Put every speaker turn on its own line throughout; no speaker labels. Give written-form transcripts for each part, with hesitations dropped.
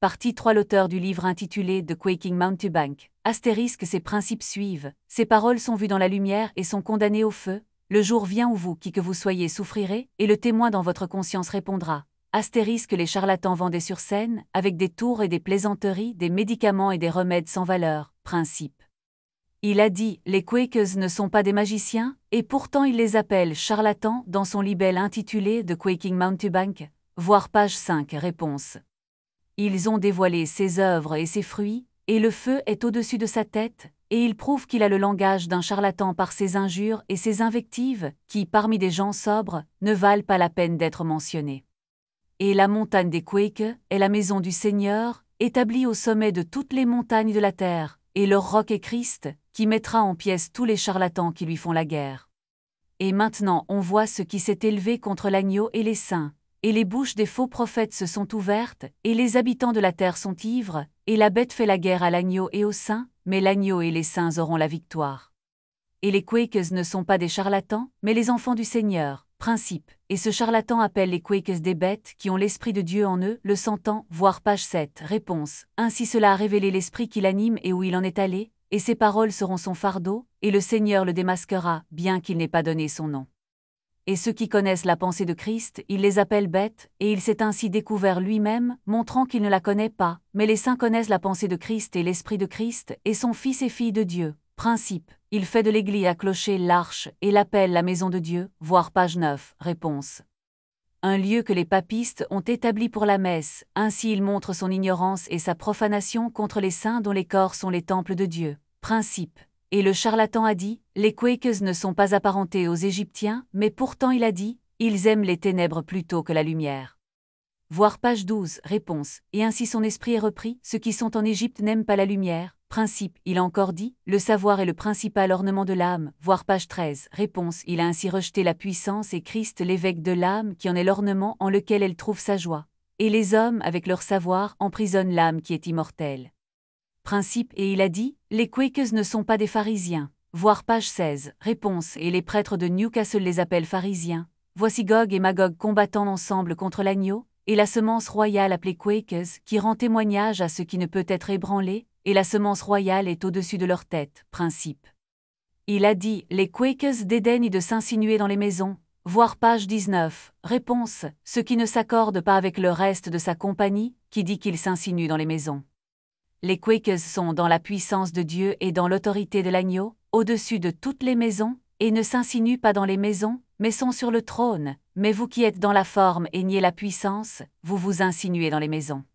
Partie 3. L'auteur du livre intitulé The Quaking Mountebank. Astérisque. Ces principes suivent. Ces paroles sont vues dans la lumière et sont condamnées au feu. Le jour vient où vous, qui que vous soyez, souffrirez, et le témoin dans votre conscience répondra. Astérisque. Les charlatans vendaient sur scène, avec des tours et des plaisanteries, des médicaments et des remèdes sans valeur. Principe. Il a dit, les Quakers ne sont pas des magiciens, et pourtant il les appelle charlatans dans son libelle intitulé The Quaking Mountebank. Voir page 5. Réponse. Ils ont dévoilé ses œuvres et ses fruits, et le feu est au-dessus de sa tête, et il prouve qu'il a le langage d'un charlatan par ses injures et ses invectives, qui, parmi des gens sobres, ne valent pas la peine d'être mentionnées. Et la montagne des Quakers est la maison du Seigneur, établie au sommet de toutes les montagnes de la terre, et leur roc est Christ, qui mettra en pièces tous les charlatans qui lui font la guerre. Et maintenant on voit ce qui s'est élevé contre l'agneau et les saints. Et les bouches des faux prophètes se sont ouvertes, et les habitants de la terre sont ivres, et la bête fait la guerre à l'agneau et aux saints, mais l'agneau et les saints auront la victoire. Et les Quakers ne sont pas des charlatans, mais les enfants du Seigneur. Principe. Et ce charlatan appelle les Quakers des bêtes qui ont l'Esprit de Dieu en eux, le sentant, voir page 7. Réponse. Ainsi cela a révélé l'Esprit qui l'anime et où il en est allé, et ses paroles seront son fardeau, et le Seigneur le démasquera, bien qu'il n'ait pas donné son nom. Et ceux qui connaissent la pensée de Christ, il les appelle bêtes, et il s'est ainsi découvert lui-même, montrant qu'il ne la connaît pas, mais les saints connaissent la pensée de Christ et l'Esprit de Christ, et sont fils et filles de Dieu. Principe. Il fait de l'église à clocher l'arche, et l'appelle la maison de Dieu, voir page 9. Réponse. Un lieu que les papistes ont établi pour la messe, ainsi il montre son ignorance et sa profanation contre les saints dont les corps sont les temples de Dieu. Principe. Et le charlatan a dit, les Quakers ne sont pas apparentés aux Égyptiens, mais pourtant il a dit, ils aiment les ténèbres plutôt que la lumière. Voir page 12. Réponse. Et ainsi son esprit est repris, ceux qui sont en Égypte n'aiment pas la lumière. Principe. Il a encore dit, le savoir est le principal ornement de l'âme. Voir page 13. Réponse. Il a ainsi rejeté la puissance et Christ l'évêque de l'âme qui en est l'ornement en lequel elle trouve sa joie. Et les hommes, avec leur savoir, emprisonnent l'âme qui est immortelle. Principe. Et il a dit, les Quakers ne sont pas des pharisiens. Voir page 16. Réponse. Et les prêtres de Newcastle les appellent pharisiens. Voici Gog et Magog combattant ensemble contre l'agneau, et la semence royale appelée Quakers, qui rend témoignage à ce qui ne peut être ébranlé, et la semence royale est au-dessus de leur tête. Principe. Il a dit, les Quakers dédaignent de s'insinuer dans les maisons. Voir page 19. Réponse. Ceux qui ne s'accordent pas avec le reste de sa compagnie, qui dit qu'il s'insinue dans les maisons. Les Quakers sont dans la puissance de Dieu et dans l'autorité de l'agneau, au-dessus de toutes les maisons, et ne s'insinuent pas dans les maisons, mais sont sur le trône. Mais vous qui êtes dans la forme et niez la puissance, vous vous insinuez dans les maisons.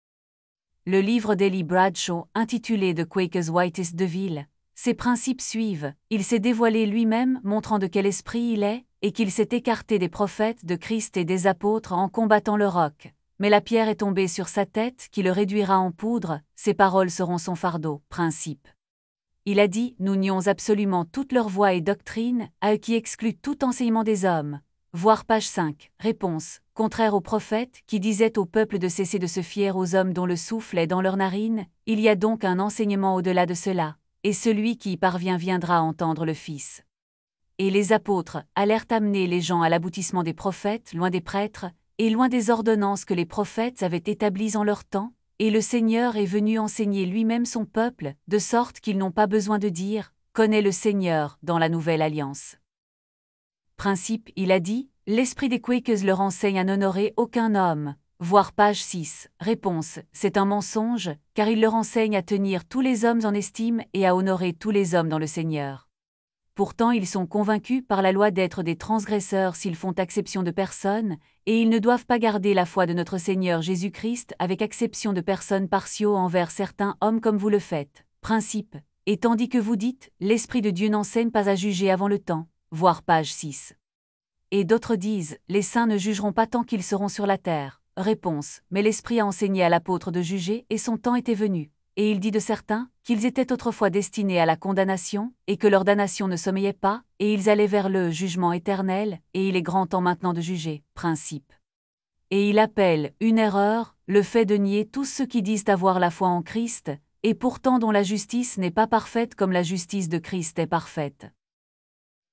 Le livre d'Eli Bradshaw, intitulé The Quakers' Whitest Devil. Ses principes suivent. Il s'est dévoilé lui-même, montrant de quel esprit il est, et qu'il s'est écarté des prophètes de Christ et des apôtres en combattant le roc. Mais la pierre est tombée sur sa tête qui le réduira en poudre, ses paroles seront son fardeau. Principe. Il a dit, nous nions absolument toute leur voie et doctrine, à eux qui excluent tout enseignement des hommes. Voir page 5. Réponse. Contraire aux prophètes, qui disaient au peuple de cesser de se fier aux hommes dont le souffle est dans leurs narines, il y a donc un enseignement au-delà de cela, et celui qui y parvient viendra entendre le Fils. Et les apôtres allèrent amener les gens à l'aboutissement des prophètes, loin des prêtres, et loin des ordonnances que les prophètes avaient établies en leur temps, et le Seigneur est venu enseigner lui-même son peuple, de sorte qu'ils n'ont pas besoin de dire « Connais le Seigneur » dans la Nouvelle Alliance. Principe. Il a dit, l'esprit des Quakers leur enseigne à n'honorer aucun homme. Voir page 6. Réponse. C'est un mensonge, car il leur enseigne à tenir tous les hommes en estime et à honorer tous les hommes dans le Seigneur. Pourtant ils sont convaincus par la loi d'être des transgresseurs s'ils font acception de personne, et ils ne doivent pas garder la foi de notre Seigneur Jésus-Christ avec acception de personnes partiaux envers certains hommes comme vous le faites. Principe. Et tandis que vous dites, l'Esprit de Dieu n'enseigne pas à juger avant le temps. Voir page 6. Et d'autres disent, les saints ne jugeront pas tant qu'ils seront sur la terre. Réponse. Mais l'Esprit a enseigné à l'apôtre de juger et son temps était venu. Et il dit de certains, qu'ils étaient autrefois destinés à la condamnation, et que leur damnation ne sommeillait pas, et ils allaient vers le jugement éternel, et il est grand temps maintenant de juger. Principe. Et il appelle, une erreur, le fait de nier tous ceux qui disent avoir la foi en Christ, et pourtant dont la justice n'est pas parfaite comme la justice de Christ est parfaite.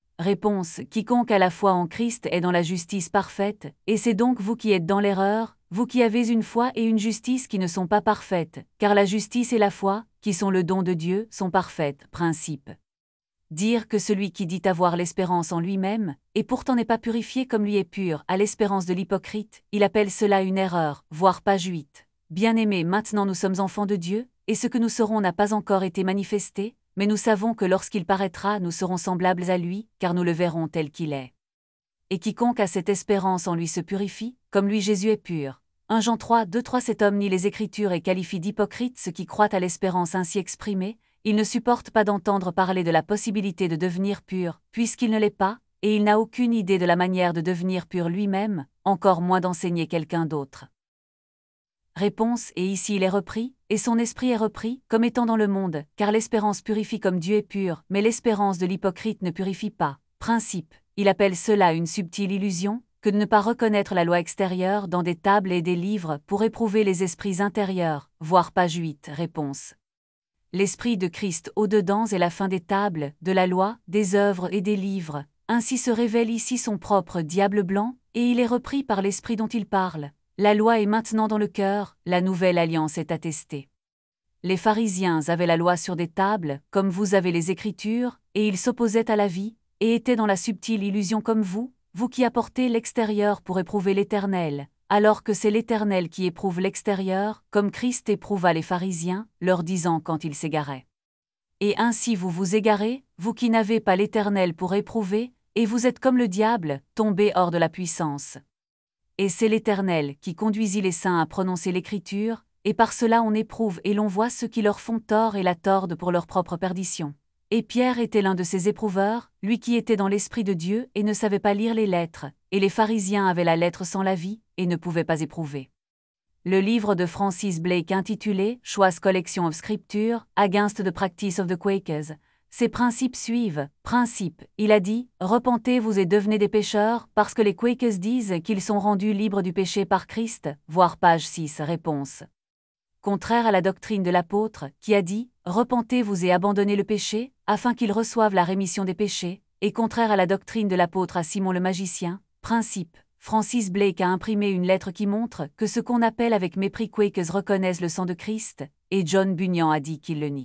Réponse. Quiconque a la foi en Christ est dans la justice parfaite, et c'est donc vous qui êtes dans l'erreur, vous qui avez une foi et une justice qui ne sont pas parfaites, car la justice et la foi, qui sont le don de Dieu, sont parfaites. Principe. Dire que celui qui dit avoir l'espérance en lui-même, et pourtant n'est pas purifié comme lui est pur, a l'espérance de l'hypocrite, il appelle cela une erreur, voire page 8. Bien-aimés, maintenant nous sommes enfants de Dieu, et ce que nous serons n'a pas encore été manifesté, mais nous savons que lorsqu'il paraîtra, nous serons semblables à lui, car nous le verrons tel qu'il est. Et quiconque a cette espérance en lui se purifie, comme lui Jésus est pur. 1 Jean 3, 2-3 Cet homme nie les Écritures et qualifie d'hypocrite ceux qui croient à l'espérance ainsi exprimée, il ne supporte pas d'entendre parler de la possibilité de devenir pur, puisqu'il ne l'est pas, et il n'a aucune idée de la manière de devenir pur lui-même, encore moins d'enseigner quelqu'un d'autre. Réponse. Et ici il est repris, et son esprit est repris, comme étant dans le monde, car l'espérance purifie comme Dieu est pur, mais l'espérance de l'hypocrite ne purifie pas. Principe. Il appelle cela une subtile illusion, que de ne pas reconnaître la loi extérieure dans des tables et des livres pour éprouver les esprits intérieurs, voir page 8. Réponse. L'esprit de Christ au-dedans est la fin des tables, de la loi, des œuvres et des livres, ainsi se révèle ici son propre diable blanc, et il est repris par l'esprit dont il parle. La loi est maintenant dans le cœur, la nouvelle alliance est attestée. Les pharisiens avaient la loi sur des tables, comme vous avez les Écritures, et ils s'opposaient à la vie, et étaient dans la subtile illusion comme vous qui apportez l'extérieur pour éprouver l'Éternel, alors que c'est l'Éternel qui éprouve l'extérieur, comme Christ éprouva les pharisiens, leur disant quand ils s'égaraient. Et ainsi vous vous égarez, vous qui n'avez pas l'Éternel pour éprouver, et vous êtes comme le diable, tombés hors de la puissance. Et c'est l'Éternel qui conduisit les saints à prononcer l'Écriture, et par cela on éprouve et l'on voit ceux qui leur font tort et la tordent pour leur propre perdition. Et Pierre était l'un de ces éprouveurs, lui qui était dans l'Esprit de Dieu et ne savait pas lire les lettres, et les pharisiens avaient la lettre sans la vie, et ne pouvaient pas éprouver. Le livre de Francis Blake intitulé « Schwaz Collection of Scripture, Against the Practice of the Quakers », ces principes suivent. Principe, il a dit, « Repentez-vous et devenez des pécheurs, parce que les Quakers disent qu'ils sont rendus libres du péché par Christ, voir page 6. » Réponse. Contraire à la doctrine de l'apôtre, qui a dit « Repentez-vous et abandonnez le péché, afin qu'ils reçoivent la rémission des péchés », et contraire à la doctrine de l'apôtre à Simon le magicien. Principe. Francis Blake a imprimé une lettre qui montre que ce qu'on appelle avec mépris Quakers reconnaissent le sang de Christ, et John Bunyan a dit qu'il le nie.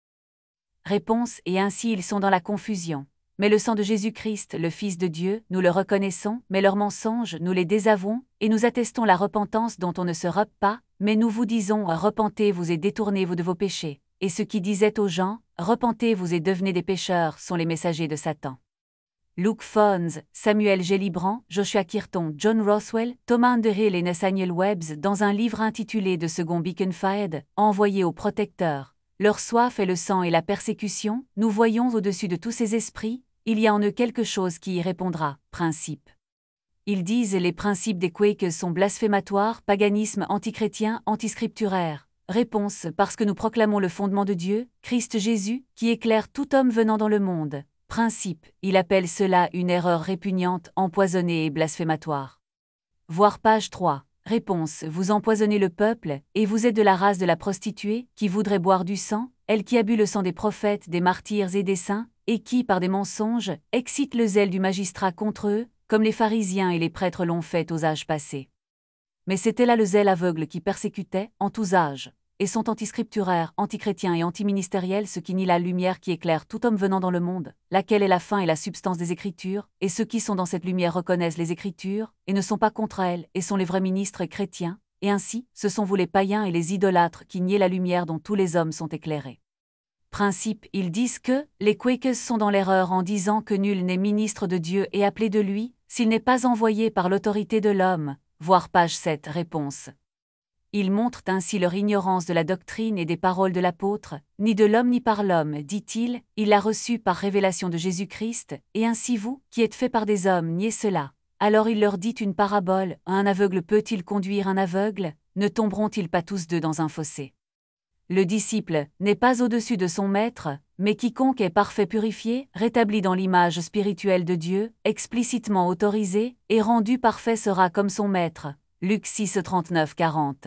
Réponse. Et ainsi ils sont dans la confusion. Mais le sang de Jésus-Christ, le Fils de Dieu, nous le reconnaissons, mais leurs mensonges, nous les désavouons, et nous attestons la repentance dont on ne se repent pas, mais nous vous disons, repentez-vous et détournez-vous de vos péchés. Et ceux qui disaient aux gens, repentez-vous et devenez des pécheurs, sont les messagers de Satan. Luke Fonz, Samuel G. Libran, Joshua Kirton, John Rothwell, Thomas Underhill et Nathaniel Webbs dans un livre intitulé De Second Beaconfied, envoyé au protecteur. Leur soif est le sang et la persécution, nous voyons au-dessus de tous ces esprits, il y a en eux quelque chose qui y répondra. Principe. Ils disent les principes des Quakers sont blasphématoires, paganisme antichrétien, antiscripturaire. Réponse. Parce que nous proclamons le fondement de Dieu, Christ Jésus, qui éclaire tout homme venant dans le monde. Principe. Il appelle cela une erreur répugnante, empoisonnée et blasphématoire. Voir page 3. Réponse. Vous empoisonnez le peuple, et vous êtes de la race de la prostituée, qui voudrait boire du sang, elle qui a bu le sang des prophètes, des martyrs et des saints, et qui, par des mensonges, excite le zèle du magistrat contre eux, comme les pharisiens et les prêtres l'ont fait aux âges passés. Mais c'était là le zèle aveugle qui persécutait, en tous âges, et sont antiscripturaires, antichrétiens et antiministériels ceux qui nient la lumière qui éclaire tout homme venant dans le monde, laquelle est la fin et la substance des Écritures, et ceux qui sont dans cette lumière reconnaissent les Écritures, et ne sont pas contre elles, et sont les vrais ministres chrétiens, et ainsi, ce sont vous les païens et les idolâtres qui niez la lumière dont tous les hommes sont éclairés. Principe, ils disent que les Quakers sont dans l'erreur en disant que nul n'est ministre de Dieu et appelé de lui, s'il n'est pas envoyé par l'autorité de l'homme, voir page 7. Réponse. Ils montrent ainsi leur ignorance de la doctrine et des paroles de l'apôtre, ni de l'homme ni par l'homme, dit-il, il l'a reçu par révélation de Jésus-Christ, et ainsi vous, qui êtes faits par des hommes, niez cela. Alors il leur dit une parabole, un aveugle peut-il conduire un aveugle, ne tomberont-ils pas tous deux dans un fossé? Le disciple n'est pas au-dessus de son maître, mais quiconque est parfait purifié, rétabli dans l'image spirituelle de Dieu, explicitement autorisé, et rendu parfait sera comme son maître. Luc 6, 39-40.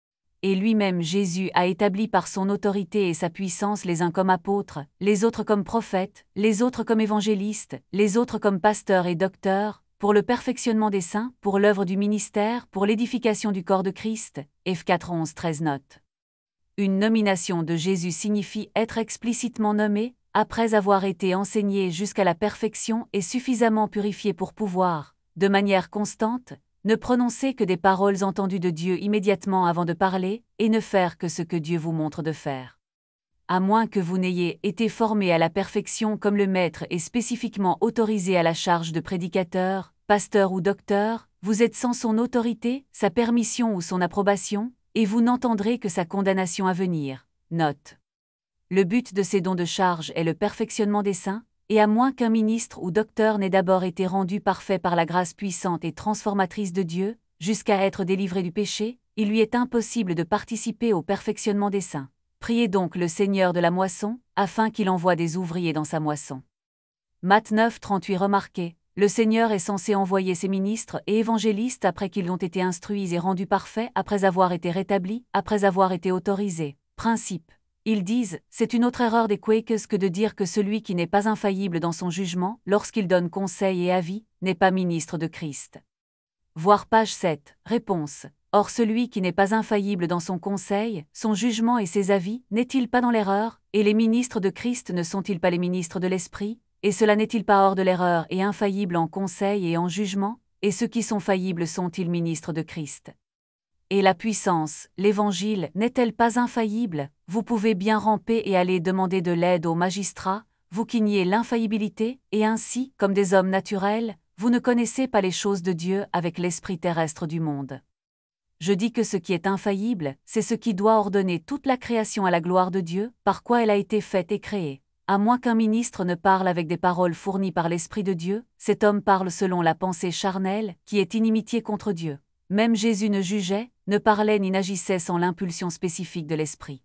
Et lui-même Jésus a établi par son autorité et sa puissance les uns comme apôtres, les autres comme prophètes, les autres comme évangélistes, les autres comme pasteurs et docteurs, pour le perfectionnement des saints, pour l'œuvre du ministère, pour l'édification du corps de Christ. Eph 4, 11, 13 notes. Une nomination de Jésus signifie être explicitement nommé, après avoir été enseigné jusqu'à la perfection et suffisamment purifié pour pouvoir, de manière constante, ne prononcer que des paroles entendues de Dieu immédiatement avant de parler, et ne faire que ce que Dieu vous montre de faire. À moins que vous n'ayez été formé à la perfection comme le Maître et spécifiquement autorisé à la charge de prédicateur, pasteur ou docteur, vous êtes sans son autorité, sa permission ou son approbation, et vous n'entendrez que sa condamnation à venir. Note. Le but de ces dons de charge est le perfectionnement des saints, et à moins qu'un ministre ou docteur n'ait d'abord été rendu parfait par la grâce puissante et transformatrice de Dieu, jusqu'à être délivré du péché, il lui est impossible de participer au perfectionnement des saints. Priez donc le Seigneur de la moisson, afin qu'il envoie des ouvriers dans sa moisson. Matthieu 9, 38. Remarquez, le Seigneur est censé envoyer ses ministres et évangélistes après qu'ils ont été instruits et rendus parfaits, après avoir été rétablis, après avoir été autorisés. Principe. Ils disent, c'est une autre erreur des Quakers que de dire que celui qui n'est pas infaillible dans son jugement, lorsqu'il donne conseil et avis, n'est pas ministre de Christ. Voir page 7. Réponse. Or celui qui n'est pas infaillible dans son conseil, son jugement et ses avis, n'est-il pas dans l'erreur, et les ministres de Christ ne sont-ils pas les ministres de l'Esprit, et cela n'est-il pas hors de l'erreur et infaillible en conseil et en jugement, et ceux qui sont faillibles sont-ils ministres de Christ? Et la puissance, l'Évangile, n'est-elle pas infaillible? Vous pouvez bien ramper et aller demander de l'aide aux magistrats, vous qui niez l'infaillibilité, et ainsi, comme des hommes naturels, vous ne connaissez pas les choses de Dieu avec l'esprit terrestre du monde. Je dis que ce qui est infaillible, c'est ce qui doit ordonner toute la création à la gloire de Dieu, par quoi elle a été faite et créée. À moins qu'un ministre ne parle avec des paroles fournies par l'Esprit de Dieu, cet homme parle selon la pensée charnelle, qui est inimitié contre Dieu. Même Jésus ne jugeait, ne parlait ni n'agissait sans l'impulsion spécifique de l'Esprit.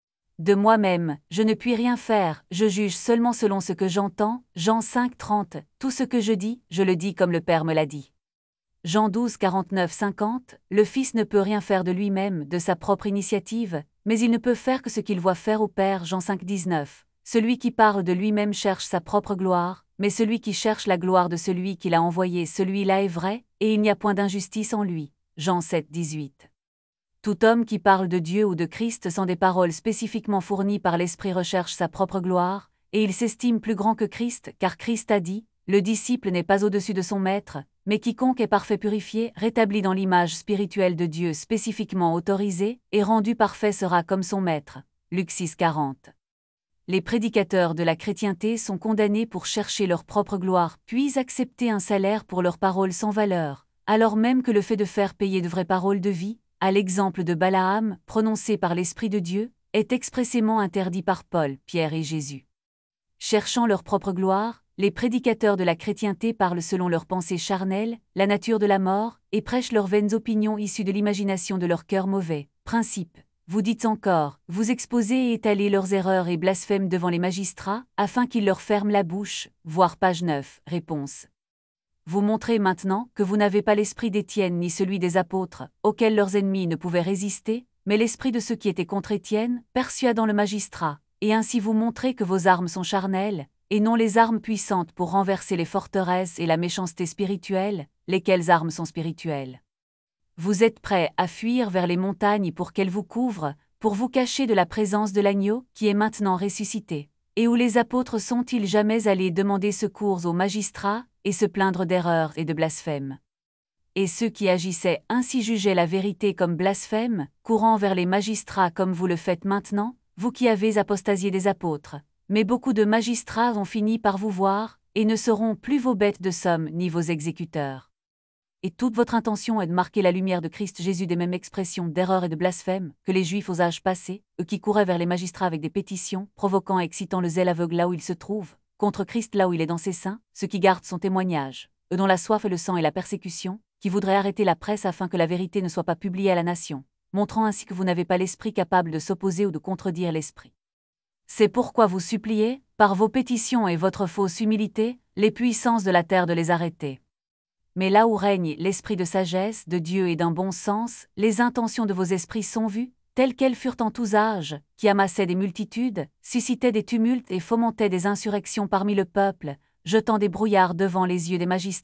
De moi-même, je ne puis rien faire, je juge seulement selon ce que j'entends. Jean 5, 30. Tout ce que je dis, je le dis comme le Père me l'a dit. Jean 12, 49, 50. Le Fils ne peut rien faire de lui-même, de sa propre initiative, mais il ne peut faire que ce qu'il voit faire au Père. Jean 5, 19. Celui qui parle de lui-même cherche sa propre gloire, mais celui qui cherche la gloire de celui qui l'a envoyé, celui-là est vrai, et il n'y a point d'injustice en lui. Jean 7, 18. Tout homme qui parle de Dieu ou de Christ sans des paroles spécifiquement fournies par l'Esprit recherche sa propre gloire, et il s'estime plus grand que Christ, car Christ a dit, « Le disciple n'est pas au-dessus de son maître, mais quiconque est parfait purifié, rétabli dans l'image spirituelle de Dieu spécifiquement autorisé, et rendu parfait sera comme son maître. » Luc 6, 40. Les prédicateurs de la chrétienté sont condamnés pour chercher leur propre gloire, puis accepter un salaire pour leurs paroles sans valeur, alors même que le fait de faire payer de vraies paroles de vie, à l'exemple de Balaam, prononcé par l'Esprit de Dieu, est expressément interdit par Paul, Pierre et Jésus. Cherchant leur propre gloire, les prédicateurs de la chrétienté parlent selon leurs pensées charnelles, la nature de la mort, et prêchent leurs vaines opinions issues de l'imagination de leur cœur mauvais. Principe. Vous dites encore, vous exposez et étalez leurs erreurs et blasphèmes devant les magistrats, afin qu'ils leur ferment la bouche, voir page 9. Réponse. Vous montrez maintenant que vous n'avez pas l'esprit d'Étienne ni celui des apôtres, auxquels leurs ennemis ne pouvaient résister, mais l'esprit de ceux qui étaient contre Étienne, persuadant le magistrat, et ainsi vous montrez que vos armes sont charnelles, et non les armes puissantes pour renverser les forteresses et la méchanceté spirituelle, lesquelles armes sont spirituelles. Vous êtes prêts à fuir vers les montagnes pour qu'elles vous couvrent, pour vous cacher de la présence de l'agneau qui est maintenant ressuscité. Et où les apôtres sont-ils jamais allés demander secours aux magistrats, et se plaindre d'erreurs et de blasphèmes? Et ceux qui agissaient ainsi jugeaient la vérité comme blasphème, courant vers les magistrats comme vous le faites maintenant, vous qui avez apostasié des apôtres. Mais beaucoup de magistrats ont fini par vous voir, et ne seront plus vos bêtes de somme ni vos exécuteurs. Et toute votre intention est de marquer la lumière de Christ Jésus des mêmes expressions d'erreur et de blasphème que les Juifs aux âges passés, eux qui couraient vers les magistrats avec des pétitions, provoquant et excitant le zèle aveugle là où il se trouve, contre Christ là où il est dans ses seins, ceux qui gardent son témoignage, eux dont la soif et le sang et la persécution, qui voudraient arrêter la presse afin que la vérité ne soit pas publiée à la nation, montrant ainsi que vous n'avez pas l'esprit capable de s'opposer ou de contredire l'esprit. C'est pourquoi vous suppliez, par vos pétitions et votre fausse humilité, les puissances de la terre de les arrêter. Mais là où règne l'esprit de sagesse, de Dieu et d'un bon sens, les intentions de vos esprits sont vues, telles qu'elles furent en tous âges, qui amassaient des multitudes, suscitaient des tumultes et fomentaient des insurrections parmi le peuple, jetant des brouillards devant les yeux des magistrats,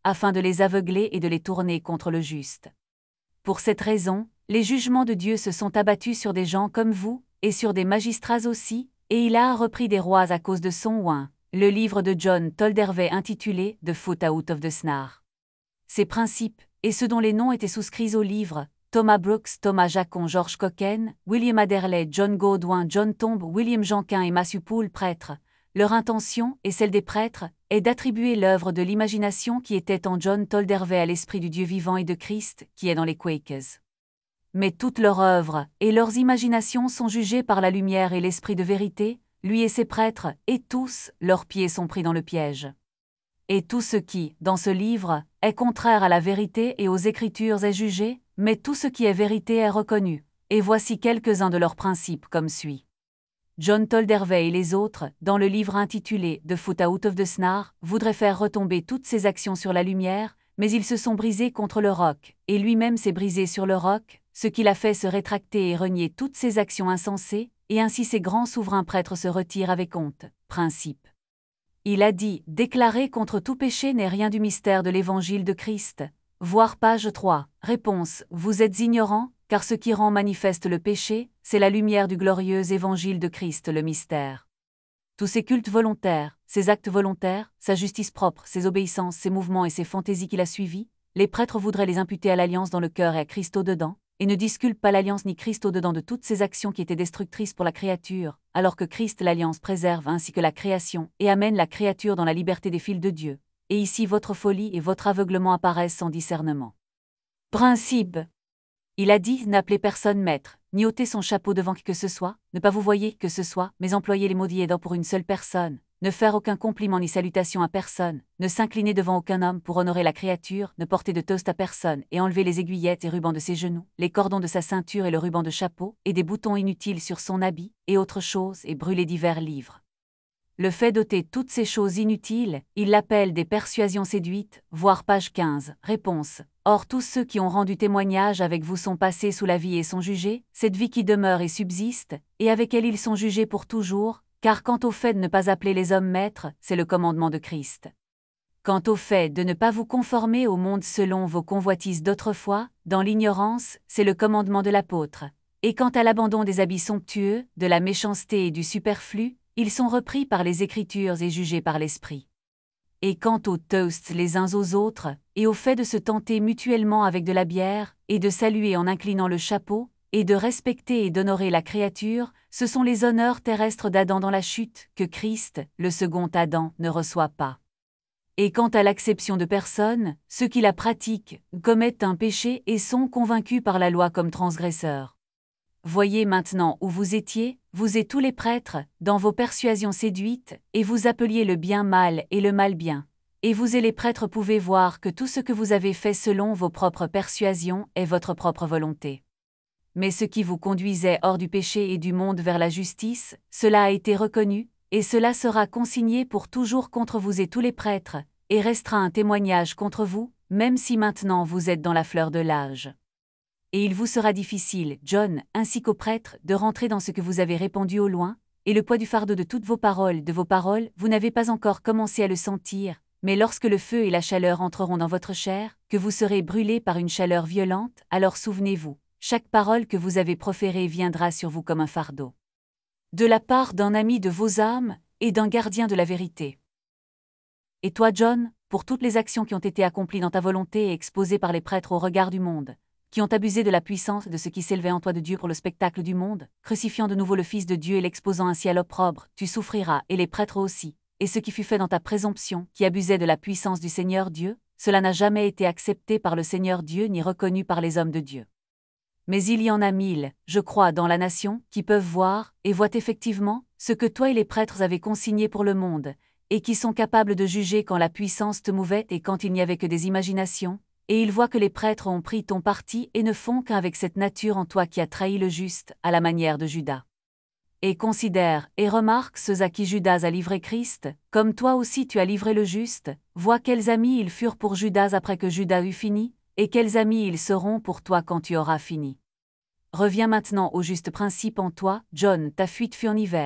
afin de les aveugler et de les tourner contre le juste. Pour cette raison, les jugements de Dieu se sont abattus sur des gens comme vous, et sur des magistrats aussi, et il a repris des rois à cause de son oin. Le livre de John Toldervey intitulé The Foot Out of the Snare. Ces principes, et ceux dont les noms étaient souscrits au livre, Thomas Brooks, Thomas Jacon, George Cocken, William Adderley, John Godwin, John Tombe, William Janquin et Matthew Poole, prêtres, leur intention, et celle des prêtres, est d'attribuer l'œuvre de l'imagination qui était en John Toldervey à l'esprit du Dieu vivant et de Christ, qui est dans les Quakers. Mais toute leur œuvre, et leurs imaginations sont jugées par la lumière et l'esprit de vérité, lui et ses prêtres, et tous, leurs pieds sont pris dans le piège. Et tout ce qui, dans ce livre, est contraire à la vérité et aux Écritures est jugé, mais tout ce qui est vérité est reconnu, et voici quelques-uns de leurs principes comme suit. John Toldervey et les autres, dans le livre intitulé The Foot Out of the Snare, voudraient faire retomber toutes ses actions sur la lumière, mais ils se sont brisés contre le roc, et lui-même s'est brisé sur le roc, ce qui l'a fait se rétracter et renier toutes ses actions insensées, et ainsi ces grands souverains prêtres se retirent avec honte. Principe. Il a dit « Déclarer contre tout péché n'est rien du mystère de l'évangile de Christ ». Voir page 3. Réponse. Vous êtes ignorants, car ce qui rend manifeste le péché, c'est la lumière du glorieux évangile de Christ, le mystère. Tous ces cultes volontaires, ces actes volontaires, sa justice propre, ses obéissances, ses mouvements et ses fantaisies qu'il a suivis, les prêtres voudraient les imputer à l'alliance dans le cœur et à Christ au-dedans, et ne disculpent pas l'alliance ni Christ au-dedans de toutes ces actions qui étaient destructrices pour la créature, alors que Christ l'alliance préserve ainsi que la création et amène la créature dans la liberté des fils de Dieu. Et ici votre folie et votre aveuglement apparaissent sans discernement. Principe. Il a dit « N'appelez personne maître, ni ôtez son chapeau devant qui que ce soit, ne pas vous voyer que ce soit, mais employez les mots aidants pour une seule personne, ne faire aucun compliment ni salutation à personne, ne s'incliner devant aucun homme pour honorer la créature, ne porter de toast à personne et enlever les aiguillettes et rubans de ses genoux, les cordons de sa ceinture et le ruban de chapeau, et des boutons inutiles sur son habit, et autres choses, et brûler divers livres. » Le fait d'ôter toutes ces choses inutiles, il l'appelle des persuasions séduites, voir page 15. Réponse. Or tous ceux qui ont rendu témoignage avec vous sont passés sous la vie et sont jugés, cette vie qui demeure et subsiste, et avec elle ils sont jugés pour toujours, car quant au fait de ne pas appeler les hommes maîtres, c'est le commandement de Christ. Quant au fait de ne pas vous conformer au monde selon vos convoitises d'autrefois, dans l'ignorance, c'est le commandement de l'apôtre. Et quant à l'abandon des habits somptueux, de la méchanceté et du superflu, ils sont repris par les Écritures et jugés par l'Esprit. Et quant aux toasts les uns aux autres, et au fait de se tenter mutuellement avec de la bière, et de saluer en inclinant le chapeau, et de respecter et d'honorer la créature, ce sont les honneurs terrestres d'Adam dans la chute, que Christ, le second Adam, ne reçoit pas. Et quant à l'acception de personnes, ceux qui la pratiquent, commettent un péché et sont convaincus par la loi comme transgresseurs. Voyez maintenant où vous étiez, vous et tous les prêtres, dans vos persuasions séduites, et vous appeliez le bien mal et le mal bien. Et vous et les prêtres pouvez voir que tout ce que vous avez fait selon vos propres persuasions est votre propre volonté. Mais ce qui vous conduisait hors du péché et du monde vers la justice, cela a été reconnu, et cela sera consigné pour toujours contre vous et tous les prêtres, et restera un témoignage contre vous, même si maintenant vous êtes dans la fleur de l'âge. Et il vous sera difficile, John, ainsi qu'aux prêtres, de rentrer dans ce que vous avez répandu au loin, et le poids du fardeau de toutes vos paroles, vous n'avez pas encore commencé à le sentir, mais lorsque le feu et la chaleur entreront dans votre chair, que vous serez brûlés par une chaleur violente, alors souvenez-vous, chaque parole que vous avez proférée viendra sur vous comme un fardeau. De la part d'un ami de vos âmes, et d'un gardien de la vérité. Et toi, John, pour toutes les actions qui ont été accomplies dans ta volonté et exposées par les prêtres au regard du monde, qui ont abusé de la puissance de ce qui s'élevait en toi de Dieu pour le spectacle du monde, crucifiant de nouveau le Fils de Dieu et l'exposant ainsi à l'opprobre, tu souffriras, et les prêtres aussi, et ce qui fut fait dans ta présomption, qui abusait de la puissance du Seigneur Dieu, cela n'a jamais été accepté par le Seigneur Dieu ni reconnu par les hommes de Dieu. Mais il y en a 1000, je crois, dans la nation, qui peuvent voir, et voient effectivement, ce que toi et les prêtres avez consigné pour le monde, et qui sont capables de juger quand la puissance te mouvait et quand il n'y avait que des imaginations, et ils voient que les prêtres ont pris ton parti et ne font qu'avec cette nature en toi qui a trahi le juste, à la manière de Judas. Et considère, et remarque ceux à qui Judas a livré Christ, comme toi aussi tu as livré le juste, vois quels amis ils furent pour Judas après que Judas eut fini, et quels amis ils seront pour toi quand tu auras fini. Reviens maintenant au juste principe en toi, John, ta fuite fut en hiver,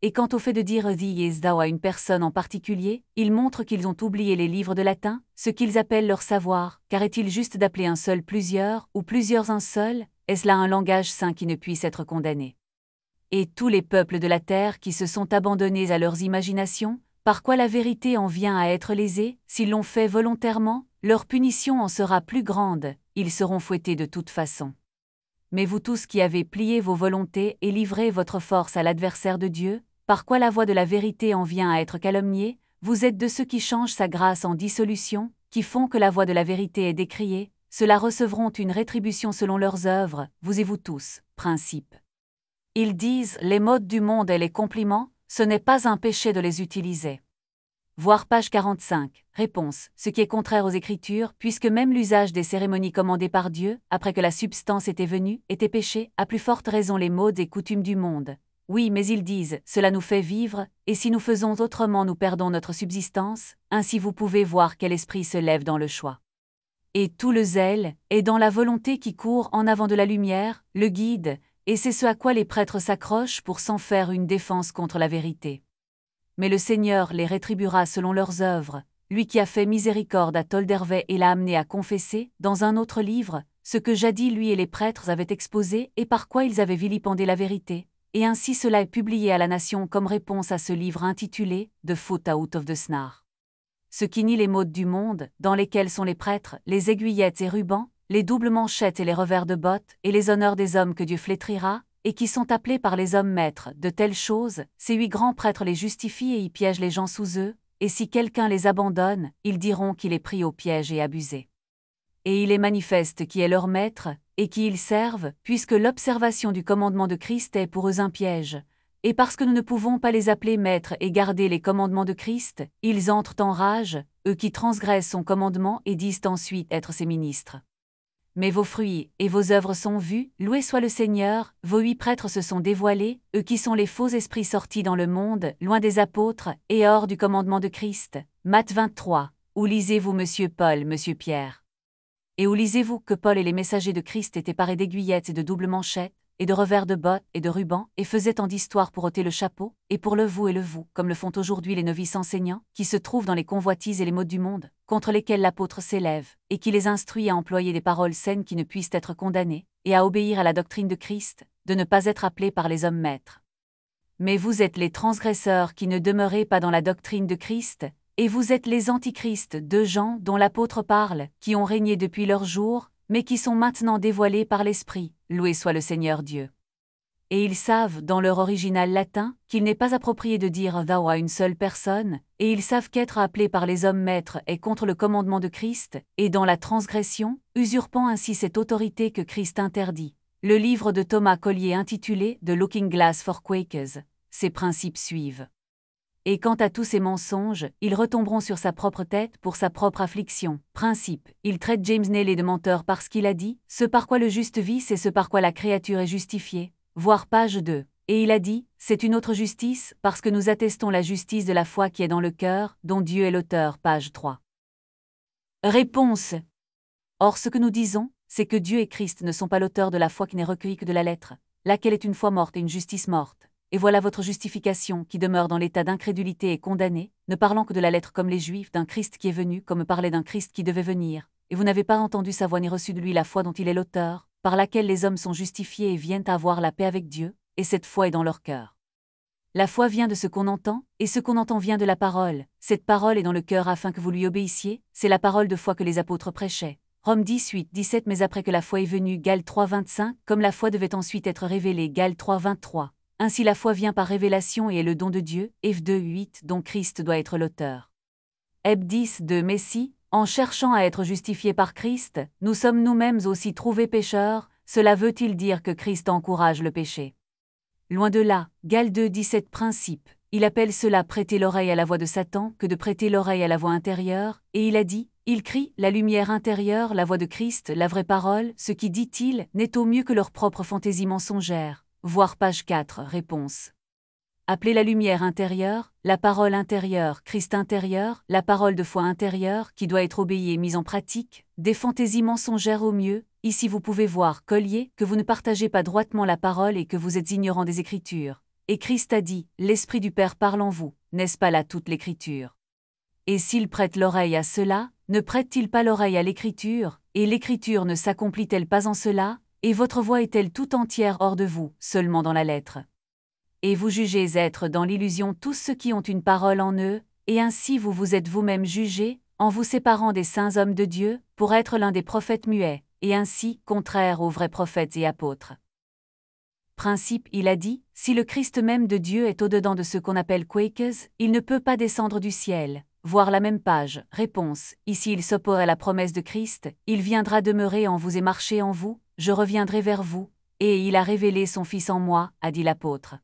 et quant au fait de dire Thee is thou à une personne en particulier, il montre qu'ils ont oublié les livres de latin, ce qu'ils appellent leur savoir, car est-il juste d'appeler un seul plusieurs, ou plusieurs un seul, est-ce là un langage saint qui ne puisse être condamné? Et tous les peuples de la terre qui se sont abandonnés à leurs imaginations, par quoi la vérité en vient à être lésée, s'ils l'ont fait volontairement, leur punition en sera plus grande, ils seront fouettés de toute façon. Mais vous tous qui avez plié vos volontés et livré votre force à l'adversaire de Dieu, par quoi la voie de la vérité en vient à être calomniée, vous êtes de ceux qui changent sa grâce en dissolution, qui font que la voie de la vérité est décriée, ceux-là recevront une rétribution selon leurs œuvres, vous et vous tous, principe. Ils disent, les modes du monde et les compliments, ce n'est pas un péché de les utiliser. Voir page 45. Réponse. Ce qui est contraire aux Écritures, puisque même l'usage des cérémonies commandées par Dieu, après que la substance était venue, était péché, à plus forte raison les modes et coutumes du monde. Oui, mais ils disent, cela nous fait vivre, et si nous faisons autrement nous perdons notre subsistance, ainsi vous pouvez voir quel esprit se lève dans le choix. Et tout le zèle est dans la volonté qui court en avant de la lumière, le guide, et c'est ce à quoi les prêtres s'accrochent pour s'en faire une défense contre la vérité. Mais le Seigneur les rétribuera selon leurs œuvres, lui qui a fait miséricorde à Toldervey et l'a amené à confesser, dans un autre livre, ce que jadis lui et les prêtres avaient exposé et par quoi ils avaient vilipendé la vérité, et ainsi cela est publié à la nation comme réponse à ce livre intitulé « The Foot Out of the Snare ». Ce qui nie les modes du monde, dans lesquels sont les prêtres, les aiguillettes et rubans, les doubles manchettes et les revers de bottes, et les honneurs des hommes que Dieu flétrira, et qui sont appelés par les hommes maîtres de telles choses, ces 8 grands prêtres les justifient et y piègent les gens sous eux, et si quelqu'un les abandonne, ils diront qu'il est pris au piège et abusé. Et il est manifeste qui est leur maître, et qui ils servent, puisque l'observation du commandement de Christ est pour eux un piège, et parce que nous ne pouvons pas les appeler maîtres et garder les commandements de Christ, ils entrent en rage, eux qui transgressent son commandement et disent ensuite être ses ministres. Mais vos fruits et vos œuvres sont vus, loué soit le Seigneur, vos 8 prêtres se sont dévoilés, eux qui sont les faux esprits sortis dans le monde, loin des apôtres, et hors du commandement de Christ. Matthes 23. Où lisez-vous Monsieur Paul, Monsieur Pierre? Et où lisez-vous que Paul et les messagers de Christ étaient parés d'aiguillettes et de doubles manchettes, et de revers de bottes et de rubans, et faisaient tant d'histoires pour ôter le chapeau, et pour le vous, comme le font aujourd'hui les novices enseignants, qui se trouvent dans les convoitises et les modes du monde, contre lesquels l'apôtre s'élève, et qui les instruit à employer des paroles saines qui ne puissent être condamnées, et à obéir à la doctrine de Christ, de ne pas être appelés par les hommes maîtres. Mais vous êtes les transgresseurs qui ne demeurez pas dans la doctrine de Christ, et vous êtes les antichrists de Jean dont l'apôtre parle, qui ont régné depuis leur jour, mais qui sont maintenant dévoilés par l'Esprit, loué soit le Seigneur Dieu. Et ils savent, dans leur original latin, qu'il n'est pas approprié de dire thou à une seule personne, et ils savent qu'être appelé par les hommes maîtres est contre le commandement de Christ, et dans la transgression, usurpant ainsi cette autorité que Christ interdit. Le livre de Thomas Collier intitulé The Looking Glass for Quakers, ces principes suivent. Et quant à tous ces mensonges, ils retomberont sur sa propre tête pour sa propre affliction. Principe, il traite James Neely de menteur parce qu'il a dit « Ce par quoi le juste vit, c'est ce par quoi la créature est justifiée ». Voir page 2. Et il a dit « C'est une autre justice, parce que nous attestons la justice de la foi qui est dans le cœur, dont Dieu est l'auteur ». Page 3. Réponse. Or ce que nous disons, c'est que Dieu et Christ ne sont pas l'auteur de la foi qui n'est recueillie que de la lettre, laquelle est une foi morte et une justice morte. Et voilà votre justification qui demeure dans l'état d'incrédulité et condamnée, ne parlant que de la lettre comme les Juifs d'un Christ qui est venu comme parlait d'un Christ qui devait venir, et vous n'avez pas entendu sa voix ni reçu de lui la foi dont il est l'auteur, par laquelle les hommes sont justifiés et viennent avoir la paix avec Dieu, et cette foi est dans leur cœur. La foi vient de ce qu'on entend, et ce qu'on entend vient de la parole. Cette parole est dans le cœur afin que vous lui obéissiez, c'est la parole de foi que les apôtres prêchaient. Romains 18, 17. Mais après que la foi est venue, Galates 3, 25, comme la foi devait ensuite être révélée, Galates 3, 23. Ainsi la foi vient par révélation et est le don de Dieu, Eph 2, 8, dont Christ doit être l'auteur. Heb 10, 2. Mais si, en cherchant à être justifiés par Christ, nous sommes nous-mêmes aussi trouvés pécheurs, cela veut-il dire que Christ encourage le péché? Loin de là, Galates 2, 17. Principe, il appelle cela prêter l'oreille à la voix de Satan que de prêter l'oreille à la voix intérieure, et il a dit, il crie, la lumière intérieure, la voix de Christ, la vraie parole, ce qui dit-il, n'est au mieux que leur propre fantaisie mensongère. Voir page 4, réponse. Appelez la lumière intérieure, la parole intérieure, Christ intérieur, la parole de foi intérieure qui doit être obéie et mise en pratique, des fantaisies mensongères au mieux, ici vous pouvez voir, Collier, que vous ne partagez pas droitement la parole et que vous êtes ignorant des Écritures. et Christ a dit, l'Esprit du Père parle en vous, n'est-ce pas là toute l'Écriture? Et s'il prête l'oreille à cela, ne prête-t-il pas l'oreille à l'Écriture, et l'Écriture ne s'accomplit-elle pas en cela, et votre voix est-elle tout entière hors de vous, seulement dans la lettre? Et vous jugez être dans l'illusion tous ceux qui ont une parole en eux, et ainsi vous vous êtes vous-même jugés, en vous séparant des saints hommes de Dieu, pour être l'un des prophètes muets, et ainsi, contraire aux vrais prophètes et apôtres. Principe, il a dit, si le Christ même de Dieu est au-dedans de ce qu'on appelle Quakers, il ne peut pas descendre du ciel. Voir la même page. Réponse, ici il s'oppose à la promesse de Christ, il viendra demeurer en vous et marcher en vous, je reviendrai vers vous, et il a révélé son Fils en moi, a dit l'apôtre.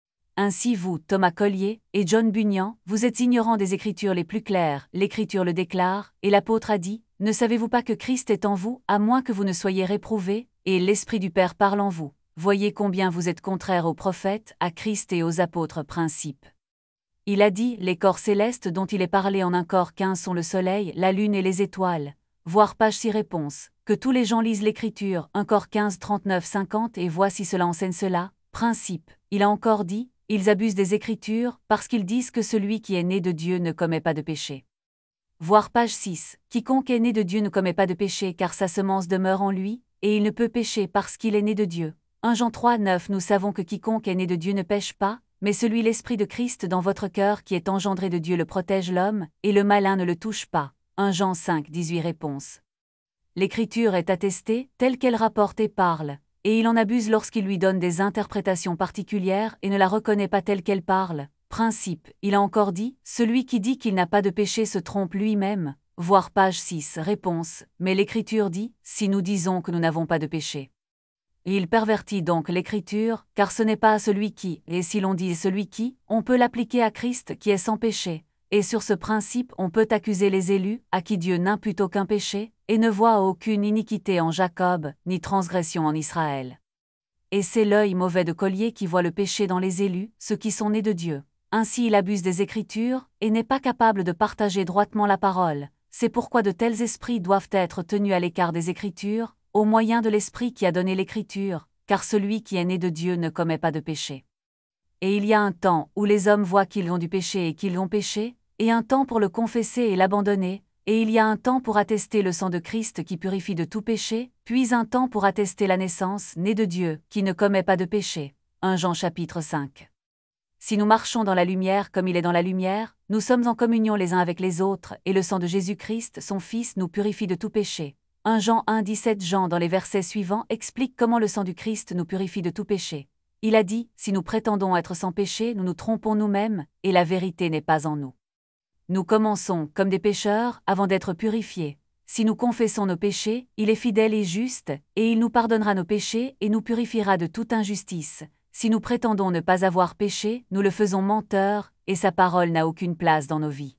Ainsi vous, Thomas Collier, et John Bunyan, vous êtes ignorants des Écritures les plus claires, l'Écriture le déclare, et l'apôtre a dit, ne savez-vous pas que Christ est en vous, à moins que vous ne soyez réprouvés, et l'Esprit du Père parle en vous. Voyez combien vous êtes contraires aux prophètes, à Christ et aux apôtres. Principe. Il a dit, les corps célestes dont il est parlé en un corps qu'un sont le soleil, la lune et les étoiles. Voir page 6 réponse. Que tous les gens lisent l'Écriture, un corps 15 39 50 et voient si cela enseigne cela. Principe. Il a encore dit, ils abusent des Écritures, parce qu'ils disent que celui qui est né de Dieu ne commet pas de péché. Voir page 6. Quiconque est né de Dieu ne commet pas de péché car sa semence demeure en lui, et il ne peut pécher parce qu'il est né de Dieu. 1 Jean 3 9 Nous savons que quiconque est né de Dieu ne pêche pas, mais celui l'Esprit de Christ dans votre cœur qui est engendré de Dieu le protège l'homme, et le malin ne le touche pas. 1 Jean 5 18 Réponse. L'Écriture est attestée, telle qu'elle rapporte et parle, et il en abuse lorsqu'il lui donne des interprétations particulières et ne la reconnaît pas telle qu'elle parle. Principe, il a encore dit, celui qui dit qu'il n'a pas de péché se trompe lui-même. Voir page 6 Réponse, mais l'Écriture dit, si nous disons que nous n'avons pas de péché. Et il pervertit donc l'Écriture, car ce n'est pas à celui qui, et si l'on dit celui qui, on peut l'appliquer à Christ qui est sans péché, et sur ce principe on peut accuser les élus, à qui Dieu n'impute aucun péché, et ne voit aucune iniquité en Jacob, ni transgression en Israël. Et c'est l'œil mauvais de Collier qui voit le péché dans les élus, ceux qui sont nés de Dieu. Ainsi il abuse des Écritures, et n'est pas capable de partager droitement la parole. C'est pourquoi de tels esprits doivent être tenus à l'écart des Écritures, au moyen de l'Esprit qui a donné l'Écriture, car celui qui est né de Dieu ne commet pas de péché. Et il y a un temps où les hommes voient qu'ils ont du péché et qu'ils ont péché, et un temps pour le confesser et l'abandonner, et il y a un temps pour attester le sang de Christ qui purifie de tout péché, puis un temps pour attester la naissance, née de Dieu, qui ne commet pas de péché. 1 Jean chapitre 5. Si nous marchons dans la lumière comme il est dans la lumière, nous sommes en communion les uns avec les autres, et le sang de Jésus-Christ, son Fils, nous purifie de tout péché. 1 Jean 1 17 Jean dans les versets suivants explique comment le sang du Christ nous purifie de tout péché. Il a dit, si nous prétendons être sans péché, nous nous trompons nous-mêmes, et la vérité n'est pas en nous. Nous commençons comme des pécheurs avant d'être purifiés. Si nous confessons nos péchés, il est fidèle et juste, et il nous pardonnera nos péchés et nous purifiera de toute injustice. Si nous prétendons ne pas avoir péché, nous le faisons menteur, et sa parole n'a aucune place dans nos vies.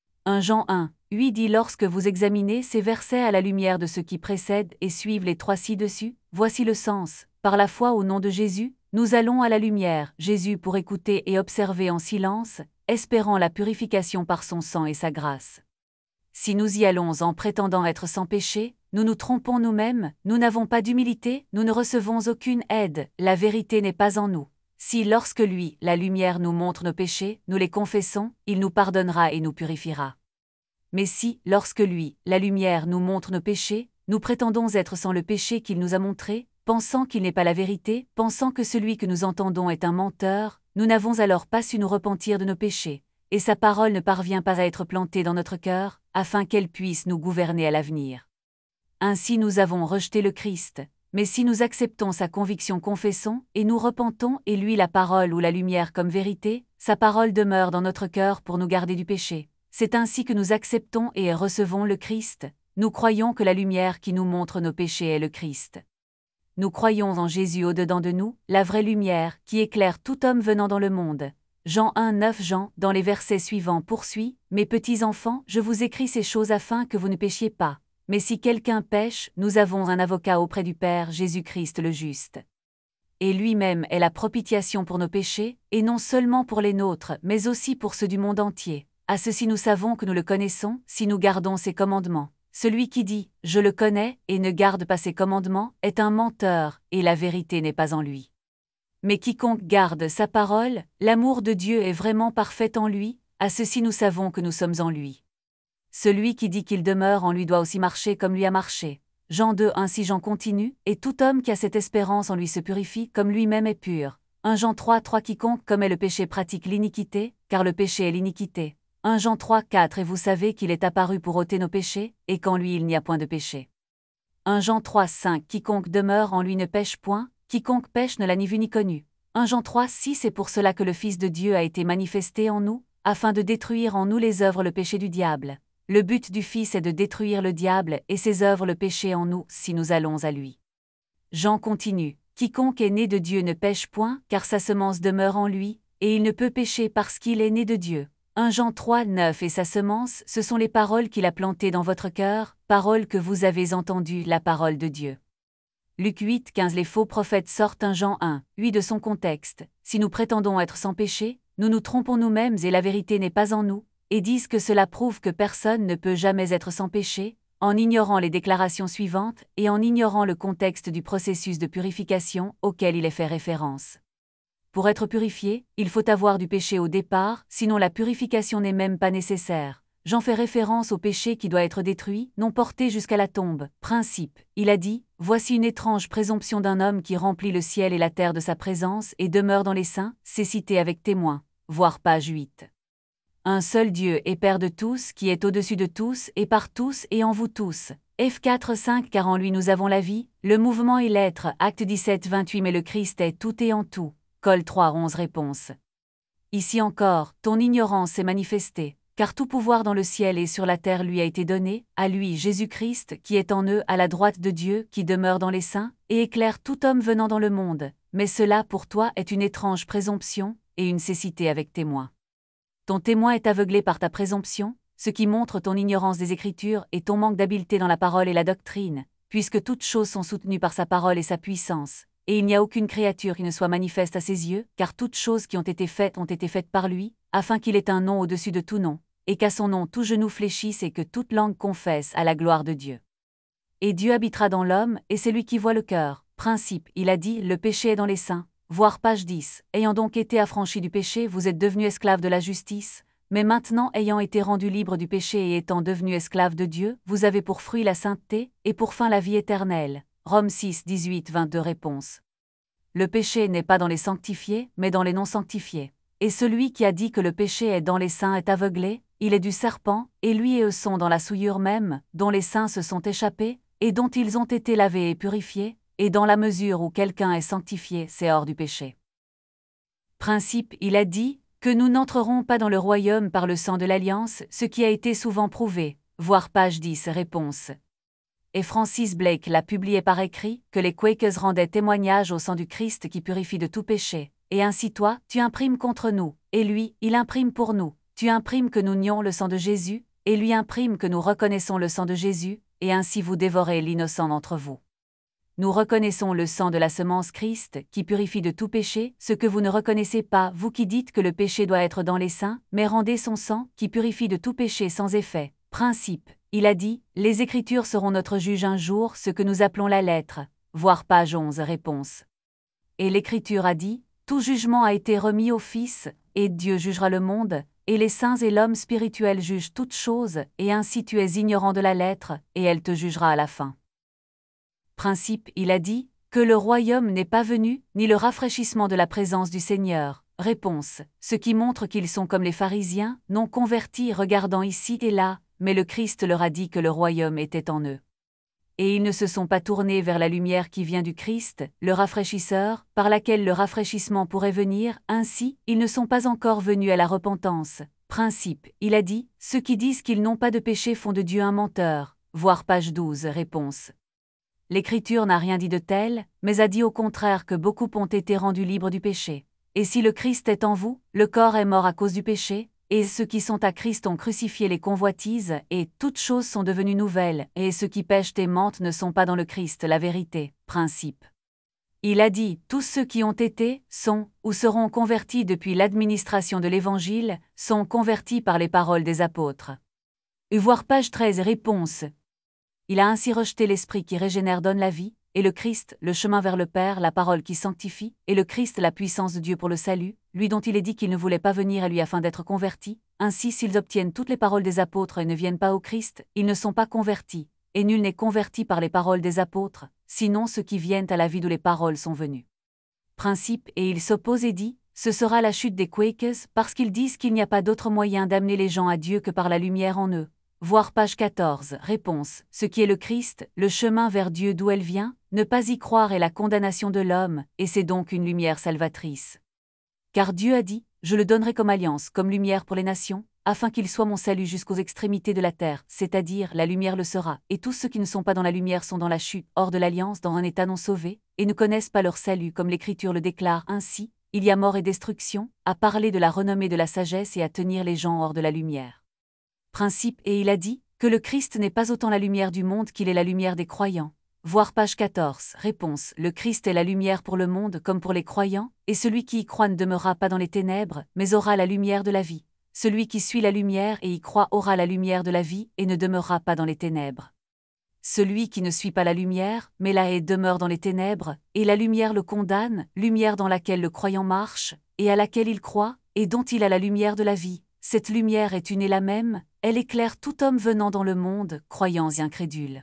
1 Jean 1 8 dit lorsque vous examinez ces versets à la lumière de ceux qui précèdent et suivent les trois ci-dessus, voici le sens. Par la foi au nom de Jésus, nous allons à la lumière, Jésus pour écouter et observer en silence, espérant la purification par son sang et sa grâce. Si nous y allons en prétendant être sans péché, nous nous trompons nous-mêmes, nous n'avons pas d'humilité, nous ne recevons aucune aide, la vérité n'est pas en nous. Si lorsque lui, la lumière nous montre nos péchés, nous les confessons, il nous pardonnera et nous purifiera. Mais si, lorsque lui, la lumière nous montre nos péchés, nous prétendons être sans le péché qu'il nous a montré, pensant qu'il n'est pas la vérité, pensant que celui que nous entendons est un menteur, nous n'avons alors pas su nous repentir de nos péchés, et sa parole ne parvient pas à être plantée dans notre cœur, afin qu'elle puisse nous gouverner à l'avenir. Ainsi nous avons rejeté le Christ, mais si nous acceptons sa conviction, confessons, et nous repentons et lui la parole ou la lumière comme vérité, sa parole demeure dans notre cœur pour nous garder du péché. C'est ainsi que nous acceptons et recevons le Christ. Nous croyons que la lumière qui nous montre nos péchés est le Christ. Nous croyons en Jésus au-dedans de nous, la vraie lumière qui éclaire tout homme venant dans le monde. Jean 1 9 Jean, dans les versets suivants poursuit, « Mes petits enfants, je vous écris ces choses afin que vous ne péchiez pas. Mais si quelqu'un pêche, nous avons un avocat auprès du Père, Jésus-Christ le juste. Et lui-même est la propitiation pour nos péchés, et non seulement pour les nôtres, mais aussi pour ceux du monde entier. À ceci nous savons que nous le connaissons, si nous gardons ses commandements. Celui qui dit « Je le connais » et ne garde pas ses commandements est un menteur, et la vérité n'est pas en lui. Mais quiconque garde sa parole, l'amour de Dieu est vraiment parfait en lui, à ceci nous savons que nous sommes en lui. Celui qui dit qu'il demeure en lui doit aussi marcher comme lui a marché. Jean 2, ainsi Jean continue, et tout homme qui a cette espérance en lui se purifie comme lui-même est pur. 1 Jean 3, 3 Quiconque commet le péché pratique l'iniquité, car le péché est l'iniquité. 1 Jean 3, 4 Et vous savez qu'il est apparu pour ôter nos péchés, et qu'en lui il n'y a point de péché. 1 Jean 3, 5 Quiconque demeure en lui ne pêche point, quiconque pêche ne l'a ni vu ni connu. 1 Jean 3, 6 C'est pour cela que le Fils de Dieu a été manifesté en nous, afin de détruire en nous les œuvres le péché du diable. Le but du Fils est de détruire le diable et ses œuvres le péché en nous, si nous allons à lui. Jean continue. Quiconque est né de Dieu ne pêche point, car sa semence demeure en lui, et il ne peut pécher parce qu'il est né de Dieu. 1 Jean 3, 9 Et sa semence, ce sont les paroles qu'il a plantées dans votre cœur, paroles que vous avez entendues, la parole de Dieu. Luc 8, 15 Les faux prophètes sortent 1 Jean 1, 8 de son contexte. Si nous prétendons être sans péché, nous nous trompons nous-mêmes et la vérité n'est pas en nous, et disent que cela prouve que personne ne peut jamais être sans péché, en ignorant les déclarations suivantes et en ignorant le contexte du processus de purification auquel il est fait référence. Pour être purifié, il faut avoir du péché au départ, sinon la purification n'est même pas nécessaire. J'en fais référence au péché qui doit être détruit, non porté jusqu'à la tombe. Principe, il a dit, voici une étrange présomption d'un homme qui remplit le ciel et la terre de sa présence et demeure dans les saints, c'est cité avec témoin. Voir page 8. Un seul Dieu et Père de tous, qui est au-dessus de tous et par tous et en vous tous. F4 5 Car en lui nous avons la vie, le mouvement et l'être. Acte 17 28 Mais le Christ est tout et en tout. Col 3 11 Réponse. Ici encore, ton ignorance est manifestée, car tout pouvoir dans le ciel et sur la terre lui a été donné, à lui Jésus-Christ, qui est en eux à la droite de Dieu, qui demeure dans les saints, et éclaire tout homme venant dans le monde. Mais cela pour toi est une étrange présomption, et une cécité avec témoin. Ton témoin est aveuglé par ta présomption, ce qui montre ton ignorance des Écritures et ton manque d'habileté dans la parole et la doctrine, puisque toutes choses sont soutenues par sa parole et sa puissance, et il n'y a aucune créature qui ne soit manifeste à ses yeux, car toutes choses qui ont été faites par lui, afin qu'il ait un nom au-dessus de tout nom, et qu'à son nom tout genou fléchisse et que toute langue confesse à la gloire de Dieu. Et Dieu habitera dans l'homme, et c'est lui qui voit le cœur. Principe, il a dit, le péché est dans les saints. Voir page 10. Ayant donc été affranchis du péché, vous êtes devenus esclaves de la justice, mais maintenant ayant été rendus libres du péché et étant devenus esclaves de Dieu, vous avez pour fruit la sainteté, et pour fin la vie éternelle. Romains 6, 18, 22 Réponse. Le péché n'est pas dans les sanctifiés, mais dans les non sanctifiés. Et celui qui a dit que le péché est dans les saints est aveuglé, il est du serpent, et lui et eux sont dans la souillure même, dont les saints se sont échappés, et dont ils ont été lavés et purifiés, et dans la mesure où quelqu'un est sanctifié, c'est hors du péché. Principe, il a dit, que nous n'entrerons pas dans le royaume par le sang de l'alliance, ce qui a été souvent prouvé, voir page 10 Réponse. Et Francis Blake l'a publié par écrit, que les Quakers rendaient témoignage au sang du Christ qui purifie de tout péché, et ainsi toi, tu imprimes contre nous, et lui, il imprime pour nous, tu imprimes que nous nions le sang de Jésus, et lui imprime que nous reconnaissons le sang de Jésus, et ainsi vous dévorez l'innocent d'entre vous. Nous reconnaissons le sang de la semence Christ, qui purifie de tout péché, ce que vous ne reconnaissez pas, vous qui dites que le péché doit être dans les saints, mais rendez son sang, qui purifie de tout péché sans effet. Principe, il a dit, les Écritures seront notre juge un jour, ce que nous appelons la lettre, voir page 11 Réponse. Et l'Écriture a dit, tout jugement a été remis au Fils, et Dieu jugera le monde, et les saints et l'homme spirituel jugent toutes choses, et ainsi tu es ignorant de la lettre, et elle te jugera à la fin. Principe, il a dit, que le royaume n'est pas venu, ni le rafraîchissement de la présence du Seigneur. Réponse, ce qui montre qu'ils sont comme les pharisiens, non convertis regardant ici et là, mais le Christ leur a dit que le royaume était en eux. Et ils ne se sont pas tournés vers la lumière qui vient du Christ, le rafraîchisseur, par laquelle le rafraîchissement pourrait venir, ainsi, ils ne sont pas encore venus à la repentance. Principe, il a dit, ceux qui disent qu'ils n'ont pas de péché font de Dieu un menteur. Voir page 12 Réponse. L'Écriture n'a rien dit de tel, mais a dit au contraire que beaucoup ont été rendus libres du péché. Et si le Christ est en vous, le corps est mort à cause du péché, et ceux qui sont à Christ ont crucifié les convoitises, et toutes choses sont devenues nouvelles, et ceux qui pêchent et mentent ne sont pas dans le Christ la vérité. Principe. Il a dit, tous ceux qui ont été, sont, ou seront convertis depuis l'administration de l'Évangile, sont convertis par les paroles des apôtres. Voir page 13 Réponse. Il a ainsi rejeté l'Esprit qui régénère donne la vie, et le Christ, le chemin vers le Père, la parole qui sanctifie, et le Christ, la puissance de Dieu pour le salut, lui dont il est dit qu'il ne voulait pas venir à lui afin d'être converti. Ainsi s'ils obtiennent toutes les paroles des apôtres et ne viennent pas au Christ, ils ne sont pas convertis, et nul n'est converti par les paroles des apôtres, sinon ceux qui viennent à la vie d'où les paroles sont venues. Principe, et il s'oppose et dit, ce sera la chute des Quakers, parce qu'ils disent qu'il n'y a pas d'autre moyen d'amener les gens à Dieu que par la lumière en eux. Voir page 14. Réponse. Ce qui est le Christ, le chemin vers Dieu d'où elle vient, ne pas y croire est la condamnation de l'homme, et c'est donc une lumière salvatrice. Car Dieu a dit, je le donnerai comme alliance, comme lumière pour les nations, afin qu'il soit mon salut jusqu'aux extrémités de la terre, c'est-à-dire la lumière le sera, et tous ceux qui ne sont pas dans la lumière sont dans la chute, hors de l'alliance, dans un état non sauvé, et ne connaissent pas leur salut comme l'Écriture le déclare ainsi, il y a mort et destruction, à parler de la renommée de la sagesse et à tenir les gens hors de la lumière. Principe, et il a dit, que le Christ n'est pas autant la lumière du monde qu'il est la lumière des croyants. Voir page 14. Réponse. Le Christ est la lumière pour le monde comme pour les croyants, et celui qui y croit ne demeurera pas dans les ténèbres, mais aura la lumière de la vie. Celui qui suit la lumière et y croit aura la lumière de la vie et ne demeurera pas dans les ténèbres. Celui qui ne suit pas la lumière, mais la haie demeure dans les ténèbres, et la lumière le condamne, lumière dans laquelle le croyant marche, et à laquelle il croit, et dont il a la lumière de la vie. Cette lumière est une et la même, elle éclaire tout homme venant dans le monde, croyants et incrédules.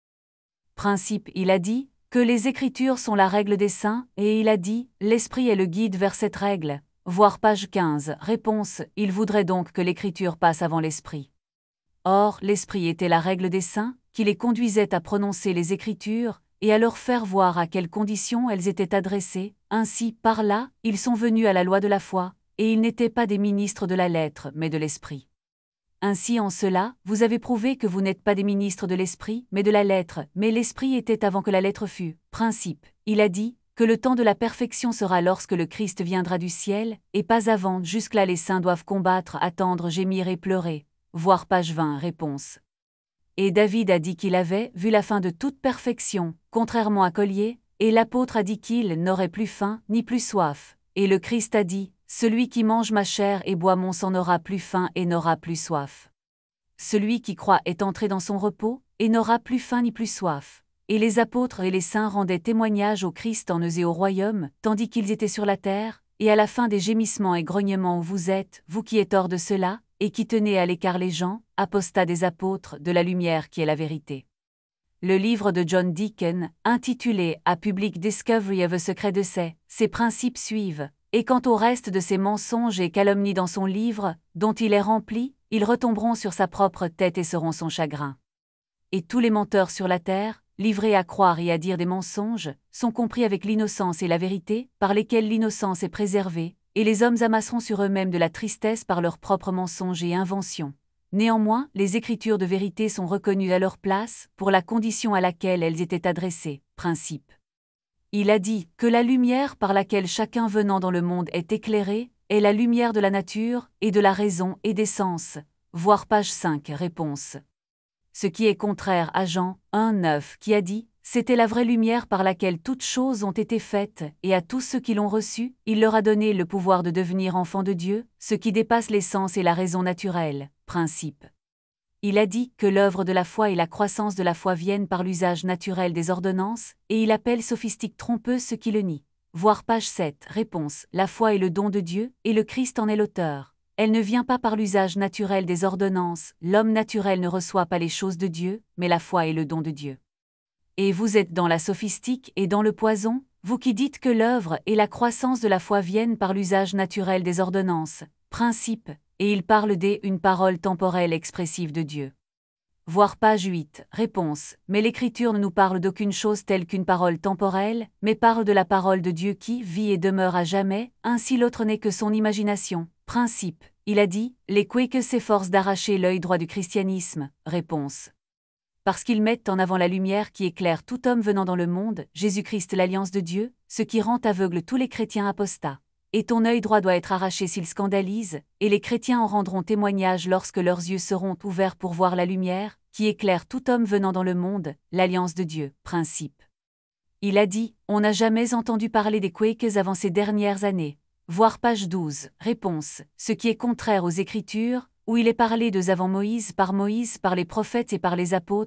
Principe, il a dit, que les Écritures sont la règle des saints, et il a dit, l'Esprit est le guide vers cette règle. Voir page 15. Réponse, il voudrait donc que l'Écriture passe avant l'Esprit. Or, l'Esprit était la règle des saints, qui les conduisait à prononcer les Écritures, et à leur faire voir à quelles conditions elles étaient adressées. Ainsi, par là, ils sont venus à la loi de la foi, et ils n'étaient pas des ministres de la lettre, mais de l'Esprit. Ainsi en cela, vous avez prouvé que vous n'êtes pas des ministres de l'Esprit, mais de la lettre, mais l'Esprit était avant que la lettre fût. Principe, il a dit, que le temps de la perfection sera lorsque le Christ viendra du ciel, et pas avant, jusque-là les saints doivent combattre, attendre, gémir et pleurer. Voir page 20. Réponse. Et David a dit qu'il avait vu la fin de toute perfection, contrairement à Collier, et l'apôtre a dit qu'il n'aurait plus faim, ni plus soif. Et le Christ a dit, celui qui mange ma chair et boit mon sang n'aura plus faim et n'aura plus soif. Celui qui croit est entré dans son repos, et n'aura plus faim ni plus soif. Et les apôtres et les saints rendaient témoignage au Christ en eux et au royaume, tandis qu'ils étaient sur la terre, et à la fin des gémissements et grognements où vous êtes, vous qui êtes hors de cela, et qui tenez à l'écart les gens, apostats des apôtres, de la lumière qui est la vérité. Le livre de John Deacon, intitulé A Public Discovery of a Secret de ses principes suivent, et quant au reste de ses mensonges et calomnies dans son livre, dont il est rempli, ils retomberont sur sa propre tête et seront son chagrin. Et tous les menteurs sur la terre, livrés à croire et à dire des mensonges, sont compris avec l'innocence et la vérité, par lesquels l'innocence est préservée, et les hommes amasseront sur eux-mêmes de la tristesse par leurs propres mensonges et inventions. Néanmoins, les Écritures de vérité sont reconnues à leur place, pour la condition à laquelle elles étaient adressées. Principe. Il a dit que la lumière par laquelle chacun venant dans le monde est éclairé, est la lumière de la nature, et de la raison et des sens. Voir page 5. Réponse. Ce qui est contraire à Jean 1,9 qui a dit, c'était la vraie lumière par laquelle toutes choses ont été faites, et à tous ceux qui l'ont reçue, il leur a donné le pouvoir de devenir enfants de Dieu, ce qui dépasse les sens et la raison naturelle. Principe. Il a dit que l'œuvre de la foi et la croissance de la foi viennent par l'usage naturel des ordonnances, et il appelle sophistique trompeuse ceux qui le nient. Voir page 7. Réponse. La foi est le don de Dieu, et le Christ en est l'auteur. Elle ne vient pas par l'usage naturel des ordonnances, l'homme naturel ne reçoit pas les choses de Dieu, mais la foi est le don de Dieu. Et vous êtes dans la sophistique et dans le poison, vous qui dites que l'œuvre et la croissance de la foi viennent par l'usage naturel des ordonnances. Principe. Et il parle une parole temporelle expressive de Dieu. Voir page 8. Réponse. Mais l'Écriture ne nous parle d'aucune chose telle qu'une parole temporelle, mais parle de la parole de Dieu qui vit et demeure à jamais, ainsi l'autre n'est que son imagination. Principe. Il a dit, les Quakers s'efforcent d'arracher l'œil droit du christianisme. Réponse. Parce qu'ils mettent en avant la lumière qui éclaire tout homme venant dans le monde, Jésus-Christ l'alliance de Dieu, ce qui rend aveugle tous les chrétiens apostats. Et ton œil droit doit être arraché s'ils scandalisent, et les chrétiens en rendront témoignage lorsque leurs yeux seront ouverts pour voir la lumière, qui éclaire tout homme venant dans le monde, l'alliance de Dieu. Principe. Il a dit, on n'a jamais entendu parler des Quakers avant ces dernières années. Voir page 12. Réponse. Ce qui est contraire aux Écritures, où il est parlé d'eux avant Moïse, par les prophètes et par les apôtres,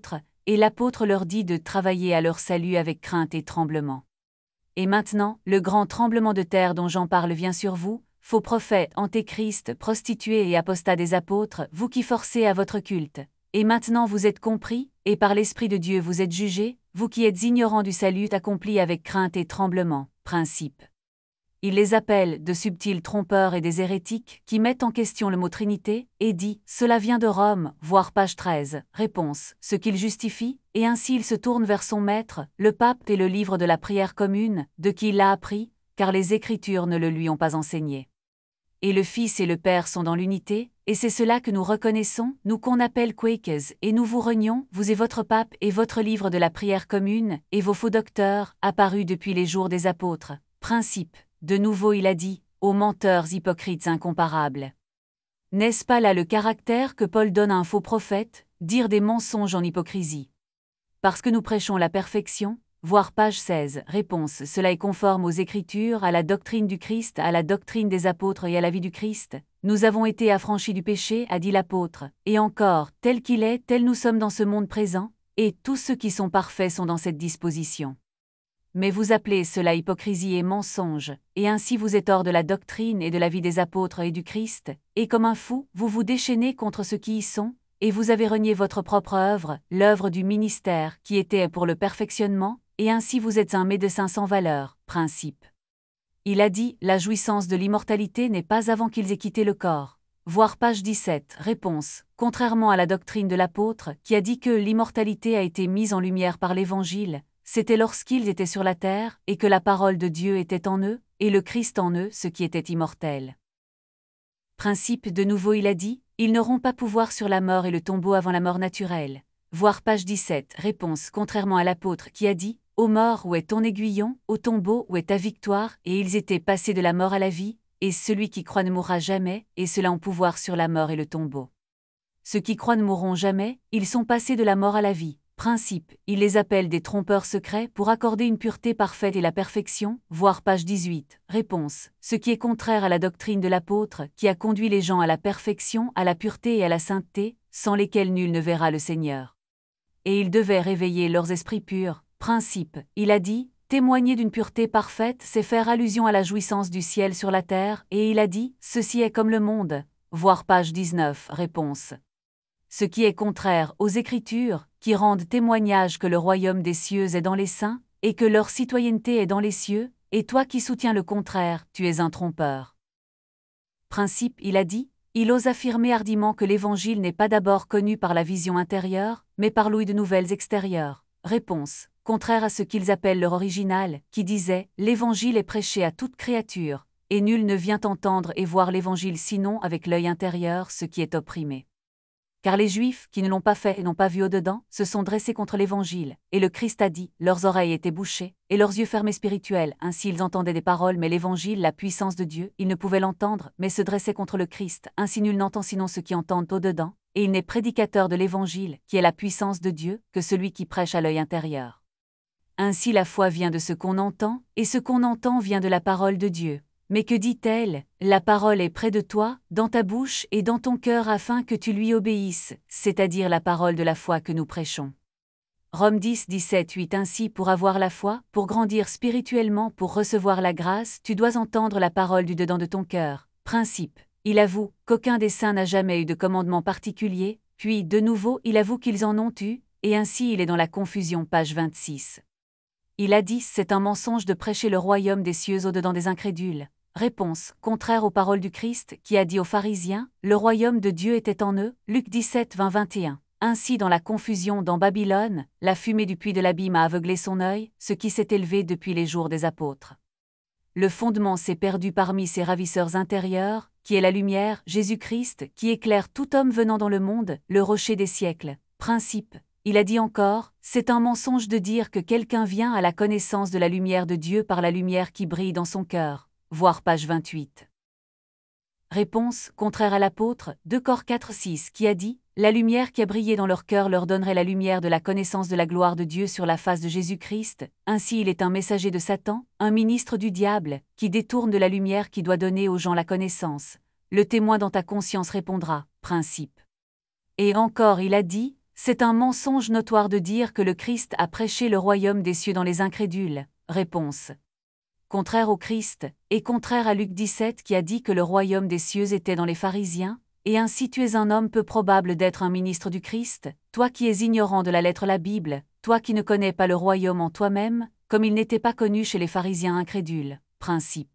et l'apôtre leur dit de travailler à leur salut avec crainte et tremblement. Et maintenant, le grand tremblement de terre dont Jean parle vient sur vous, faux prophètes, antéchrist, prostituées et apostats des apôtres, vous qui forcez à votre culte. Et maintenant vous êtes compris, et par l'Esprit de Dieu vous êtes jugés, vous qui êtes ignorants du salut accompli avec crainte et tremblement, principe. Il les appelle de subtils trompeurs et des hérétiques qui mettent en question le mot Trinité, et dit « Cela vient de Rome », voire page 13, réponse, ce qu'il justifie, et ainsi il se tourne vers son maître, le pape et le livre de la prière commune, de qui il l'a appris, car les Écritures ne le lui ont pas enseigné. Et le Fils et le Père sont dans l'unité, et c'est cela que nous reconnaissons, nous qu'on appelle Quakers, et nous vous renions, vous et votre pape et votre livre de la prière commune, et vos faux docteurs, apparus depuis les jours des apôtres. Principe. De nouveau il a dit, ô menteurs hypocrites incomparables. N'est-ce pas là le caractère que Paul donne à un faux prophète, dire des mensonges en hypocrisie? Parce que nous prêchons la perfection, voir page 16, réponse, cela est conforme aux Écritures, à la doctrine du Christ, à la doctrine des apôtres et à la vie du Christ. Nous avons été affranchis du péché, a dit l'apôtre, et encore, tel qu'il est, tel nous sommes dans ce monde présent, et tous ceux qui sont parfaits sont dans cette disposition. Mais vous appelez cela hypocrisie et mensonge, et ainsi vous êtes hors de la doctrine et de la vie des apôtres et du Christ, et comme un fou, vous vous déchaînez contre ceux qui y sont, et vous avez renié votre propre œuvre, l'œuvre du ministère, qui était pour le perfectionnement, et ainsi vous êtes un médecin sans valeur, principe. Il a dit, la jouissance de l'immortalité n'est pas avant qu'ils aient quitté le corps. Voir page 17, réponse, contrairement à la doctrine de l'apôtre, qui a dit que l'immortalité a été mise en lumière par l'Évangile, c'était lorsqu'ils étaient sur la terre, et que la parole de Dieu était en eux, et le Christ en eux, ce qui était immortel. Principe de nouveau il a dit, ils n'auront pas pouvoir sur la mort et le tombeau avant la mort naturelle. Voir page 17, réponse contrairement à l'apôtre qui a dit, ô mort où est ton aiguillon, au tombeau où est ta victoire, et ils étaient passés de la mort à la vie, et celui qui croit ne mourra jamais, et cela ont pouvoir sur la mort et le tombeau. Ceux qui croient ne mourront jamais, ils sont passés de la mort à la vie. Principe, il les appelle des trompeurs secrets pour accorder une pureté parfaite et la perfection, voir page 18. Réponse, ce qui est contraire à la doctrine de l'apôtre, qui a conduit les gens à la perfection, à la pureté et à la sainteté, sans lesquels nul ne verra le Seigneur. Et ils devaient réveiller leurs esprits purs. Principe, il a dit, témoigner d'une pureté parfaite, c'est faire allusion à la jouissance du ciel sur la terre, et il a dit, ceci est comme le monde. Voir page 19. Réponse. Ce qui est contraire aux Écritures, qui rendent témoignage que le royaume des cieux est dans les saints, et que leur citoyenneté est dans les cieux, et toi qui soutiens le contraire, tu es un trompeur. Principe, il a dit, il ose affirmer hardiment que l'Évangile n'est pas d'abord connu par la vision intérieure, mais par l'ouïe de nouvelles extérieures. Réponse, contraire à ce qu'ils appellent leur original, qui disait, l'Évangile est prêché à toute créature, et nul ne vient entendre et voir l'Évangile sinon avec l'œil intérieur, ce qui est opprimé. Car les Juifs, qui ne l'ont pas fait et n'ont pas vu au-dedans, se sont dressés contre l'Évangile, et le Christ a dit, leurs oreilles étaient bouchées, et leurs yeux fermés spirituels, ainsi ils entendaient des paroles mais l'Évangile, la puissance de Dieu, ils ne pouvaient l'entendre, mais se dressaient contre le Christ, ainsi nul n'entend sinon ceux qui entendent au-dedans, et il n'est prédicateur de l'Évangile, qui est la puissance de Dieu, que celui qui prêche à l'œil intérieur. Ainsi la foi vient de ce qu'on entend, et ce qu'on entend vient de la parole de Dieu. Mais que dit-elle? La parole est près de toi, dans ta bouche et dans ton cœur afin que tu lui obéisses, c'est-à-dire la parole de la foi que nous prêchons. Romains 10, 17, 8 Ainsi pour avoir la foi, pour grandir spirituellement, pour recevoir la grâce, tu dois entendre la parole du dedans de ton cœur. Principe. Il avoue qu'aucun des saints n'a jamais eu de commandement particulier, puis de nouveau il avoue qu'ils en ont eu, et ainsi il est dans la confusion page 26. Il a dit, c'est un mensonge de prêcher le royaume des cieux au-dedans des incrédules. Réponse, contraire aux paroles du Christ, qui a dit aux pharisiens, le royaume de Dieu était en eux, Luc 17, 20, 21. Ainsi dans la confusion dans Babylone, la fumée du puits de l'abîme a aveuglé son œil, ce qui s'est élevé depuis les jours des apôtres. Le fondement s'est perdu parmi ses ravisseurs intérieurs, qui est la lumière, Jésus-Christ, qui éclaire tout homme venant dans le monde, le rocher des siècles. Principe. Il a dit encore, c'est un mensonge de dire que quelqu'un vient à la connaissance de la lumière de Dieu par la lumière qui brille dans son cœur. Voir page 28. Réponse, contraire à l'apôtre, 2 Cor 4, 6, qui a dit, la lumière qui a brillé dans leur cœur leur donnerait la lumière de la connaissance de la gloire de Dieu sur la face de Jésus-Christ, ainsi il est un messager de Satan, un ministre du diable, qui détourne de la lumière qui doit donner aux gens la connaissance. Le témoin dans ta conscience répondra, principe. Et encore il a dit, c'est un mensonge notoire de dire que le Christ a prêché le royaume des cieux dans les incrédules. Réponse. Contraire au Christ, et contraire à Luc 17 qui a dit que le royaume des cieux était dans les pharisiens, et ainsi tu es un homme peu probable d'être un ministre du Christ, toi qui es ignorant de la lettre la Bible, toi qui ne connais pas le royaume en toi-même, comme il n'était pas connu chez les pharisiens incrédules. Principe.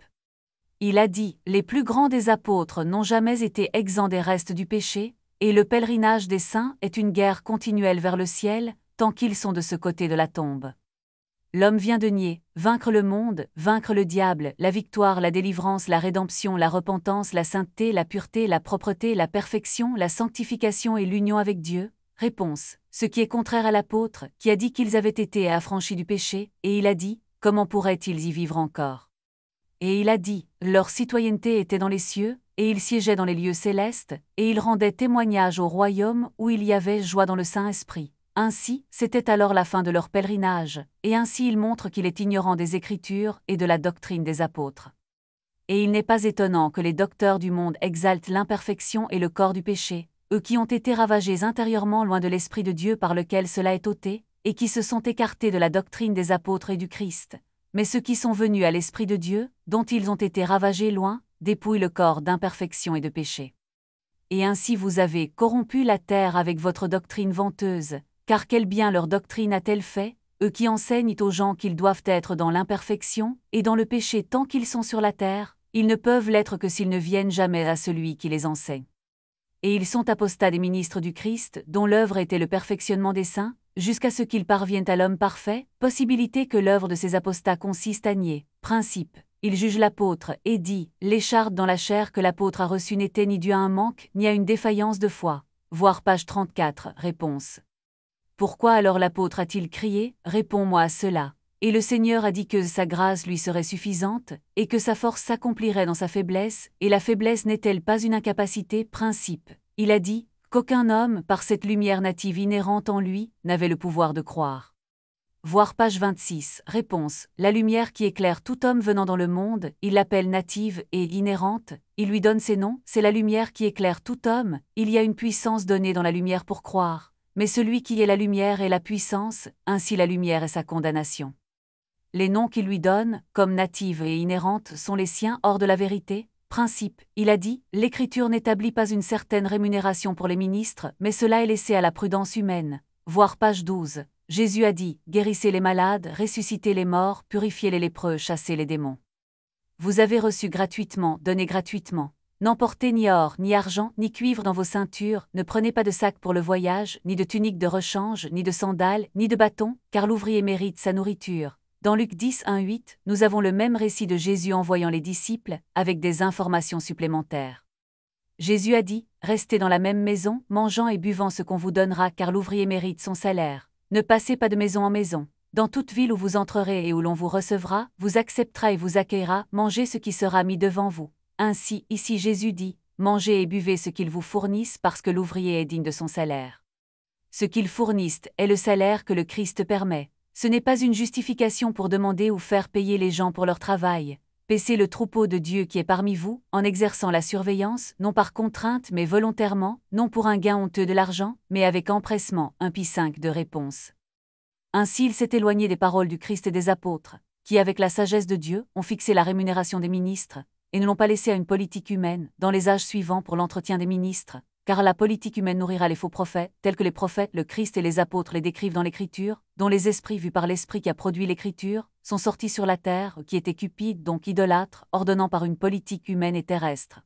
Il a dit, les plus grands des apôtres n'ont jamais été exempts des restes du péché, et le pèlerinage des saints est une guerre continuelle vers le ciel, tant qu'ils sont de ce côté de la tombe. L'homme vient de nier, vaincre le monde, vaincre le diable, la victoire, la délivrance, la rédemption, la repentance, la sainteté, la pureté, la propreté, la perfection, la sanctification et l'union avec Dieu. Réponse. Ce qui est contraire à l'apôtre, qui a dit qu'ils avaient été affranchis du péché, et il a dit, comment pourraient-ils y vivre encore? Et il a dit, leur citoyenneté était dans les cieux, et ils siégeaient dans les lieux célestes, et ils rendaient témoignage au royaume où il y avait joie dans le Saint-Esprit. Ainsi, c'était alors la fin de leur pèlerinage, et ainsi il montre qu'il est ignorant des Écritures et de la doctrine des apôtres. Et il n'est pas étonnant que les docteurs du monde exaltent l'imperfection et le corps du péché, eux qui ont été ravagés intérieurement loin de l'Esprit de Dieu par lequel cela est ôté, et qui se sont écartés de la doctrine des apôtres et du Christ. Mais ceux qui sont venus à l'Esprit de Dieu, dont ils ont été ravagés loin, dépouillent le corps d'imperfection et de péché. Et ainsi vous avez corrompu la terre avec votre doctrine vanteuse, car quel bien leur doctrine a-t-elle fait, eux qui enseignent aux gens qu'ils doivent être dans l'imperfection et dans le péché tant qu'ils sont sur la terre, ils ne peuvent l'être que s'ils ne viennent jamais à celui qui les enseigne. Et ils sont apostats des ministres du Christ, dont l'œuvre était le perfectionnement des saints, jusqu'à ce qu'ils parviennent à l'homme parfait, possibilité que l'œuvre de ces apostats consiste à nier. Principe. Il juge l'apôtre, et dit, l'écharpe dans la chair que l'apôtre a reçue n'était ni due à un manque, ni à une défaillance de foi. Voir page 34, réponse. Pourquoi alors l'apôtre a-t-il crié, réponds-moi à cela. Et le Seigneur a dit que sa grâce lui serait suffisante, et que sa force s'accomplirait dans sa faiblesse, et la faiblesse n'est-elle pas une incapacité? Principe. Il a dit, qu'aucun homme, par cette lumière native inhérente en lui, n'avait le pouvoir de croire. Voir page 26, réponse. La lumière qui éclaire tout homme venant dans le monde, il l'appelle native et inhérente, il lui donne ses noms, c'est la lumière qui éclaire tout homme, il y a une puissance donnée dans la lumière pour croire, mais celui qui est la lumière est la puissance, ainsi la lumière est sa condamnation. Les noms qu'il lui donne, comme native et inhérente, sont les siens hors de la vérité. Principe, il a dit, l'Écriture n'établit pas une certaine rémunération pour les ministres, mais cela est laissé à la prudence humaine. Voir page 12. Jésus a dit, guérissez les malades, ressuscitez les morts, purifiez les lépreux, chassez les démons. Vous avez reçu gratuitement, donnez gratuitement. N'emportez ni or, ni argent, ni cuivre dans vos ceintures, ne prenez pas de sac pour le voyage, ni de tunique de rechange, ni de sandales, ni de bâton, car l'ouvrier mérite sa nourriture. Dans Luc 10, 1-8, nous avons le même récit de Jésus envoyant les disciples, avec des informations supplémentaires. Jésus a dit, restez dans la même maison, mangeant et buvant ce qu'on vous donnera, car l'ouvrier mérite son salaire. Ne passez pas de maison en maison. Dans toute ville où vous entrerez et où l'on vous recevra, vous acceptera et vous accueillera, mangez ce qui sera mis devant vous. Ainsi, ici Jésus dit, mangez et buvez ce qu'ils vous fournissent parce que l'ouvrier est digne de son salaire. Ce qu'ils fournissent est le salaire que le Christ permet. Ce n'est pas une justification pour demander ou faire payer les gens pour leur travail. Paissez le troupeau de Dieu qui est parmi vous, en exerçant la surveillance, non par contrainte mais volontairement, non pour un gain honteux de l'argent, mais avec empressement. 1 Pie 5 de réponse. Ainsi il s'est éloigné des paroles du Christ et des apôtres, qui avec la sagesse de Dieu, ont fixé la rémunération des ministres, et ne l'ont pas laissé à une politique humaine, dans les âges suivants pour l'entretien des ministres, car la politique humaine nourrira les faux prophètes, tels que les prophètes, le Christ et les apôtres les décrivent dans l'Écriture, dont les esprits vus par l'Esprit qui a produit l'Écriture, sont sortis sur la terre, qui étaient cupides, donc idolâtres, ordonnant par une politique humaine et terrestre.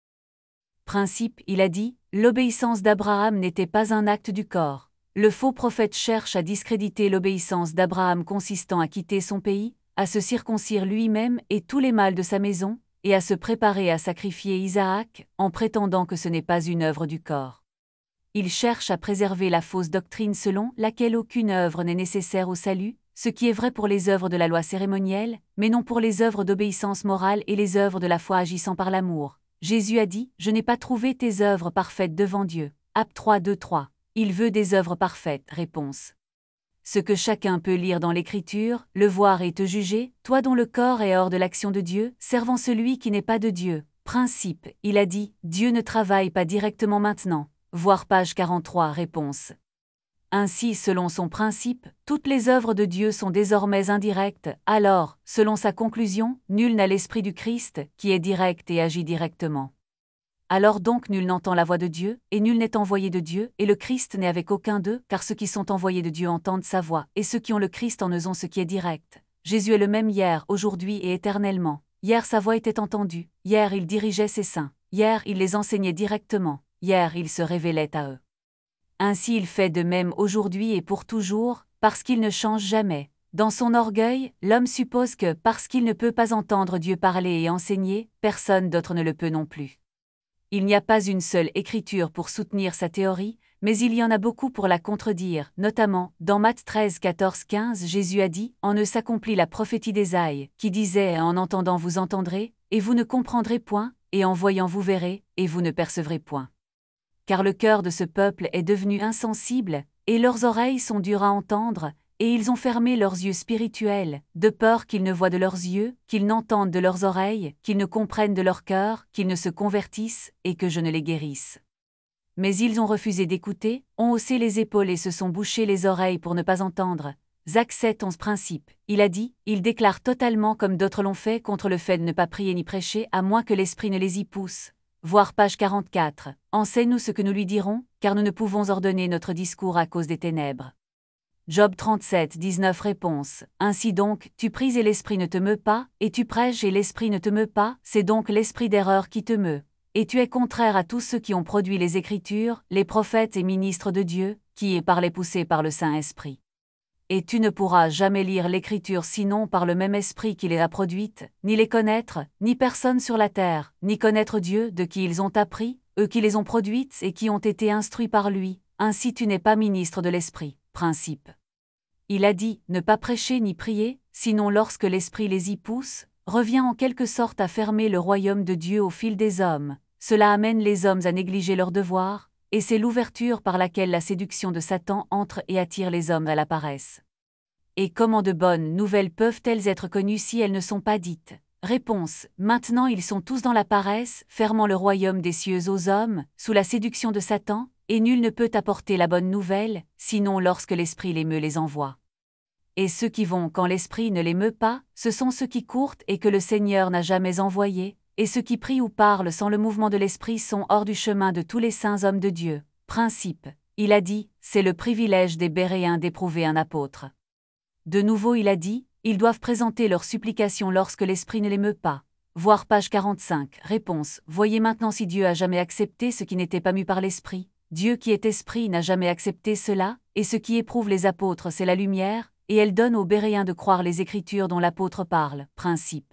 Principe, il a dit, l'obéissance d'Abraham n'était pas un acte du corps. Le faux prophète cherche à discréditer l'obéissance d'Abraham consistant à quitter son pays, à se circoncire lui-même et tous les mâles de sa maison, et à se préparer à sacrifier Isaac, en prétendant que ce n'est pas une œuvre du corps. Il cherche à préserver la fausse doctrine selon laquelle aucune œuvre n'est nécessaire au salut, ce qui est vrai pour les œuvres de la loi cérémonielle, mais non pour les œuvres d'obéissance morale et les œuvres de la foi agissant par l'amour. Jésus a dit, « Je n'ai pas trouvé tes œuvres parfaites devant Dieu. » Actes 3, 2, 3. Il veut des œuvres parfaites. Réponse. Ce que chacun peut lire dans l'Écriture, le voir et te juger, toi dont le corps est hors de l'action de Dieu, servant celui qui n'est pas de Dieu. Principe, il a dit, Dieu ne travaille pas directement maintenant. Voir page 43. Réponse. Ainsi, selon son principe, toutes les œuvres de Dieu sont désormais indirectes, alors, selon sa conclusion, nul n'a l'esprit du Christ, qui est direct et agit directement. Alors donc nul n'entend la voix de Dieu, et nul n'est envoyé de Dieu, et le Christ n'est avec aucun d'eux, car ceux qui sont envoyés de Dieu entendent sa voix, et ceux qui ont le Christ en eux ont ce qui est direct. Jésus est le même hier, aujourd'hui et éternellement. Hier sa voix était entendue, hier il dirigeait ses saints, hier il les enseignait directement, hier il se révélait à eux. Ainsi il fait de même aujourd'hui et pour toujours, parce qu'il ne change jamais. Dans son orgueil, l'homme suppose que, parce qu'il ne peut pas entendre Dieu parler et enseigner, personne d'autre ne le peut non plus. Il n'y a pas une seule écriture pour soutenir sa théorie, mais il y en a beaucoup pour la contredire, notamment, dans Matthieu 13, 14, 15, Jésus a dit « En eux s'accomplit la prophétie d'Ésaïe, qui disait « En entendant vous entendrez, et vous ne comprendrez point, et en voyant vous verrez, et vous ne percevrez point. » Car le cœur de ce peuple est devenu insensible, et leurs oreilles sont dures à entendre, et ils ont fermé leurs yeux spirituels, de peur qu'ils ne voient de leurs yeux, qu'ils n'entendent de leurs oreilles, qu'ils ne comprennent de leur cœur, qu'ils ne se convertissent, et que je ne les guérisse. Mais ils ont refusé d'écouter, ont haussé les épaules et se sont bouchés les oreilles pour ne pas entendre. Zac 7, 11 principe. Il a dit, il déclare totalement comme d'autres l'ont fait contre le fait de ne pas prier ni prêcher à moins que l'esprit ne les y pousse. Voir page 44. Enseigne-nous ce que nous lui dirons, car nous ne pouvons ordonner notre discours à cause des ténèbres. Job 37, 19 Réponse. Ainsi donc, tu pries et l'esprit ne te meut pas, et tu prêches et l'esprit ne te meut pas, c'est donc l'esprit d'erreur qui te meut. Et tu es contraire à tous ceux qui ont produit les Écritures, les prophètes et ministres de Dieu, qui est par les poussés par le Saint-Esprit. Et tu ne pourras jamais lire l'Écriture sinon par le même Esprit qui les a produites, ni les connaître, ni personne sur la terre, ni connaître Dieu de qui ils ont appris, eux qui les ont produites et qui ont été instruits par lui, ainsi tu n'es pas ministre de l'Esprit. Principe. Il a dit, ne pas prêcher ni prier, sinon lorsque l'Esprit les y pousse, revient en quelque sorte à fermer le royaume de Dieu au fil des hommes, cela amène les hommes à négliger leurs devoirs, et c'est l'ouverture par laquelle la séduction de Satan entre et attire les hommes à la paresse. Et comment de bonnes nouvelles peuvent-elles être connues si elles ne sont pas dites? Réponse. Maintenant ils sont tous dans la paresse, fermant le royaume des cieux aux hommes, sous la séduction de Satan, et nul ne peut apporter la bonne nouvelle, sinon lorsque l'Esprit les meut les envoie. Et ceux qui vont quand l'Esprit ne les meut pas, ce sont ceux qui courent et que le Seigneur n'a jamais envoyés, et ceux qui prient ou parlent sans le mouvement de l'Esprit sont hors du chemin de tous les saints hommes de Dieu. Principe. Il a dit, c'est le privilège des Béréens d'éprouver un apôtre. De nouveau il a dit, ils doivent présenter leurs supplications lorsque l'Esprit ne les meut pas. Voir page 45. Réponse. Voyez maintenant si Dieu a jamais accepté ce qui n'était pas mu par l'Esprit. Dieu qui est Esprit n'a jamais accepté cela, et ce qui éprouve les apôtres c'est la lumière, et elle donne aux Béréens de croire les Écritures dont l'apôtre parle. Principe.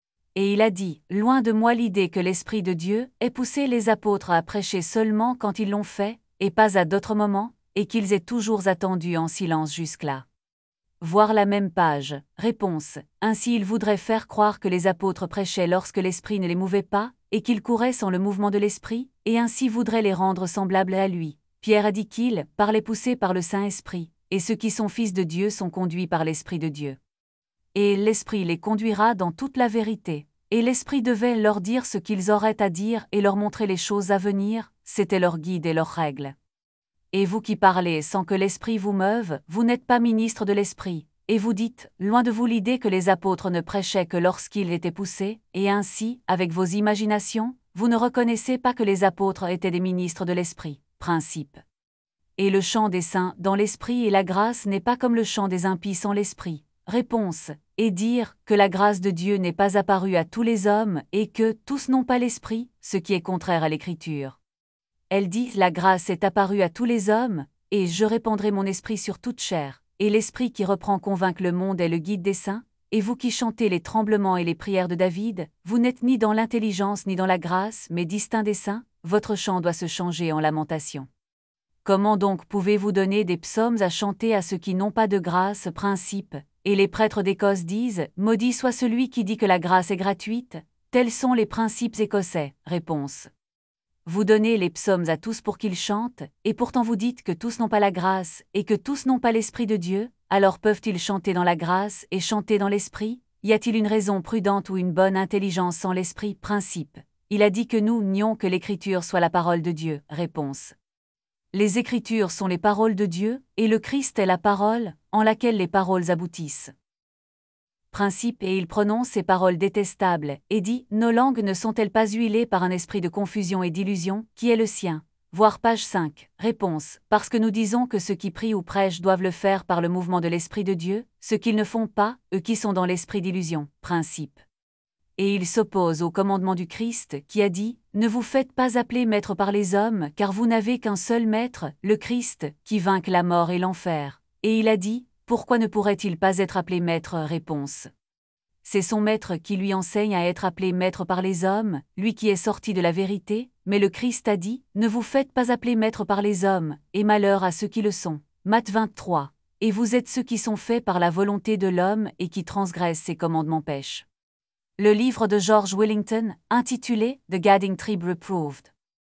Et il a dit, loin de moi l'idée que l'Esprit de Dieu ait poussé les apôtres à prêcher seulement quand ils l'ont fait, et pas à d'autres moments, et qu'ils aient toujours attendu en silence jusque-là. Voir la même page. Réponse. Ainsi il voudrait faire croire que les apôtres prêchaient lorsque l'Esprit ne les mouvait pas, et qu'ils couraient sans le mouvement de l'Esprit, et ainsi voudrait les rendre semblables à lui. Pierre a dit qu'il, par les poussés par le Saint-Esprit, et ceux qui sont fils de Dieu sont conduits par l'Esprit de Dieu. Et l'Esprit les conduira dans toute la vérité. Et l'Esprit devait leur dire ce qu'ils auraient à dire et leur montrer les choses à venir, c'était leur guide et leur règle. Et vous qui parlez sans que l'Esprit vous meuve, vous n'êtes pas ministre de l'Esprit, et vous dites, loin de vous l'idée que les apôtres ne prêchaient que lorsqu'ils étaient poussés, et ainsi, avec vos imaginations, vous ne reconnaissez pas que les apôtres étaient des ministres de l'Esprit. Principe. Et le chant des saints dans l'Esprit et la grâce n'est pas comme le chant des impies sans l'Esprit. Réponse. Et dire que la grâce de Dieu n'est pas apparue à tous les hommes et que tous n'ont pas l'Esprit, ce qui est contraire à l'Écriture. Elle dit la grâce est apparue à tous les hommes, et je répandrai mon esprit sur toute chair, et l'Esprit qui reprend convainc le monde est le guide des saints, et vous qui chantez les tremblements et les prières de David, vous n'êtes ni dans l'intelligence ni dans la grâce mais distincts des saints, votre chant doit se changer en lamentation. Comment donc pouvez-vous donner des psaumes à chanter à ceux qui n'ont pas de grâce? Principe. Et les prêtres d'Écosse disent, maudit soit celui qui dit que la grâce est gratuite, tels sont les principes écossais. Réponse. Vous donnez les psaumes à tous pour qu'ils chantent, et pourtant vous dites que tous n'ont pas la grâce, et que tous n'ont pas l'Esprit de Dieu, alors peuvent-ils chanter dans la grâce et chanter dans l'Esprit? Y a-t-il une raison prudente ou une bonne intelligence sans l'Esprit? Principe. Il a dit que nous nions que l'Écriture soit la parole de Dieu. Réponse. Les Écritures sont les paroles de Dieu, et le Christ est la parole, en laquelle les paroles aboutissent. Principe. Et il prononce ces paroles détestables, et dit « Nos langues ne sont-elles pas huilées par un esprit de confusion et d'illusion, qui est le sien ?» Voir page 5. Réponse. Parce que nous disons que ceux qui prient ou prêchent doivent le faire par le mouvement de l'Esprit de Dieu, ce qu'ils ne font pas, eux qui sont dans l'esprit d'illusion. Principe. Et il s'oppose au commandement du Christ, qui a dit « Ne vous faites pas appeler maître par les hommes, car vous n'avez qu'un seul maître, le Christ, qui vainque la mort et l'enfer. » Et il a dit « Pourquoi ne pourrait-il pas être appelé maître ?» Réponse. C'est son maître qui lui enseigne à être appelé maître par les hommes, lui qui est sorti de la vérité, mais le Christ a dit « Ne vous faites pas appeler maître par les hommes, et malheur à ceux qui le sont. » Matthieu 23. Et vous êtes ceux qui sont faits par la volonté de l'homme et qui transgressent ses commandements pêchent. Le livre de George Willington, intitulé The Gadding Tribe Reproved.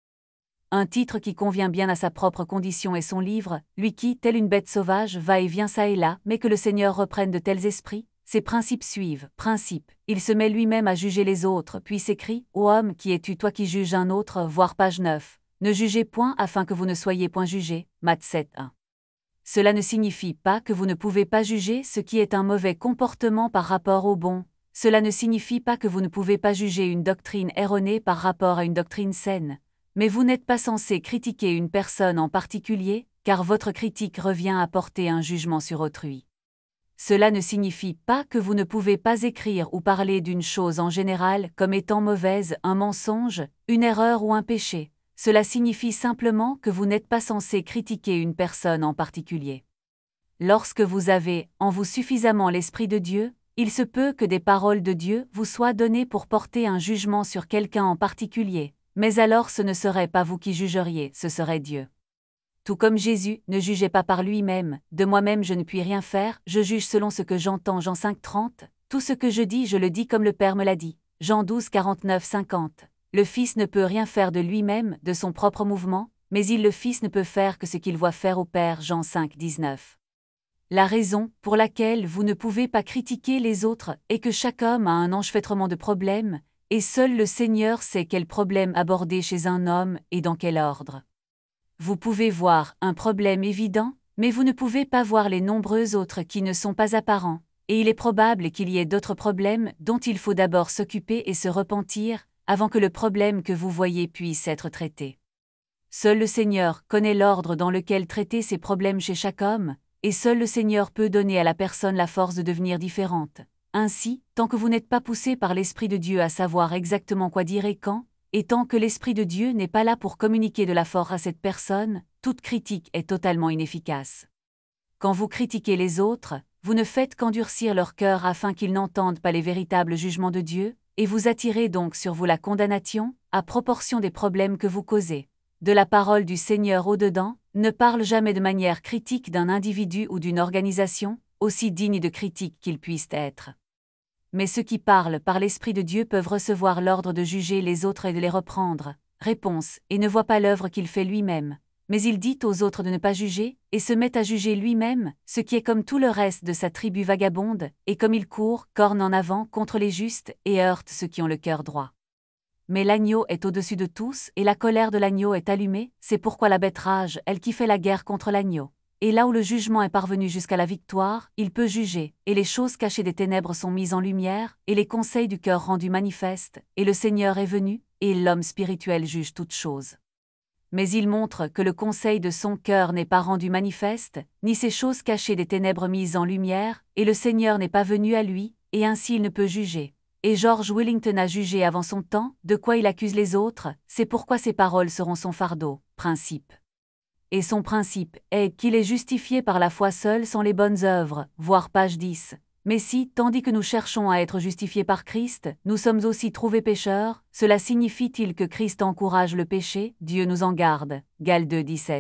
Un titre qui convient bien à sa propre condition et son livre, lui qui, tel une bête sauvage, va et vient çà et là, mais que le Seigneur reprenne de tels esprits. Ses principes suivent. Principe. Il se met lui-même à juger les autres, puis s'écrie « Ô homme, qui es-tu toi qui juges un autre ?» Voir page 9. Ne jugez point afin que vous ne soyez point jugés. Matthieu 7:1. Cela ne signifie pas que vous ne pouvez pas juger ce qui est un mauvais comportement par rapport au bon. Cela ne signifie pas que vous ne pouvez pas juger une doctrine erronée par rapport à une doctrine saine. Mais vous n'êtes pas censé critiquer une personne en particulier, car votre critique revient à porter un jugement sur autrui. Cela ne signifie pas que vous ne pouvez pas écrire ou parler d'une chose en général comme étant mauvaise, un mensonge, une erreur ou un péché. Cela signifie simplement que vous n'êtes pas censé critiquer une personne en particulier. Lorsque vous avez en vous suffisamment l'Esprit de Dieu, il se peut que des paroles de Dieu vous soient données pour porter un jugement sur quelqu'un en particulier, mais alors ce ne serait pas vous qui jugeriez, ce serait Dieu. Tout comme Jésus ne jugeait pas par lui-même, « De moi-même je ne puis rien faire, je juge selon ce que j'entends » Jean 5:30, « Tout ce que je le dis comme le Père me l'a dit » Jean 12:49-50. Le Fils ne peut rien faire de lui-même, de son propre mouvement, mais le Fils ne peut faire que ce qu'il voit faire au Père Jean 5:19. La raison pour laquelle vous ne pouvez pas critiquer les autres est que chaque homme a un enchevêtrement de problèmes, et seul le Seigneur sait quel problème aborder chez un homme et dans quel ordre. Vous pouvez voir un problème évident, mais vous ne pouvez pas voir les nombreux autres qui ne sont pas apparents, et il est probable qu'il y ait d'autres problèmes dont il faut d'abord s'occuper et se repentir, avant que le problème que vous voyez puisse être traité. Seul le Seigneur connaît l'ordre dans lequel traiter ces problèmes chez chaque homme, et seul le Seigneur peut donner à la personne la force de devenir différente. Ainsi, tant que vous n'êtes pas poussé par l'Esprit de Dieu à savoir exactement quoi dire et quand, et tant que l'Esprit de Dieu n'est pas là pour communiquer de la force à cette personne, toute critique est totalement inefficace. Quand vous critiquez les autres, vous ne faites qu'endurcir leur cœur afin qu'ils n'entendent pas les véritables jugements de Dieu, et vous attirez donc sur vous la condamnation, à proportion des problèmes que vous causez. De la parole du Seigneur au-dedans, ne parle jamais de manière critique d'un individu ou d'une organisation, aussi digne de critique qu'ils puissent être. Mais ceux qui parlent par l'Esprit de Dieu peuvent recevoir l'ordre de juger les autres et de les reprendre. Réponse, et ne voit pas l'œuvre qu'il fait lui-même. Mais il dit aux autres de ne pas juger, et se met à juger lui-même, ce qui est comme tout le reste de sa tribu vagabonde, et comme il court, corne en avant contre les justes, et heurte ceux qui ont le cœur droit. Mais l'agneau est au-dessus de tous, et la colère de l'agneau est allumée, c'est pourquoi la bête rage, elle qui fait la guerre contre l'agneau. Et là où le jugement est parvenu jusqu'à la victoire, il peut juger, et les choses cachées des ténèbres sont mises en lumière, et les conseils du cœur rendus manifestes, et le Seigneur est venu, et l'homme spirituel juge toutes choses. Mais il montre que le conseil de son cœur n'est pas rendu manifeste, ni ces choses cachées des ténèbres mises en lumière, et le Seigneur n'est pas venu à lui, et ainsi il ne peut juger. Et George Willington a jugé avant son temps, de quoi il accuse les autres, c'est pourquoi ses paroles seront son fardeau. Principe. Et son principe est qu'il est justifié par la foi seule sans les bonnes œuvres, voir page 10. Mais si, tandis que nous cherchons à être justifiés par Christ, nous sommes aussi trouvés pécheurs, cela signifie-t-il que Christ encourage le péché? Dieu nous en garde. Gal 2:17.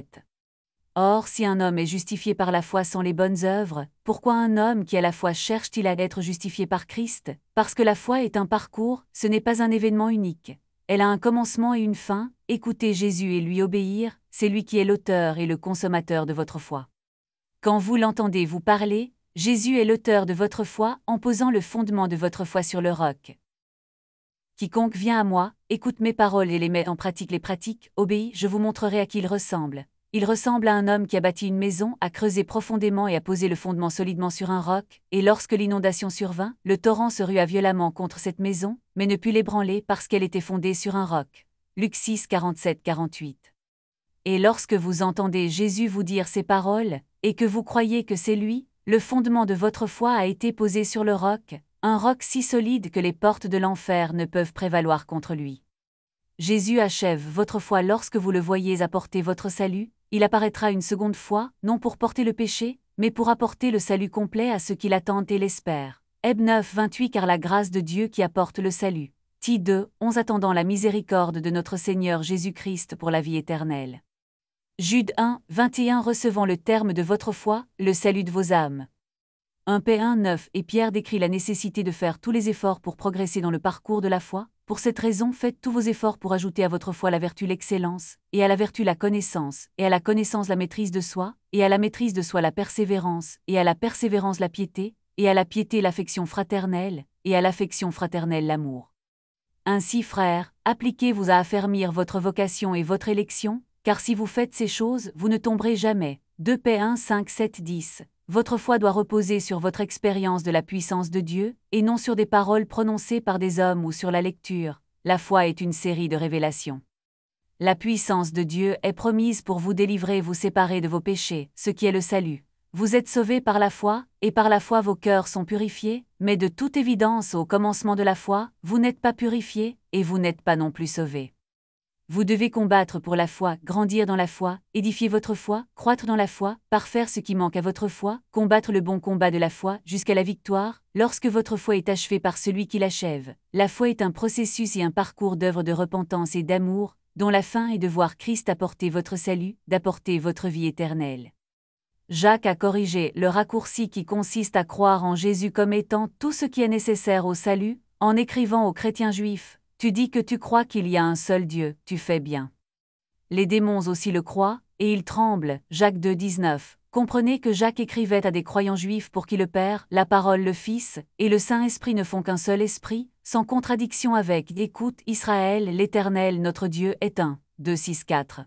Or, si un homme est justifié par la foi sans les bonnes œuvres, pourquoi un homme qui a la foi cherche-t-il à être justifié par Christ? Parce que la foi est un parcours, ce n'est pas un événement unique. Elle a un commencement et une fin, écoutez Jésus et lui obéir, c'est lui qui est l'auteur et le consommateur de votre foi. Quand vous l'entendez vous parler, Jésus est l'auteur de votre foi en posant le fondement de votre foi sur le roc. Quiconque vient à moi, écoute mes paroles et les met en pratique, obéit, je vous montrerai à qui il ressemble. Il ressemble à un homme qui a bâti une maison, a creusé profondément et a posé le fondement solidement sur un roc, et lorsque l'inondation survint, le torrent se rua violemment contre cette maison, mais ne put l'ébranler parce qu'elle était fondée sur un roc. Luc 6, 47-48. Et lorsque vous entendez Jésus vous dire ces paroles, et que vous croyez que c'est lui, le fondement de votre foi a été posé sur le roc, un roc si solide que les portes de l'enfer ne peuvent prévaloir contre lui. Jésus achève votre foi lorsque vous le voyez apporter votre salut, il apparaîtra une seconde fois, non pour porter le péché, mais pour apporter le salut complet à ceux qui l'attendent et l'espèrent. Heb 9, 28. Car la grâce de Dieu qui apporte le salut. Ti 2, 11. Attendant la miséricorde de notre Seigneur Jésus-Christ pour la vie éternelle. Jude 1, 21. Recevant le terme de votre foi, le salut de vos âmes. 1 P 1, 9. Et Pierre décrit la nécessité de faire tous les efforts pour progresser dans le parcours de la foi. Pour cette raison, faites tous vos efforts pour ajouter à votre foi la vertu l'excellence, et à la vertu la connaissance, et à la connaissance la maîtrise de soi, et à la maîtrise de soi la persévérance, et à la persévérance la piété, et à la piété l'affection fraternelle, et à l'affection fraternelle l'amour. Ainsi, frères, appliquez-vous à affermir votre vocation et votre élection, car si vous faites ces choses, vous ne tomberez jamais. 2 P 1, 5, 7, 10. Votre foi doit reposer sur votre expérience de la puissance de Dieu, et non sur des paroles prononcées par des hommes ou sur la lecture. La foi est une série de révélations. La puissance de Dieu est promise pour vous délivrer et vous séparer de vos péchés, ce qui est le salut. Vous êtes sauvés par la foi, et par la foi vos cœurs sont purifiés, mais de toute évidence au commencement de la foi, vous n'êtes pas purifiés, et vous n'êtes pas non plus sauvés. Vous devez combattre pour la foi, grandir dans la foi, édifier votre foi, croître dans la foi, parfaire ce qui manque à votre foi, combattre le bon combat de la foi jusqu'à la victoire, lorsque votre foi est achevée par celui qui l'achève. La foi est un processus et un parcours d'œuvres de repentance et d'amour, dont la fin est de voir Christ apporter votre salut, d'apporter votre vie éternelle. Jacques a corrigé le raccourci qui consiste à croire en Jésus comme étant tout ce qui est nécessaire au salut, en écrivant aux chrétiens juifs. Tu dis que tu crois qu'il y a un seul Dieu, tu fais bien. Les démons aussi le croient, et ils tremblent. Jacques 2, 19. Comprenez que Jacques écrivait à des croyants juifs pour qui le Père, la Parole, le Fils, et le Saint-Esprit ne font qu'un seul esprit, sans contradiction avec « Écoute, Israël, l'Éternel notre Dieu est un » 2, 6, 4.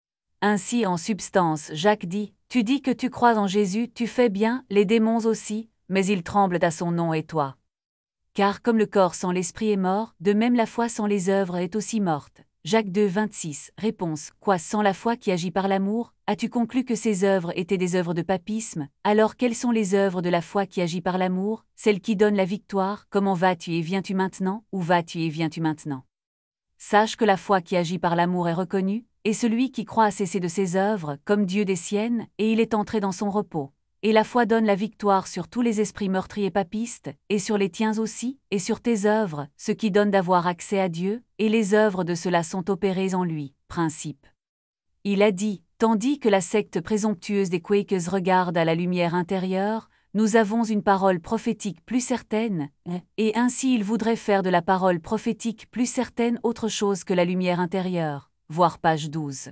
Ainsi en substance Jacques dit « Tu dis que tu crois en Jésus, tu fais bien, les démons aussi, mais ils tremblent à son nom et toi. » Car comme le corps sans l'esprit est mort, de même la foi sans les œuvres est aussi morte. Jacques 2, 26. Réponse. Quoi, sans la foi qui agit par l'amour, as-tu conclu que ces œuvres étaient des œuvres de papisme? Alors quelles sont les œuvres de la foi qui agit par l'amour, celles qui donnent la victoire? Comment vas-tu et viens-tu maintenant? Où vas-tu et viens-tu maintenant? Sache que la foi qui agit par l'amour est reconnue, et celui qui croit a cessé de ses œuvres, comme Dieu des siennes, et il est entré dans son repos. Et la foi donne la victoire sur tous les esprits meurtris et papistes, et sur les tiens aussi, et sur tes œuvres, ce qui donne d'avoir accès à Dieu, et les œuvres de cela sont opérées en lui. Principe. Il a dit, tandis que la secte présomptueuse des Quakers regarde à la lumière intérieure, nous avons une parole prophétique plus certaine, et ainsi il voudrait faire de la parole prophétique plus certaine autre chose que la lumière intérieure. Voir page 12.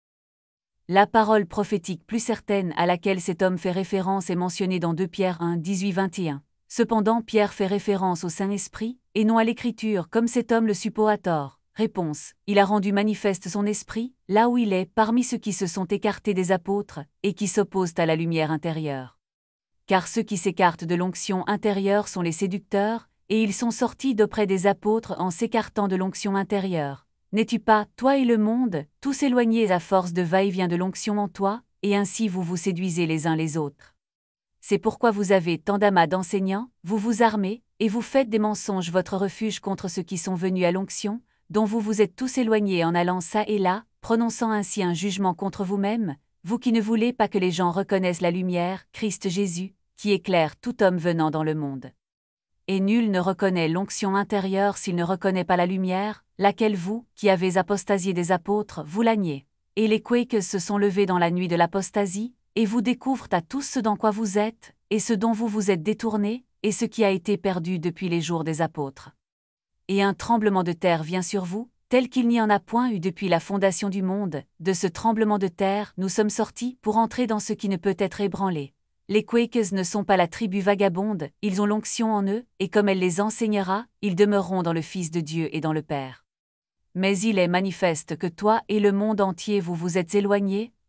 La parole prophétique plus certaine à laquelle cet homme fait référence est mentionnée dans 2 Pierre 1, 18-21. Cependant Pierre fait référence au Saint-Esprit, et non à l'Écriture comme cet homme le suppose à tort. Réponse. Il a rendu manifeste son esprit, là où il est, parmi ceux qui se sont écartés des apôtres, et qui s'opposent à la lumière intérieure. Car ceux qui s'écartent de l'onction intérieure sont les séducteurs, et ils sont sortis d'auprès des apôtres en s'écartant de l'onction intérieure. N'es-tu pas, toi et le monde, tous éloignés à force de va-et-vient de l'onction en toi, et ainsi vous vous séduisez les uns les autres? C'est pourquoi vous avez tant d'amas d'enseignants, vous vous armez, et vous faites des mensonges votre refuge contre ceux qui sont venus à l'onction, dont vous vous êtes tous éloignés en allant çà et là, prononçant ainsi un jugement contre vous-même, vous qui ne voulez pas que les gens reconnaissent la lumière, Christ Jésus, qui éclaire tout homme venant dans le monde. Et nul ne reconnaît l'onction intérieure s'il ne reconnaît pas la lumière, laquelle vous, qui avez apostasié des apôtres, vous la niez. Et les Quakers se sont levés dans la nuit de l'apostasie, et vous découvrent à tous ce dans quoi vous êtes, et ce dont vous vous êtes détournés, et ce qui a été perdu depuis les jours des apôtres. Et un tremblement de terre vient sur vous, tel qu'il n'y en a point eu depuis la fondation du monde. De ce tremblement de terre, nous sommes sortis pour entrer dans ce qui ne peut être ébranlé. Les Quakers ne sont pas la tribu vagabonde, ils ont l'onction en eux, et comme elle les enseignera, ils demeureront dans le Fils de Dieu et dans le Père. Mais il est manifeste que toi et le monde entier vous vous êtes éloignés,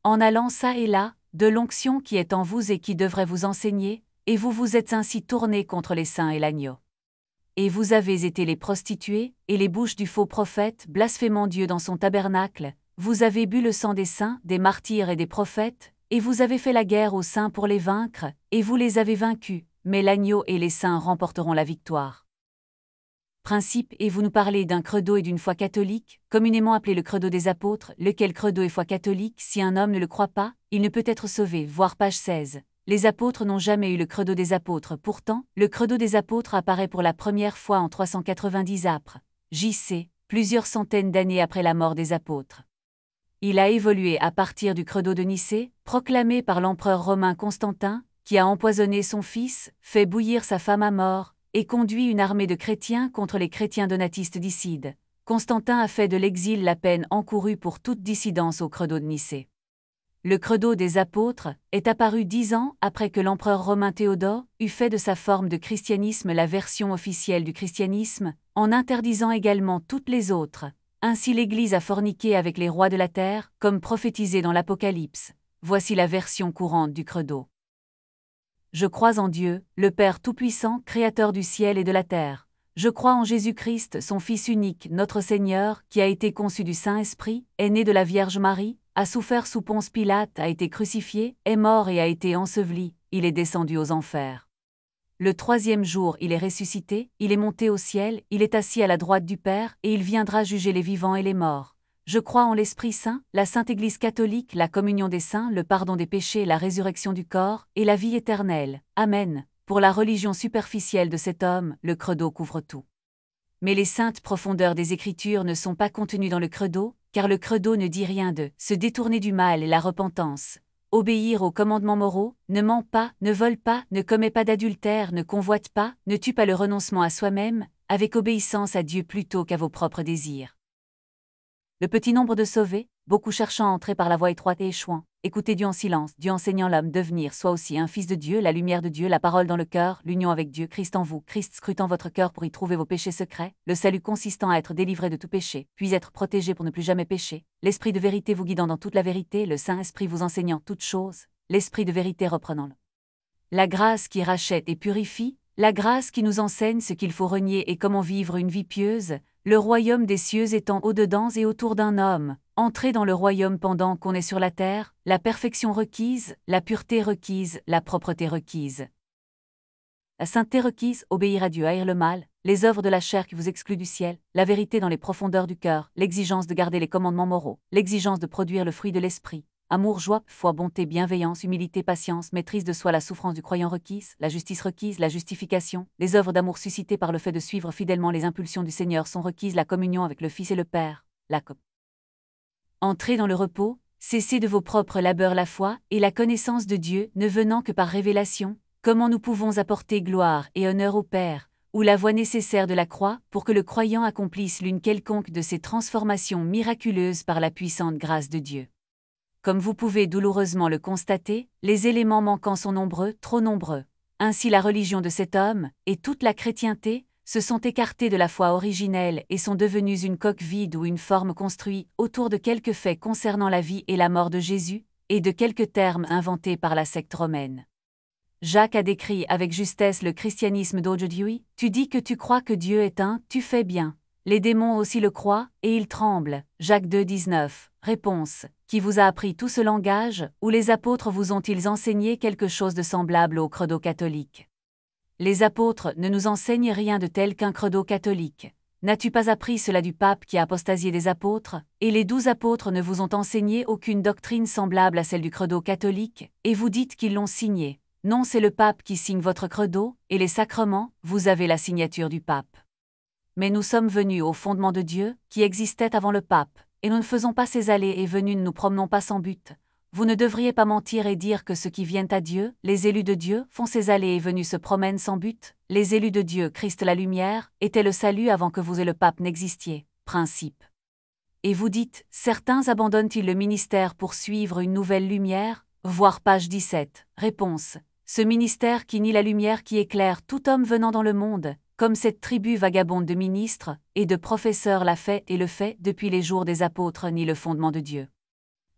en allant çà et là, de l'onction qui est en vous et qui devrait vous enseigner, et vous vous êtes ainsi tournés contre les saints et l'agneau. Et vous avez été les prostituées, et les bouches du faux prophète, blasphémant Dieu dans son tabernacle, vous avez bu le sang des saints, des martyrs et des prophètes, et vous avez fait la guerre aux saints pour les vaincre, et vous les avez vaincus, mais l'agneau et les saints remporteront la victoire. Principe. Et vous nous parlez d'un credo et d'une foi catholique, communément appelé le credo des apôtres, lequel credo et foi catholique, si un homme ne le croit pas, il ne peut être sauvé, voir page 16. Les apôtres n'ont jamais eu le credo des apôtres, pourtant, le credo des apôtres apparaît pour la première fois en 390 apres, JC, plusieurs centaines d'années après la mort des apôtres. Il a évolué à partir du credo de Nicée, proclamé par l'empereur romain Constantin, qui a empoisonné son fils, fait bouillir sa femme à mort, et conduit une armée de chrétiens contre les chrétiens donatistes d'Icide. Constantin a fait de l'exil la peine encourue pour toute dissidence au credo de Nicée. Le credo des apôtres est apparu 10 ans après que l'empereur romain Théodore eut fait de sa forme de christianisme la version officielle du christianisme, en interdisant également toutes les autres. Ainsi l'Église a forniqué avec les rois de la terre, comme prophétisé dans l'Apocalypse. Voici la version courante du credo. Je crois en Dieu, le Père Tout-Puissant, Créateur du ciel et de la terre. Je crois en Jésus-Christ, son Fils unique, notre Seigneur, qui a été conçu du Saint-Esprit, est né de la Vierge Marie, a souffert sous Ponce Pilate, a été crucifié, est mort et a été enseveli, il est descendu aux enfers. Le 3e jour il est ressuscité, il est monté au ciel, il est assis à la droite du Père, et il viendra juger les vivants et les morts. Je crois en l'Esprit Saint, la Sainte Église catholique, la communion des saints, le pardon des péchés, la résurrection du corps, et la vie éternelle. Amen. Pour la religion superficielle de cet homme, le credo couvre tout. Mais les saintes profondeurs des Écritures ne sont pas contenues dans le credo, car le credo ne dit rien de se détourner du mal et la repentance, obéir aux commandements moraux, ne ment pas, ne vole pas, ne commet pas d'adultère, ne convoite pas, ne tue pas, le renoncement à soi-même, avec obéissance à Dieu plutôt qu'à vos propres désirs. Le petit nombre de sauvés, beaucoup cherchant à entrer par la voie étroite et échouant, écoutez Dieu en silence, Dieu enseignant l'homme devenir soit aussi un fils de Dieu, la lumière de Dieu, la parole dans le cœur, l'union avec Dieu, Christ en vous, Christ scrutant votre cœur pour y trouver vos péchés secrets, le salut consistant à être délivré de tout péché, puis être protégé pour ne plus jamais pécher, l'esprit de vérité vous guidant dans toute la vérité, le Saint-Esprit vous enseignant toutes choses, l'esprit de vérité reprenant-le. La grâce qui rachète et purifie, la grâce qui nous enseigne ce qu'il faut renier et comment vivre une vie pieuse, le royaume des cieux étant au-dedans et autour d'un homme, entrer dans le royaume pendant qu'on est sur la terre, la perfection requise, la pureté requise, la propreté requise. La sainteté requise, obéir à Dieu, haïr le mal, les œuvres de la chair qui vous excluent du ciel, la vérité dans les profondeurs du cœur, l'exigence de garder les commandements moraux, l'exigence de produire le fruit de l'esprit, amour, joie, foi, bonté, bienveillance, humilité, patience, maîtrise de soi, la souffrance du croyant requise, la justice requise, la justification, les œuvres d'amour suscitées par le fait de suivre fidèlement les impulsions du Seigneur sont requises, la communion avec le Fils et le Père, la COP. Entrez dans le repos, cessez de vos propres labeurs la foi et la connaissance de Dieu ne venant que par révélation, comment nous pouvons apporter gloire et honneur au Père, ou la voie nécessaire de la croix pour que le croyant accomplisse l'une quelconque de ces transformations miraculeuses par la puissante grâce de Dieu. Comme vous pouvez douloureusement le constater, les éléments manquants sont nombreux, trop nombreux. Ainsi la religion de cet homme, et toute la chrétienté, se sont écartés de la foi originelle et sont devenus une coque vide ou une forme construite autour de quelques faits concernant la vie et la mort de Jésus, et de quelques termes inventés par la secte romaine. Jacques a décrit avec justesse le christianisme d'aujourd'hui. Tu dis que tu crois que Dieu est un, tu fais bien. Les démons aussi le croient, et ils tremblent. Jacques 2, 19. Réponse. Qui vous a appris tout ce langage, ou les apôtres vous ont-ils enseigné quelque chose de semblable au credo catholique? Les apôtres ne nous enseignent rien de tel qu'un credo catholique. N'as-tu pas appris cela du pape qui a apostasié des apôtres, et les 12 apôtres ne vous ont enseigné aucune doctrine semblable à celle du credo catholique, et vous dites qu'ils l'ont signé? Non, c'est le pape qui signe votre credo, et les sacrements, vous avez la signature du pape. Mais nous sommes venus au fondement de Dieu, qui existait avant le pape, et nous ne faisons pas ces allées et venues, ne nous promenons pas sans but. Vous ne devriez pas mentir et dire que ceux qui viennent à Dieu, les élus de Dieu, font ces allées et venues se promènent sans but. Les élus de Dieu, Christ la lumière, étaient le salut avant que vous et le pape n'existiez. Principe. Et vous dites, certains abandonnent-ils le ministère pour suivre une nouvelle lumière? Voir page 17. Réponse. Ce ministère qui nie la lumière qui éclaire tout homme venant dans le monde, comme cette tribu vagabonde de ministres et de professeurs l'a fait et le fait depuis les jours des apôtres, nie le fondement de Dieu.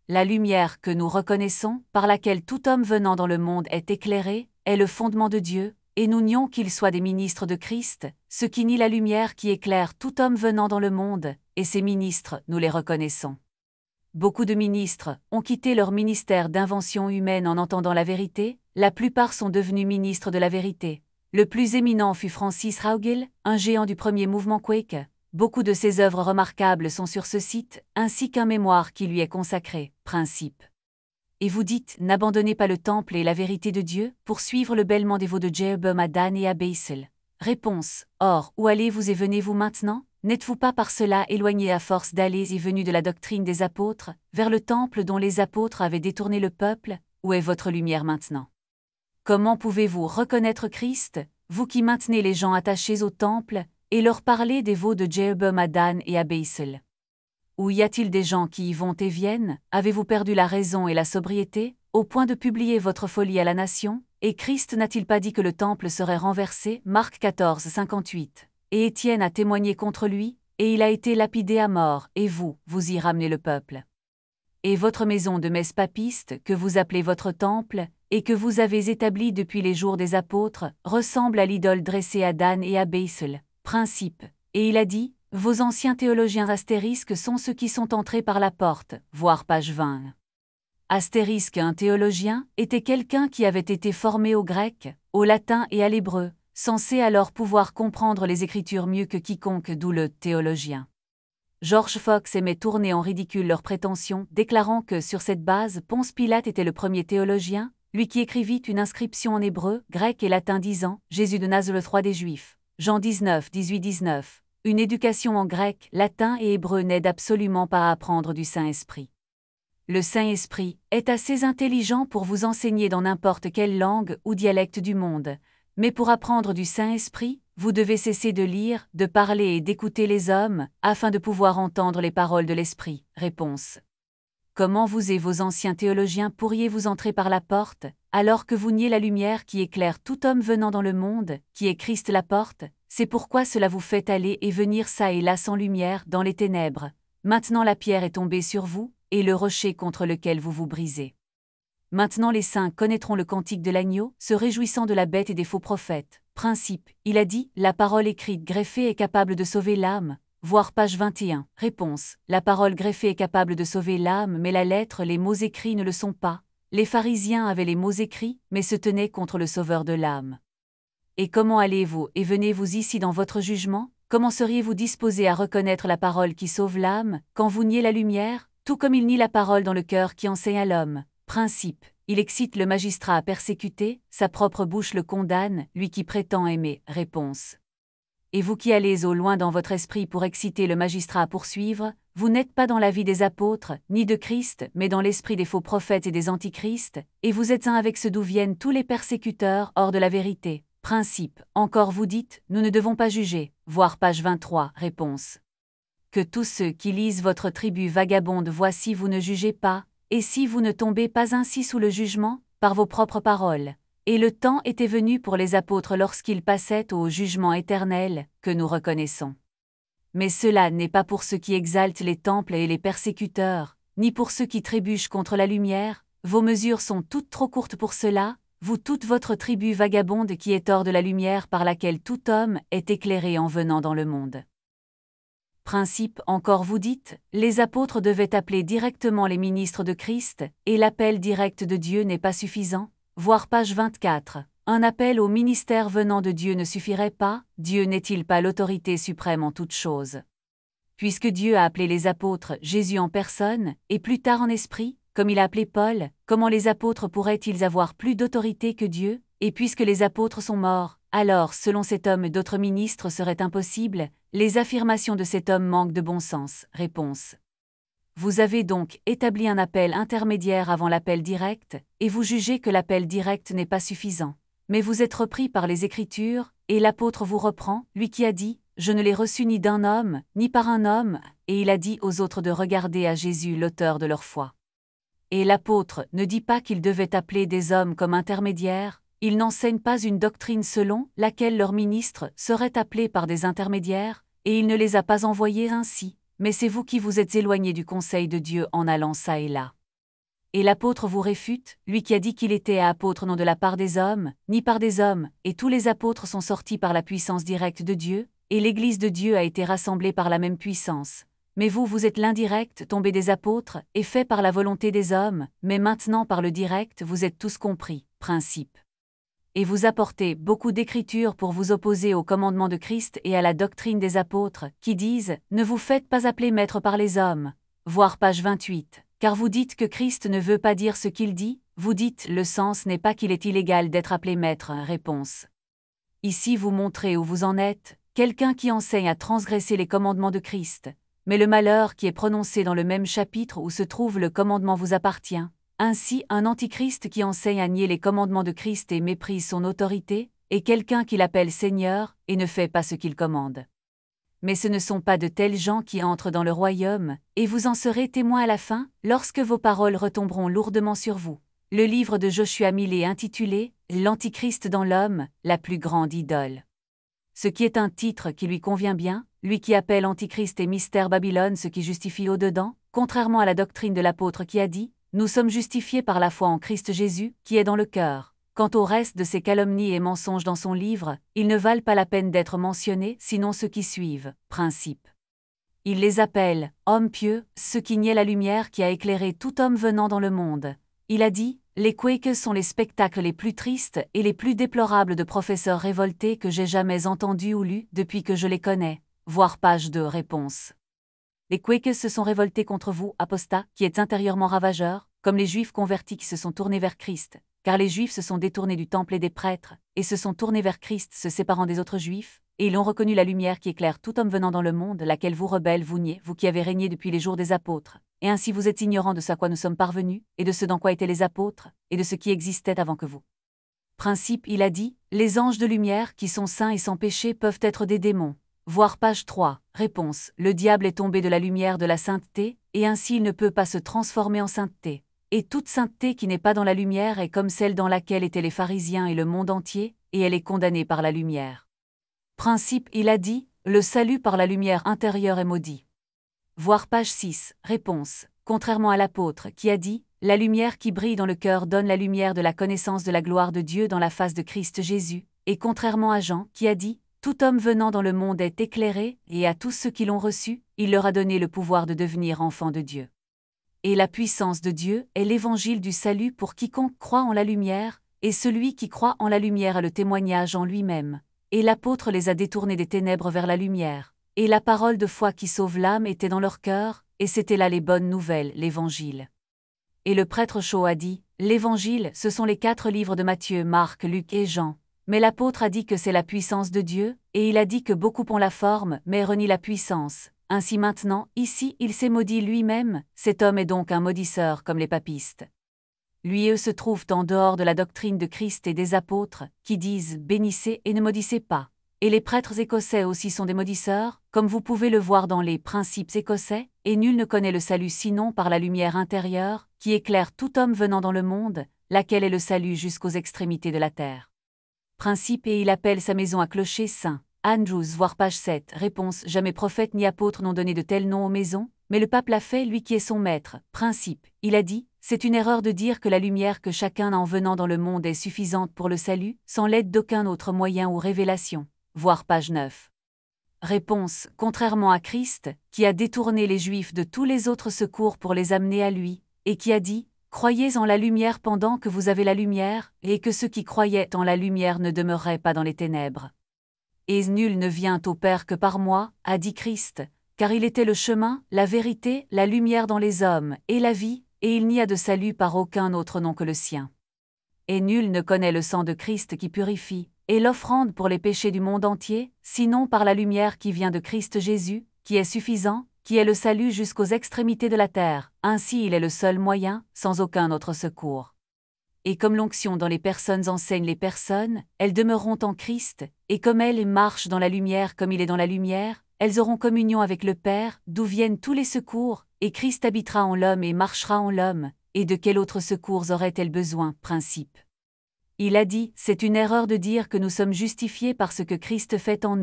la lumière que nous reconnaissons, par laquelle tout homme venant dans le monde est éclairé, est le fondement de Dieu, et nous nions qu'ils soient des ministres de Christ, ce qui nie la lumière qui éclaire tout homme venant dans le monde, et ces ministres, nous les reconnaissons. Beaucoup de ministres ont quitté leur ministère d'invention humaine en entendant la vérité, la plupart sont devenus ministres de la vérité. Le plus éminent fut Francis Raugill, un géant du premier mouvement Quake. Beaucoup de ses œuvres remarquables sont sur ce site, ainsi qu'un mémoire qui lui est consacré, Principe. Et vous dites, n'abandonnez pas le temple et la vérité de Dieu, pour suivre le bêlement des veaux de Jéroboam à Dan et à Beisel. Réponse. Or, où allez-vous et venez-vous maintenant? N'êtes-vous pas par cela éloignés à force d'aller et venus de la doctrine des apôtres, vers le temple dont les apôtres avaient détourné le peuple? Où est votre lumière maintenant? Comment pouvez-vous reconnaître Christ, vous qui maintenez les gens attachés au temple, et leur parlez des veaux de Jéroboam à Dan et à Beisel? Où y a-t-il des gens qui y vont et viennent? Avez-vous perdu la raison et la sobriété, au point de publier votre folie à la nation? Et Christ n'a-t-il pas dit que le temple serait renversé? Marc 14, 58. Et Étienne a témoigné contre lui, et il a été lapidé à mort, et vous y ramenez le peuple. Et votre maison de messe papiste, que vous appelez votre temple, et que vous avez établi depuis les jours des apôtres, ressemble à l'idole dressée à Dan et à Beisel. Principe. Et il a dit, vos anciens théologiens astérisques sont ceux qui sont entrés par la porte, voir page 20. Astérisque, un théologien, était quelqu'un qui avait été formé au grec, au latin et à l'hébreu, censé alors pouvoir comprendre les Écritures mieux que quiconque, d'où le théologien. George Fox aimait tourner en ridicule leurs prétentions, déclarant que sur cette base Ponce Pilate était le premier théologien, lui qui écrivit une inscription en hébreu, grec et latin disant « Jésus de Nazareth, roi des Juifs ». Jean 19, 18-19. Une éducation en grec, latin et hébreu n'aide absolument pas à apprendre du Saint-Esprit. Le Saint-Esprit est assez intelligent pour vous enseigner dans n'importe quelle langue ou dialecte du monde, mais pour apprendre du Saint-Esprit, vous devez cesser de lire, de parler et d'écouter les hommes, afin de pouvoir entendre les paroles de l'Esprit. Réponse. Comment vous et vos anciens théologiens pourriez-vous entrer par la porte, alors que vous niez la lumière qui éclaire tout homme venant dans le monde, qui est Christ la porte? C'est pourquoi cela vous fait aller et venir çà et là sans lumière, dans les ténèbres. Maintenant la pierre est tombée sur vous, et le rocher contre lequel vous vous brisez. Maintenant les saints connaîtront le cantique de l'agneau, se réjouissant de la bête et des faux prophètes. Principe, il a dit, la parole écrite greffée est capable de sauver l'âme. Voir page 21. Réponse, la parole greffée est capable de sauver l'âme, mais la lettre, les mots écrits ne le sont pas. Les pharisiens avaient les mots écrits, mais se tenaient contre le sauveur de l'âme. Et comment allez-vous et venez-vous ici dans votre jugement? Comment seriez-vous disposés à reconnaître la parole qui sauve l'âme, quand vous niez la lumière, tout comme il nie la parole dans le cœur qui enseigne à l'homme? Principe, il excite le magistrat à persécuter, sa propre bouche le condamne, lui qui prétend aimer. Réponse. Et vous qui allez au loin dans votre esprit pour exciter le magistrat à poursuivre, vous n'êtes pas dans la vie des apôtres, ni de Christ, mais dans l'esprit des faux prophètes et des antichrists, et vous êtes un avec ceux d'où viennent tous les persécuteurs, hors de la vérité. Principe, encore vous dites, nous ne devons pas juger, voir page 23. Réponse. Que tous ceux qui lisent votre tribu vagabonde voient si vous ne jugez pas, et si vous ne tombez pas ainsi sous le jugement, par vos propres paroles. Et le temps était venu pour les apôtres lorsqu'ils passaient au jugement éternel, que nous reconnaissons. Mais cela n'est pas pour ceux qui exaltent les temples et les persécuteurs, ni pour ceux qui trébuchent contre la lumière, vos mesures sont toutes trop courtes pour cela, vous toute votre tribu vagabonde qui est hors de la lumière par laquelle tout homme est éclairé en venant dans le monde. Principe, encore vous dites, les apôtres devaient appeler directement les ministres de Christ, et l'appel direct de Dieu n'est pas suffisant. Voir page 24. Un appel au ministère venant de Dieu ne suffirait pas, Dieu n'est-il pas l'autorité suprême en toutes choses? Puisque Dieu a appelé les apôtres Jésus en personne, et plus tard en esprit, comme il a appelé Paul, comment les apôtres pourraient-ils avoir plus d'autorité que Dieu? Et puisque les apôtres sont morts, alors selon cet homme d'autres ministres seraient impossibles, les affirmations de cet homme manquent de bon sens. Réponse. Vous avez donc établi un appel intermédiaire avant l'appel direct, et vous jugez que l'appel direct n'est pas suffisant. Mais vous êtes repris par les Écritures, et l'apôtre vous reprend, lui qui a dit « Je ne l'ai reçu ni d'un homme, ni par un homme », et il a dit aux autres de regarder à Jésus l'auteur de leur foi. Et l'apôtre ne dit pas qu'il devait appeler des hommes comme intermédiaires, il n'enseigne pas une doctrine selon laquelle leurs ministres seraient appelés par des intermédiaires, et il ne les a pas envoyés ainsi. Mais c'est vous qui vous êtes éloignés du conseil de Dieu en allant çà et là. Et l'apôtre vous réfute, lui qui a dit qu'il était apôtre non de la part des hommes, ni par des hommes, et tous les apôtres sont sortis par la puissance directe de Dieu, et l'Église de Dieu a été rassemblée par la même puissance. Mais vous, vous êtes l'indirect, tombé des apôtres, et fait par la volonté des hommes, mais maintenant par le direct, vous êtes tous compris, principe. Et vous apportez beaucoup d'écritures pour vous opposer au commandement de Christ et à la doctrine des apôtres, qui disent « Ne vous faites pas appeler maître par les hommes », voir page 28. Car vous dites que Christ ne veut pas dire ce qu'il dit, vous dites le sens n'est pas qu'il est illégal d'être appelé maître. Réponse. Ici vous montrez où vous en êtes, quelqu'un qui enseigne à transgresser les commandements de Christ. Mais le malheur qui est prononcé dans le même chapitre où se trouve le commandement vous appartient. Ainsi, un antichrist qui enseigne à nier les commandements de Christ et méprise son autorité, est quelqu'un qui l'appelle Seigneur et ne fait pas ce qu'il commande. Mais ce ne sont pas de tels gens qui entrent dans le royaume, et vous en serez témoins à la fin, lorsque vos paroles retomberont lourdement sur vous. Le livre de Joshua Millet intitulé « L'Antichrist dans l'homme, la plus grande idole ». Ce qui est un titre qui lui convient bien, lui qui appelle Antichrist et mystère Babylone ce qui justifie au-dedans, contrairement à la doctrine de l'apôtre qui a dit « Nous sommes justifiés par la foi en Christ Jésus, qui est dans le cœur ». Quant au reste de ces calomnies et mensonges dans son livre, ils ne valent pas la peine d'être mentionnés, sinon ceux qui suivent, principe. Il les appelle « hommes pieux », ceux qui niaient la lumière qui a éclairé tout homme venant dans le monde. Il a dit « Les Quakers sont les spectacles les plus tristes et les plus déplorables de professeurs révoltés que j'ai jamais entendus ou lus depuis que je les connais. » Voir page 2 réponse. Les Quakers se sont révoltés contre vous, apostats, qui êtes intérieurement ravageurs, comme les Juifs convertis qui se sont tournés vers Christ. Car les Juifs se sont détournés du temple et des prêtres, et se sont tournés vers Christ se séparant des autres Juifs, et ils ont reconnu la lumière qui éclaire tout homme venant dans le monde, laquelle vous rebelles, vous niez, vous qui avez régné depuis les jours des apôtres. Et ainsi vous êtes ignorants de ce à quoi nous sommes parvenus, et de ce dans quoi étaient les apôtres, et de ce qui existait avant que vous. Principe, il a dit, les anges de lumière qui sont saints et sans péché peuvent être des démons. Voir page 3. Réponse, le diable est tombé de la lumière de la sainteté, et ainsi il ne peut pas se transformer en sainteté. Et toute sainteté qui n'est pas dans la lumière est comme celle dans laquelle étaient les pharisiens et le monde entier, et elle est condamnée par la lumière. Principe, il a dit, le salut par la lumière intérieure est maudit. Voir page 6. Réponse, contrairement à l'apôtre qui a dit, la lumière qui brille dans le cœur donne la lumière de la connaissance de la gloire de Dieu dans la face de Christ Jésus, et contrairement à Jean qui a dit, tout homme venant dans le monde est éclairé, et à tous ceux qui l'ont reçu, il leur a donné le pouvoir de devenir enfants de Dieu. Et la puissance de Dieu est l'évangile du salut pour quiconque croit en la lumière, et celui qui croit en la lumière a le témoignage en lui-même. Et l'apôtre les a détournés des ténèbres vers la lumière. Et la parole de foi qui sauve l'âme était dans leur cœur, et c'était là les bonnes nouvelles, l'évangile. Et le prêtre Shaw a dit, l'évangile, ce sont les 4 livres de Matthieu, Marc, Luc et Jean. Mais l'apôtre a dit que c'est la puissance de Dieu, et il a dit que beaucoup ont la forme, mais renient la puissance. Ainsi maintenant, ici, il s'est maudit lui-même, cet homme est donc un maudisseur comme les papistes. Lui et eux se trouvent en dehors de la doctrine de Christ et des apôtres, qui disent « bénissez et ne maudissez pas ». Et les prêtres écossais aussi sont des maudisseurs, comme vous pouvez le voir dans les principes écossais, et nul ne connaît le salut sinon par la lumière intérieure, qui éclaire tout homme venant dans le monde, laquelle est le salut jusqu'aux extrémités de la terre. Principe et il appelle sa maison à clocher saint. Andrews, voir page 7. Réponse, jamais prophète ni apôtre n'ont donné de tels noms aux maisons, mais le pape l'a fait, lui qui est son maître. Principe, il a dit, c'est une erreur de dire que la lumière que chacun a en venant dans le monde est suffisante pour le salut, sans l'aide d'aucun autre moyen ou révélation. Voir page 9. Réponse, contrairement à Christ, qui a détourné les Juifs de tous les autres secours pour les amener à lui, et qui a dit, croyez en la lumière pendant que vous avez la lumière, et que ceux qui croyaient en la lumière ne demeureraient pas dans les ténèbres. Et nul ne vient au Père que par moi, a dit Christ, car il était le chemin, la vérité, la lumière dans les hommes, et la vie, et il n'y a de salut par aucun autre nom que le sien. Et nul ne connaît le sang de Christ qui purifie, et l'offrande pour les péchés du monde entier, sinon par la lumière qui vient de Christ Jésus, qui est suffisant, qui est le salut jusqu'aux extrémités de la terre, ainsi il est le seul moyen, sans aucun autre secours. Et comme l'onction dans les personnes enseigne les personnes, elles demeureront en Christ, et comme elles marchent dans la lumière comme il est dans la lumière, elles auront communion avec le Père, d'où viennent tous les secours, et Christ habitera en l'homme et marchera en l'homme, et de quel autre secours aurait-elle besoin, principe? Il a dit, c'est une erreur de dire que nous sommes justifiés par ce que Christ fait en nous.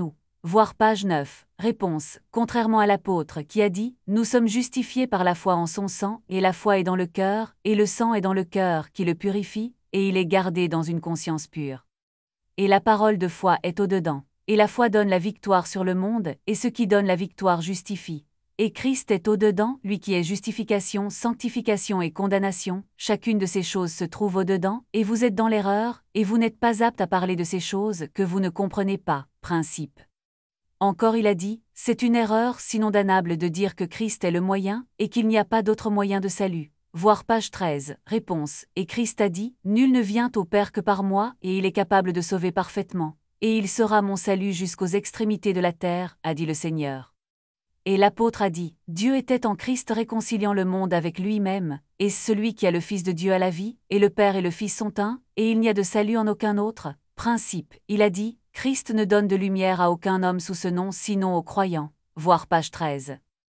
Voir page 9. Réponse. Contrairement à l'apôtre qui a dit « Nous sommes justifiés par la foi en son sang, et la foi est dans le cœur, et le sang est dans le cœur qui le purifie, et il est gardé dans une conscience pure. » Et la parole de foi est au-dedans. Et la foi donne la victoire sur le monde, et ce qui donne la victoire justifie. Et Christ est au-dedans, lui qui est justification, sanctification et condamnation, chacune de ces choses se trouve au-dedans, et vous êtes dans l'erreur, et vous n'êtes pas apte à parler de ces choses que vous ne comprenez pas. Principe. Encore il a dit, c'est une erreur sinon damnable de dire que Christ est le moyen, et qu'il n'y a pas d'autre moyen de salut. Voir page 13. Réponse. Et Christ a dit, nul ne vient au Père que par moi, et il est capable de sauver parfaitement. Et il sera mon salut jusqu'aux extrémités de la terre, a dit le Seigneur. Et l'apôtre a dit, Dieu était en Christ réconciliant le monde avec lui-même, et celui qui a le Fils de Dieu a la vie, et le Père et le Fils sont un, et il n'y a de salut en aucun autre. Principe. Il a dit, Christ ne donne de lumière à aucun homme sous ce nom sinon aux croyants. Voir page 13.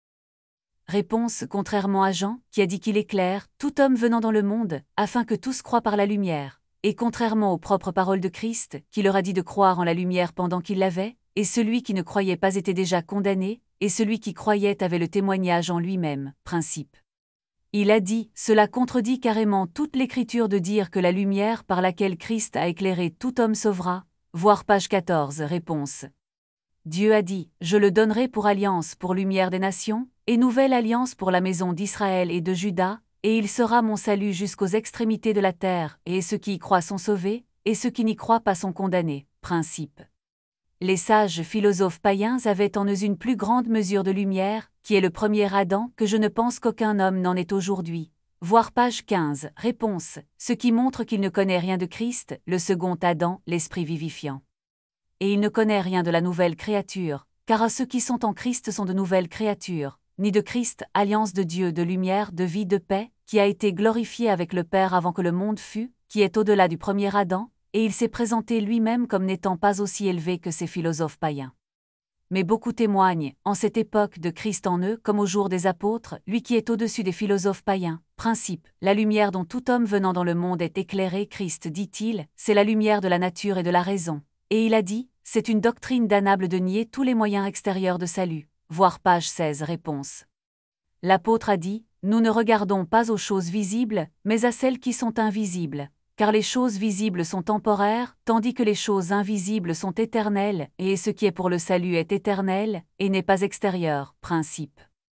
Réponse. Contrairement à Jean, qui a dit qu'il éclaire tout homme venant dans le monde, afin que tous croient par la lumière. Et contrairement aux propres paroles de Christ, qui leur a dit de croire en la lumière pendant qu'il l'avait, et celui qui ne croyait pas était déjà condamné, et celui qui croyait avait le témoignage en lui-même. Principe. Il a dit, cela contredit carrément toute l'écriture de dire que la lumière par laquelle Christ a éclairé tout homme sauvera. Voir page 14. Réponse. Dieu a dit, je le donnerai pour alliance pour lumière des nations, et nouvelle alliance pour la maison d'Israël et de Juda, et il sera mon salut jusqu'aux extrémités de la terre, et ceux qui y croient sont sauvés, et ceux qui n'y croient pas sont condamnés. Principe. Les sages philosophes païens avaient en eux une plus grande mesure de lumière, qui est le premier Adam, que je ne pense qu'aucun homme n'en est aujourd'hui. Voir page 15. Réponse. Ce qui montre qu'il ne connaît rien de Christ, le second Adam, l'esprit vivifiant. Et il ne connaît rien de la nouvelle créature, car ceux qui sont en Christ sont de nouvelles créatures, ni de Christ, alliance de Dieu, de lumière, de vie, de paix, qui a été glorifié avec le Père avant que le monde fût, qui est au-delà du premier Adam, et il s'est présenté lui-même comme n'étant pas aussi élevé que ces philosophes païens. Mais beaucoup témoignent, en cette époque de Christ en eux comme au jour des apôtres, lui qui est au-dessus des philosophes païens. Principe, la lumière dont tout homme venant dans le monde est éclairé, Christ dit-il, c'est la lumière de la nature et de la raison. Et il a dit, c'est une doctrine damnable de nier tous les moyens extérieurs de salut. Voir page 16. Réponse. L'apôtre a dit, nous ne regardons pas aux choses visibles, mais à celles qui sont invisibles. Car les choses visibles sont temporaires, tandis que les choses invisibles sont éternelles, et ce qui est pour le salut est éternel, et n'est pas extérieur. Principe.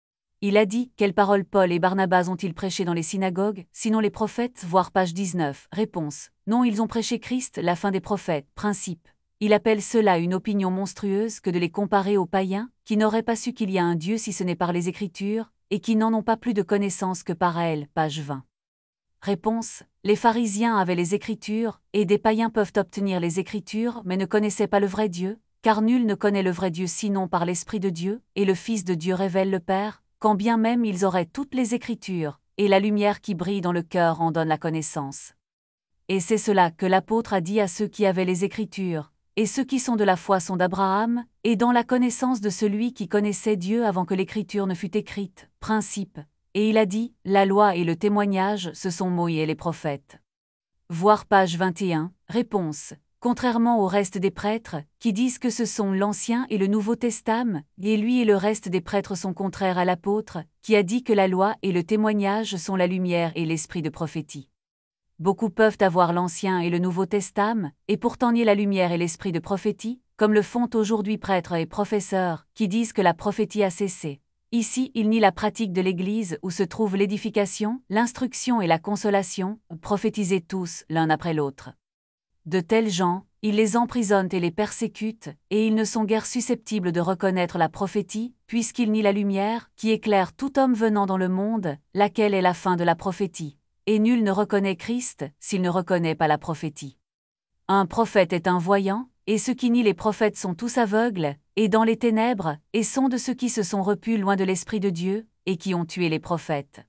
Il a dit, quelles paroles Paul et Barnabas ont-ils prêché dans les synagogues, sinon les prophètes, voir page 19. Réponse. Non, ils ont prêché Christ, la fin des prophètes. Principe. Il appelle cela une opinion monstrueuse que de les comparer aux païens, qui n'auraient pas su qu'il y a un Dieu si ce n'est par les Écritures, et qui n'en ont pas plus de connaissance que par elles. Page 20. Réponse. Les pharisiens avaient les Écritures, et des païens peuvent obtenir les Écritures mais ne connaissaient pas le vrai Dieu, car nul ne connaît le vrai Dieu sinon par l'Esprit de Dieu, et le Fils de Dieu révèle le Père, quand bien même ils auraient toutes les Écritures, et la lumière qui brille dans le cœur en donne la connaissance. Et c'est cela que l'apôtre a dit à ceux qui avaient les Écritures, et ceux qui sont de la foi sont d'Abraham, et dans la connaissance de celui qui connaissait Dieu avant que l'Écriture ne fût écrite. Principe. Et il a dit, la loi et le témoignage, ce sont Moïse et les prophètes. Voir page 21. Réponse. Contrairement au reste des prêtres, qui disent que ce sont l'Ancien et le Nouveau Testament, et lui et le reste des prêtres sont contraires à l'apôtre, qui a dit que la loi et le témoignage sont la lumière et l'esprit de prophétie. Beaucoup peuvent avoir l'Ancien et le Nouveau Testament, et pourtant nier la lumière et l'esprit de prophétie, comme le font aujourd'hui prêtres et professeurs, qui disent que la prophétie a cessé. Ici, il nie la pratique de l'Église où se trouve l'édification, l'instruction et la consolation, prophétisez tous, l'un après l'autre. De tels gens, ils les emprisonnent et les persécutent, et ils ne sont guère susceptibles de reconnaître la prophétie, puisqu'ils nient la lumière, qui éclaire tout homme venant dans le monde, laquelle est la fin de la prophétie. Et nul ne reconnaît Christ, s'il ne reconnaît pas la prophétie. Un prophète est un voyant, et ceux qui nient les prophètes sont tous aveugles, et dans les ténèbres, et sont de ceux qui se sont repus loin de l'Esprit de Dieu, et qui ont tué les prophètes.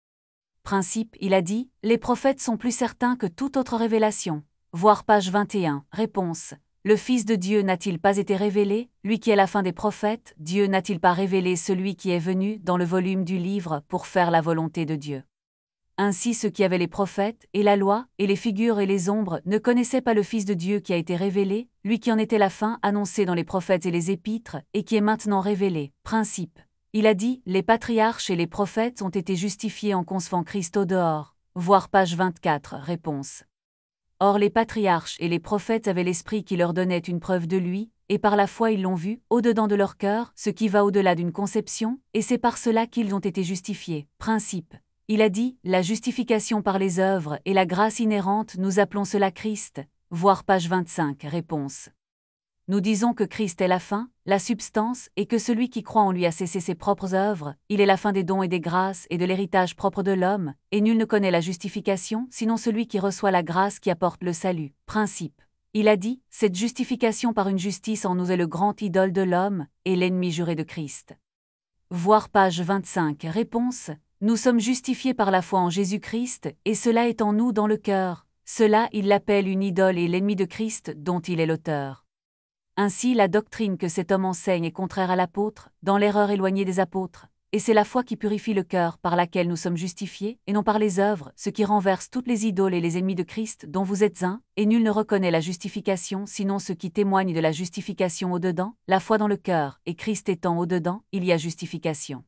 Principe, il a dit, les prophètes sont plus certains que toute autre révélation. Voir page 21. Réponse. Le Fils de Dieu n'a-t-il pas été révélé, lui qui est la fin des prophètes, Dieu n'a-t-il pas révélé celui qui est venu, dans le volume du livre, pour faire la volonté de Dieu? Ainsi ceux qui avaient les prophètes, et la loi, et les figures et les ombres ne connaissaient pas le Fils de Dieu qui a été révélé, lui qui en était la fin annoncée dans les prophètes et les épîtres, et qui est maintenant révélé. Principe. Il a dit, les patriarches et les prophètes ont été justifiés en concevant Christ au dehors. Voir page 24, réponse. Or les patriarches et les prophètes avaient l'Esprit qui leur donnait une preuve de lui, et par la foi ils l'ont vu, au-dedans de leur cœur, ce qui va au-delà d'une conception, et c'est par cela qu'ils ont été justifiés. Principe. Il a dit, la justification par les œuvres et la grâce inhérente, nous appelons cela Christ. Voir page 25, réponse. Nous disons que Christ est la fin, la substance, et que celui qui croit en lui a cessé ses propres œuvres, il est la fin des dons et des grâces et de l'héritage propre de l'homme, et nul ne connaît la justification, sinon celui qui reçoit la grâce qui apporte le salut. Principe. Il a dit, cette justification par une justice en nous est le grand idole de l'homme, et l'ennemi juré de Christ. Voir page 25, réponse. Nous sommes justifiés par la foi en Jésus-Christ, et cela est en nous dans le cœur. Cela il l'appelle une idole et l'ennemi de Christ, dont il est l'auteur. Ainsi la doctrine que cet homme enseigne est contraire à l'apôtre, dans l'erreur éloignée des apôtres, et c'est la foi qui purifie le cœur par laquelle nous sommes justifiés, et non par les œuvres, ce qui renverse toutes les idoles et les ennemis de Christ dont vous êtes un, et nul ne reconnaît la justification sinon ceux qui témoignent de la justification au-dedans, la foi dans le cœur, et Christ étant au-dedans, il y a justification.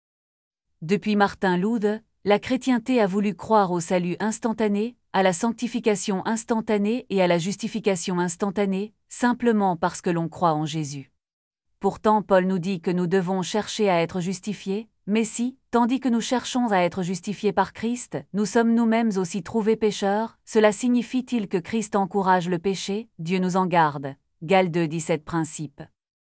Depuis Martin Luther, la chrétienté a voulu croire au salut instantané, à la sanctification instantanée et à la justification instantanée, simplement parce que l'on croit en Jésus. Pourtant Paul nous dit que nous devons chercher à être justifiés, mais si, tandis que nous cherchons à être justifiés par Christ, nous sommes nous-mêmes aussi trouvés pécheurs, cela signifie-t-il que Christ encourage le péché? Dieu nous en garde. Gal 2, 17 Principe.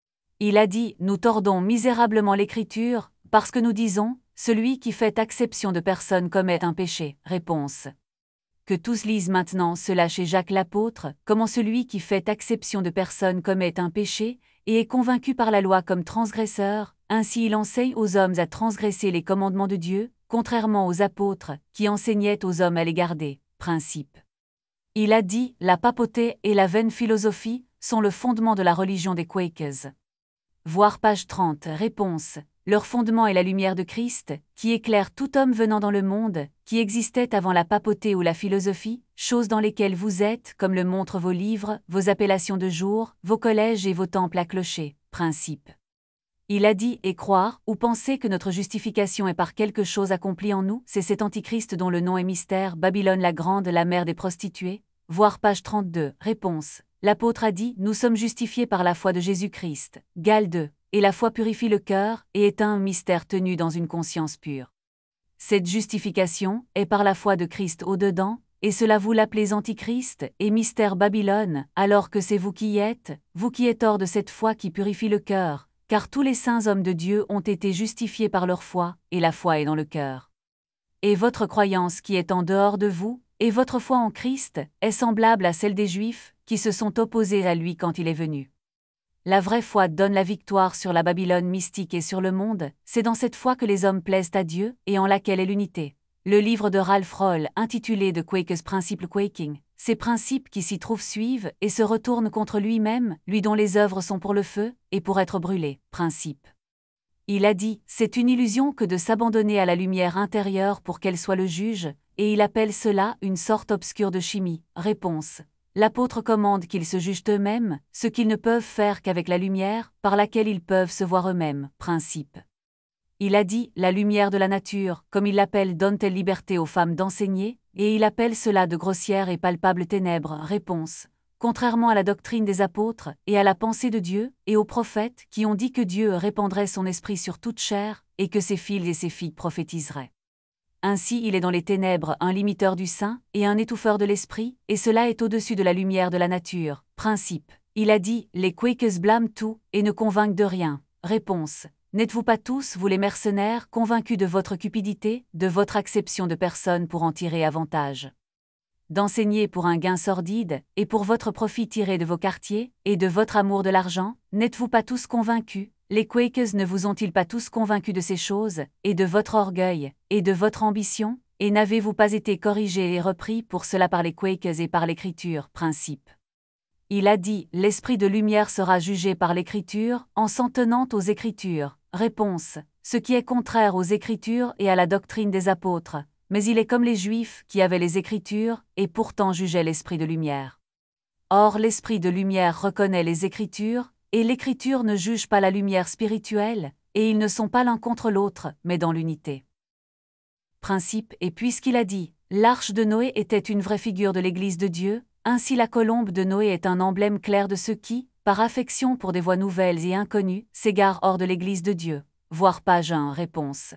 Il a dit, nous tordons misérablement l'Écriture, parce que nous disons, celui qui fait acception de personne commet un péché. Réponse. Que tous lisent maintenant cela chez Jacques l'apôtre, comment celui qui fait acception de personne commet un péché, et est convaincu par la loi comme transgresseur, ainsi il enseigne aux hommes à transgresser les commandements de Dieu, contrairement aux apôtres, qui enseignaient aux hommes à les garder. Principe. Il a dit, la papauté et la vaine philosophie sont le fondement de la religion des Quakers. Voir page 30, réponse. Leur fondement est la lumière de Christ, qui éclaire tout homme venant dans le monde, qui existait avant la papauté ou la philosophie, choses dans lesquelles vous êtes, comme le montrent vos livres, vos appellations de jour, vos collèges et vos temples à clocher. Principe. Il a dit et croire ou penser que notre justification est par quelque chose accompli en nous, c'est cet antichrist dont le nom est mystère, Babylone la grande, la mère des prostituées. Voir page 32, réponse. L'apôtre a dit, nous sommes justifiés par la foi de Jésus-Christ. Gal 2. Et la foi purifie le cœur, et est un mystère tenu dans une conscience pure. Cette justification est par la foi de Christ au-dedans, et cela vous l'appelez Antichrist et mystère Babylone, alors que c'est vous qui êtes hors de cette foi qui purifie le cœur, car tous les saints hommes de Dieu ont été justifiés par leur foi, et la foi est dans le cœur. Et votre croyance qui est en dehors de vous, et votre foi en Christ, est semblable à celle des Juifs, qui se sont opposés à lui quand il est venu. La vraie foi donne la victoire sur la Babylone mystique et sur le monde, c'est dans cette foi que les hommes plaisent à Dieu et en laquelle est l'unité. Le livre de Ralph Roll, intitulé The Quakers Principle Quaking, ces principes qui s'y trouvent suivent et se retournent contre lui-même, lui dont les œuvres sont pour le feu et pour être brûlées. Principe. Il a dit, c'est une illusion que de s'abandonner à la lumière intérieure pour qu'elle soit le juge, et il appelle cela une sorte obscure de chimie. Réponse. L'apôtre commande qu'ils se jugent eux-mêmes, ce qu'ils ne peuvent faire qu'avec la lumière, par laquelle ils peuvent se voir eux-mêmes. Principe. Il a dit, la lumière de la nature, comme il l'appelle, donne-t-elle liberté aux femmes d'enseigner, et il appelle cela de grossières et palpables ténèbres. Réponse. Contrairement à la doctrine des apôtres, et à la pensée de Dieu, et aux prophètes, qui ont dit que Dieu répandrait son esprit sur toute chair, et que ses fils et ses filles prophétiseraient. Ainsi il est dans les ténèbres un limiteur du saint, et un étouffeur de l'esprit, et cela est au-dessus de la lumière de la nature. Principe. Il a dit, les Quakers blâment tout, et ne convainquent de rien. Réponse. N'êtes-vous pas tous, vous les mercenaires, convaincus de votre cupidité, de votre acception de personnes pour en tirer avantage? D'enseigner pour un gain sordide, et pour votre profit tiré de vos quartiers, et de votre amour de l'argent, n'êtes-vous pas tous convaincus? Les Quakers ne vous ont-ils pas tous convaincus de ces choses, et de votre orgueil, et de votre ambition, et n'avez-vous pas été corrigés et repris pour cela par les Quakers et par l'Écriture? Principe. Il a dit, l'esprit de lumière sera jugé par l'Écriture, en s'en tenant aux Écritures. Réponse. Ce qui est contraire aux Écritures et à la doctrine des apôtres. mais il est comme les Juifs qui avaient les Écritures et pourtant jugeaient l'Esprit de lumière. Or l'Esprit de lumière reconnaît les Écritures, et l'Écriture ne juge pas la lumière spirituelle, et ils ne sont pas l'un contre l'autre, mais dans l'unité. Principe. Et puisqu'il a dit, l'arche de Noé était une vraie figure de l'Église de Dieu, ainsi la colombe de Noé est un emblème clair de ceux qui, par affection pour des voies nouvelles et inconnues, s'égarent hors de l'Église de Dieu. Voir page 1, réponse.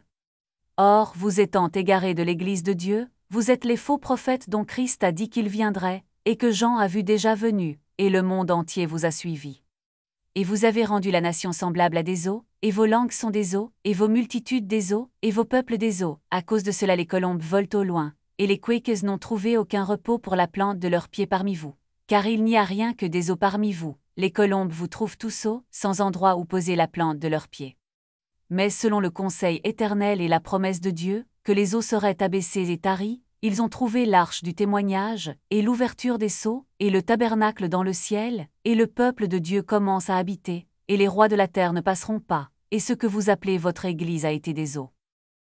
Or, vous étant égarés de l'Église de Dieu, vous êtes les faux prophètes dont Christ a dit qu'il viendrait, et que Jean a vu déjà venu, et le monde entier vous a suivis. Et vous avez rendu la nation semblable à des eaux, et vos langues sont des eaux, et vos multitudes des eaux, et vos peuples des eaux. À cause de cela les colombes volent au loin, et les Quakers n'ont trouvé aucun repos pour la plante de leurs pieds parmi vous. Car il n'y a rien que des eaux parmi vous, les colombes vous trouvent tous eaux, sans endroit où poser la plante de leurs pieds. Mais selon le conseil éternel et la promesse de Dieu, que les eaux seraient abaissées et taries, ils ont trouvé l'arche du témoignage, et l'ouverture des sceaux, et le tabernacle dans le ciel, et le peuple de Dieu commence à habiter, et les rois de la terre ne passeront pas, et ce que vous appelez votre Église a été des eaux.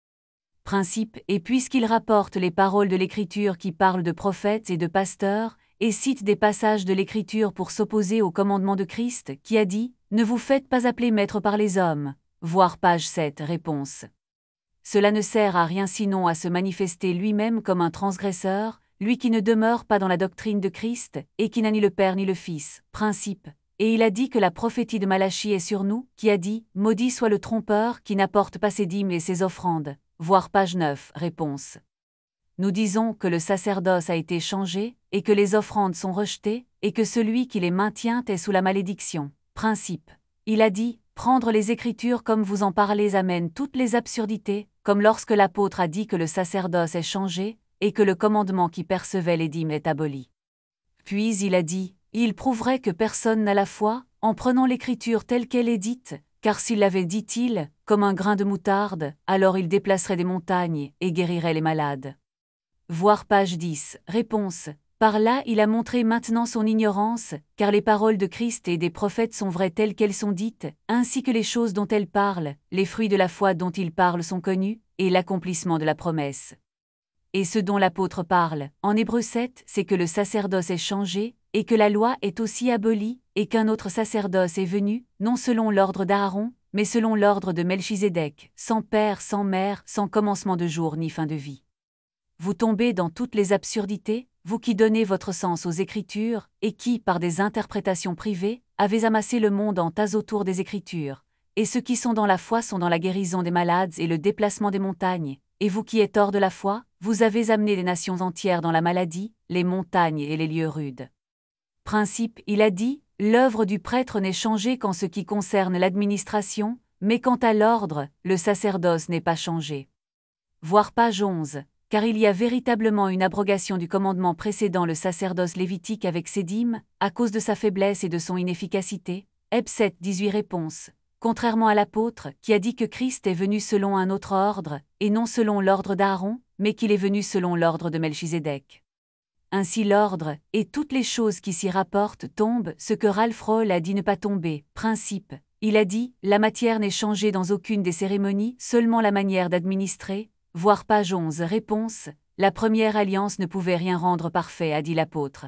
Principe. Et puisqu'il rapporte les paroles de l'Écriture qui parlent de prophètes et de pasteurs, et cite des passages de l'Écriture pour s'opposer au commandement de Christ, qui a dit « Ne vous faites pas appeler maître par les hommes », voir page 7, réponse. Cela ne sert à rien sinon à se manifester lui-même comme un transgresseur, lui qui ne demeure pas dans la doctrine de Christ, et qui n'a ni le Père ni le Fils. Principe. Et il a dit que la prophétie de Malachie est sur nous, qui a dit « Maudit soit le trompeur qui n'apporte pas ses dîmes et ses offrandes », voir page 9, réponse. Nous disons que le sacerdoce a été changé, et que les offrandes sont rejetées, et que celui qui les maintient est sous la malédiction. Principe. Il a dit « Prendre les Écritures comme vous en parlez amène toutes les absurdités », comme lorsque l'apôtre a dit que le sacerdoce est changé, et que le commandement qui percevait les dîmes est aboli. Puis il a dit « Il prouverait que personne n'a la foi, en prenant l'Écriture telle qu'elle est dite, car s'il l'avait dit-il, comme un grain de moutarde, alors il déplacerait des montagnes, et guérirait les malades. » Voir page 10, réponse. Par là il a montré maintenant son ignorance, car les paroles de Christ et des prophètes sont vraies telles qu'elles sont dites, ainsi que les choses dont elles parlent, les fruits de la foi dont ils parlent sont connus, et l'accomplissement de la promesse. Et ce dont l'apôtre parle, en Hébreux 7, c'est que le sacerdoce est changé, et que la loi est aussi abolie, et qu'un autre sacerdoce est venu, non selon l'ordre d'Aaron, mais selon l'ordre de Melchisédek, sans père, sans mère, sans commencement de jour ni fin de vie. Vous tombez dans toutes les absurdités, vous qui donnez votre sens aux Écritures, et qui, par des interprétations privées, avez amassé le monde en tas autour des Écritures, et ceux qui sont dans la foi sont dans la guérison des malades et le déplacement des montagnes, et vous qui êtes hors de la foi, vous avez amené les nations entières dans la maladie, les montagnes et les lieux rudes. Principe. Il a dit, l'œuvre du prêtre n'est changée qu'en ce qui concerne l'administration, mais quant à l'ordre, le sacerdoce n'est pas changé. Voir page 11. Car il y a véritablement une abrogation du commandement précédant le sacerdoce lévitique avec ses dîmes, à cause de sa faiblesse et de son inefficacité. Heb 7, 18 réponse. Contrairement à l'apôtre, qui a dit que Christ est venu selon un autre ordre, et non selon l'ordre d'Aaron, mais qu'il est venu selon l'ordre de Melchisédek. Ainsi l'ordre, et toutes les choses qui s'y rapportent tombent, ce que Ralph Roll a dit ne pas tomber. Principe. Il a dit, la matière n'est changée dans aucune des cérémonies, seulement la manière d'administrer. Voir page 11, réponse. La première alliance ne pouvait rien rendre parfait, a dit l'apôtre.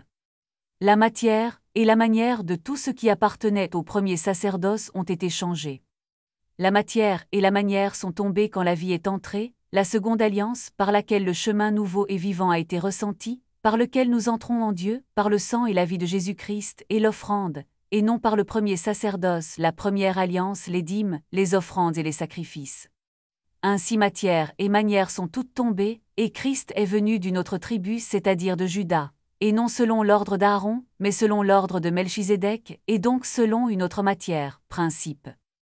La matière et la manière de tout ce qui appartenait au premier sacerdoce ont été changés. La matière et la manière sont tombées quand la vie est entrée, la seconde alliance, par laquelle le chemin nouveau et vivant a été ressenti, par lequel nous entrons en Dieu, par le sang et la vie de Jésus-Christ et l'offrande, et non par le premier sacerdoce, la première alliance, les dîmes, les offrandes et les sacrifices. Ainsi matière et manière sont toutes tombées, et Christ est venu d'une autre tribu, c'est-à-dire de Juda, et non selon l'ordre d'Aaron, mais selon l'ordre de Melchisédek, et donc selon une autre matière, principe.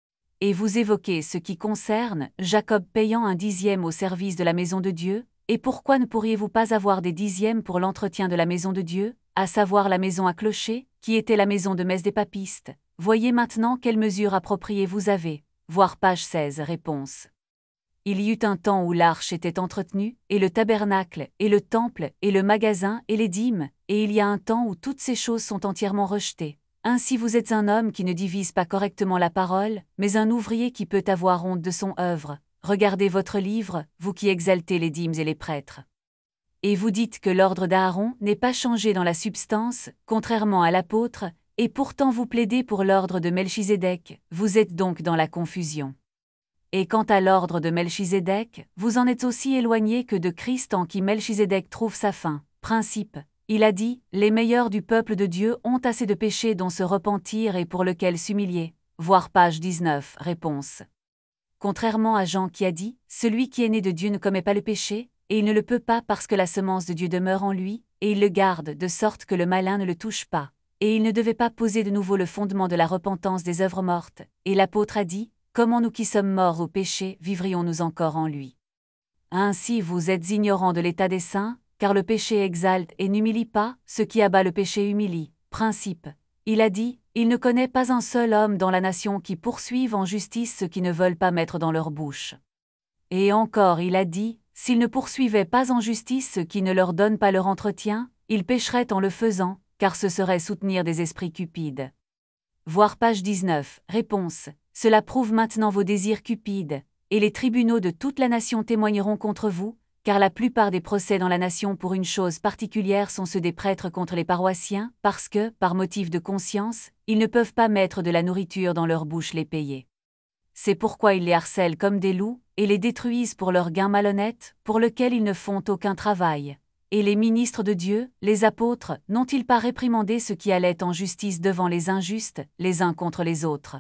Et vous évoquez ce qui concerne Jacob payant un dixième au service de la maison de Dieu, et pourquoi ne pourriez-vous pas avoir des dixièmes pour l'entretien de la maison de Dieu, à savoir la maison à clocher, qui était la maison de messe des papistes? Voyez maintenant quelles mesures appropriées vous avez, voir page 16, réponse. Il y eut un temps où l'arche était entretenue, et le tabernacle, et le temple, et le magasin, et les dîmes, et il y a un temps où toutes ces choses sont entièrement rejetées. Ainsi vous êtes un homme qui ne divise pas correctement la parole, mais un ouvrier qui peut avoir honte de son œuvre. regardez votre livre, vous qui exaltez les dîmes et les prêtres. Et vous dites que l'ordre d'Aaron n'est pas changé dans la substance, contrairement à l'apôtre, et pourtant vous plaidez pour l'ordre de Melchizedek, vous êtes donc dans la confusion. Et quant à l'ordre de Melchizedek, vous en êtes aussi éloigné que de Christ en qui Melchizedek trouve sa fin. Principe. Il a dit, les meilleurs du peuple de Dieu ont assez de péchés dont se repentir et pour lequel s'humilier. Voir page 19, réponse. Contrairement à Jean qui a dit, celui qui est né de Dieu ne commet pas le péché, et il ne le peut pas parce que la semence de Dieu demeure en lui, et il le garde de sorte que le malin ne le touche pas. Et il ne devait pas poser de nouveau le fondement de la repentance des œuvres mortes, et l'apôtre a dit, comment nous qui sommes morts au péché vivrions-nous encore en lui? Ainsi vous êtes ignorants de l'état des saints, car le péché exalte et n'humilie pas, ce qui abat le péché humilie. Principe. Il a dit, il ne connaît pas un seul homme dans la nation qui poursuive en justice ceux qui ne veulent pas mettre dans leur bouche. Et encore il a dit, s'ils ne poursuivaient pas en justice ceux qui ne leur donnent pas leur entretien, ils pécheraient en le faisant, car ce serait soutenir des esprits cupides. Voir page 19, réponse. Cela prouve maintenant vos désirs cupides, et les tribunaux de toute la nation témoigneront contre vous, car la plupart des procès dans la nation pour une chose particulière sont ceux des prêtres contre les paroissiens, parce que, par motif de conscience, ils ne peuvent pas mettre de la nourriture dans leur bouche les payer. C'est pourquoi ils les harcèlent comme des loups, et les détruisent pour leur gain malhonnête, pour lequel ils ne font aucun travail. Et les ministres de Dieu, les apôtres, n'ont-ils pas réprimandé ceux qui allaient en justice devant les injustes, les uns contre les autres?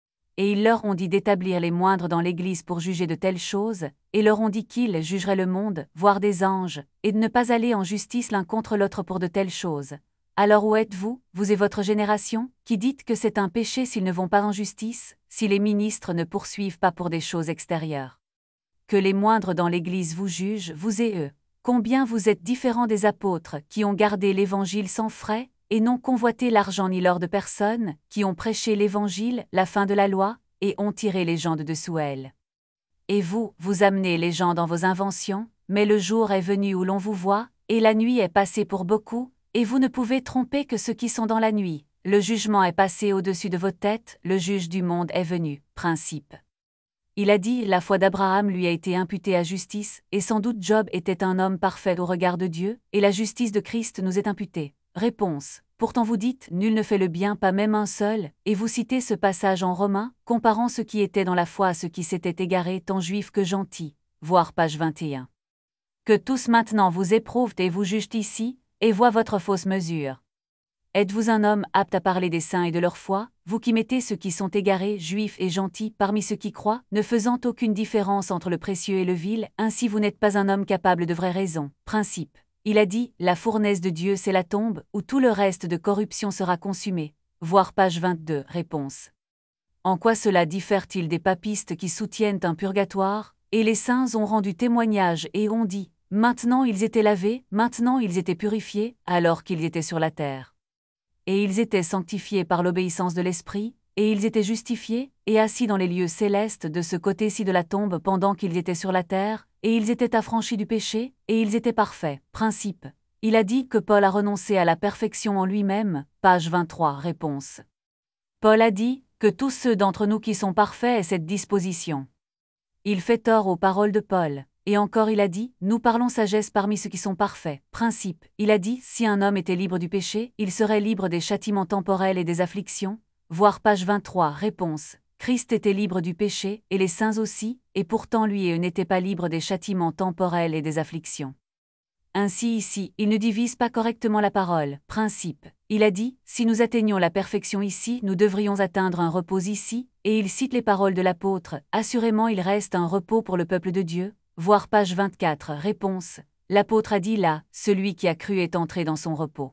Et ils leur ont dit d'établir les moindres dans l'Église pour juger de telles choses, et leur ont dit qu'ils jugeraient le monde, voire des anges, et de ne pas aller en justice l'un contre l'autre pour de telles choses. Alors où êtes-vous, vous et votre génération, qui dites que c'est un péché s'ils ne vont pas en justice, si les ministres ne poursuivent pas pour des choses extérieures? Que les moindres dans l'Église vous jugent, vous et eux. Combien vous êtes différents des apôtres, qui ont gardé l'Évangile sans frais, et n'ont convoité l'argent ni l'or de personne, qui ont prêché l'Évangile, la fin de la loi, et ont tiré les gens de dessous elle. Et vous, vous amenez les gens dans vos inventions, mais le jour est venu où l'on vous voit, et la nuit est passée pour beaucoup, et vous ne pouvez tromper que ceux qui sont dans la nuit. Le jugement est passé au-dessus de vos têtes, le juge du monde est venu. Principe. Il a dit, la foi d'Abraham lui a été imputée à justice, et sans doute Job était un homme parfait au regard de Dieu, et la justice de Christ nous est imputée. Réponse. Pourtant vous dites, nul ne fait le bien, pas même un seul, et vous citez ce passage en Romains, comparant ceux qui étaient dans la foi à ceux qui s'étaient égarés, tant juifs que gentils. Voir page 21. Que tous maintenant vous éprouvent et vous jugent ici, et voient votre fausse mesure. Êtes-vous un homme apte à parler des saints et de leur foi, vous qui mettez ceux qui sont égarés, juifs et gentils, parmi ceux qui croient, ne faisant aucune différence entre le précieux et le vil, ainsi vous n'êtes pas un homme capable de vraie raison. Principe. Il a dit, la fournaise de Dieu c'est la tombe, où tout le reste de corruption sera consumé. Voir page 22, réponse. En quoi cela diffère-t-il des papistes qui soutiennent un purgatoire? Et les saints ont rendu témoignage et ont dit, maintenant ils étaient lavés, maintenant ils étaient purifiés, alors qu'ils étaient sur la terre. Et ils étaient sanctifiés par l'obéissance de l'Esprit, et ils étaient justifiés, et assis dans les lieux célestes de ce côté-ci de la tombe pendant qu'ils étaient sur la terre, et ils étaient affranchis du péché, et ils étaient parfaits. Principe. Il a dit que Paul a renoncé à la perfection en lui-même, page 23, réponse. Paul a dit que tous ceux d'entre nous qui sont parfaits aient cette disposition. Il fait tort aux paroles de Paul. Et encore il a dit, nous parlons sagesse parmi ceux qui sont parfaits. Principe. Il a dit, si un homme était libre du péché, il serait libre des châtiments temporels et des afflictions. Voir page 23, réponse. Christ était libre du péché, et les saints aussi, et pourtant lui et eux n'étaient pas libres des châtiments temporels et des afflictions. Ainsi ici, il ne divise pas correctement la parole. Principe. Il a dit, si nous atteignions la perfection ici, nous devrions atteindre un repos ici, et il cite les paroles de l'apôtre, assurément il reste un repos pour le peuple de Dieu. Voir page 24, réponse. L'apôtre a dit là, celui qui a cru est entré dans son repos.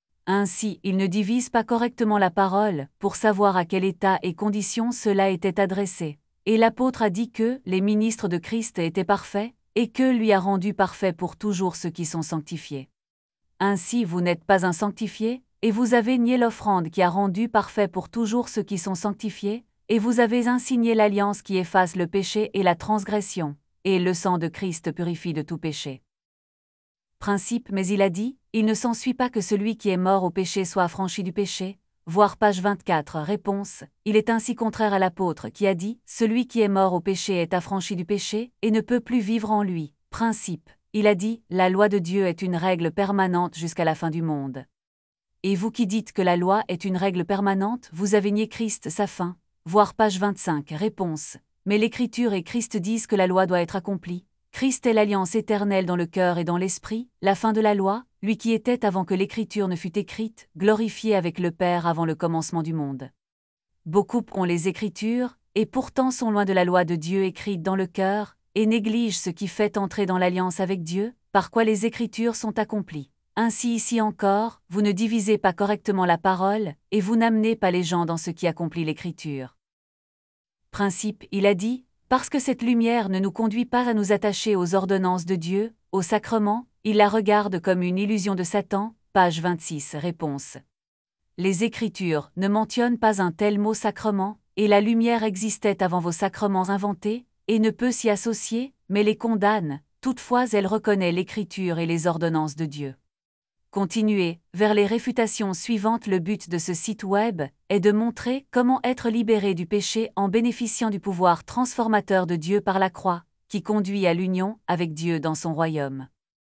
Ainsi, il ne divise pas correctement la parole, pour savoir à quel état et conditions cela était adressé. Et l'apôtre a dit que les ministres de Christ étaient parfaits, et que lui a rendu parfait pour toujours ceux qui sont sanctifiés. Ainsi vous n'êtes pas un sanctifié, et vous avez nié l'offrande qui a rendu parfait pour toujours ceux qui sont sanctifiés, et vous avez ainsi nié l'alliance qui efface le péché et la transgression, et le sang de Christ purifie de tout péché. Principe, mais il a dit, il ne s'ensuit pas que celui qui est mort au péché soit affranchi du péché. voir page 24. Réponse. Il est ainsi contraire à l'apôtre qui a dit « Celui qui est mort au péché est affranchi du péché et ne peut plus vivre en lui ». Principe. Il a dit « La loi de Dieu est une règle permanente jusqu'à la fin du monde ». Et vous qui dites que la loi est une règle permanente, vous avez nié Christ sa fin. Voir page 25. Réponse. Mais l'Écriture et Christ disent que la loi doit être accomplie. Christ est l'alliance éternelle dans le cœur et dans l'esprit, la fin de la loi, lui qui était avant que l'Écriture ne fût écrite, glorifié avec le Père avant le commencement du monde. Beaucoup ont les Écritures, et pourtant sont loin de la loi de Dieu écrite dans le cœur, et négligent ce qui fait entrer dans l'alliance avec Dieu, par quoi les Écritures sont accomplies. Ainsi ici encore, vous ne divisez pas correctement la parole, et vous n'amenez pas les gens dans ce qui accomplit l'Écriture. Principe, il a dit, parce que cette lumière ne nous conduit pas à nous attacher aux ordonnances de Dieu, aux sacrements, il la regarde comme une illusion de Satan, page 26. Réponse. Les Écritures ne mentionnent pas un tel mot sacrement, et la lumière existait avant vos sacrements inventés, et ne peut s'y associer, mais les condamne, toutefois elle reconnaît l'Écriture et les ordonnances de Dieu. Continuez, vers les réfutations suivantes. Le but de ce site web est de montrer comment être libéré du péché en bénéficiant du pouvoir transformateur de Dieu par la croix, qui conduit à l'union avec Dieu dans son royaume.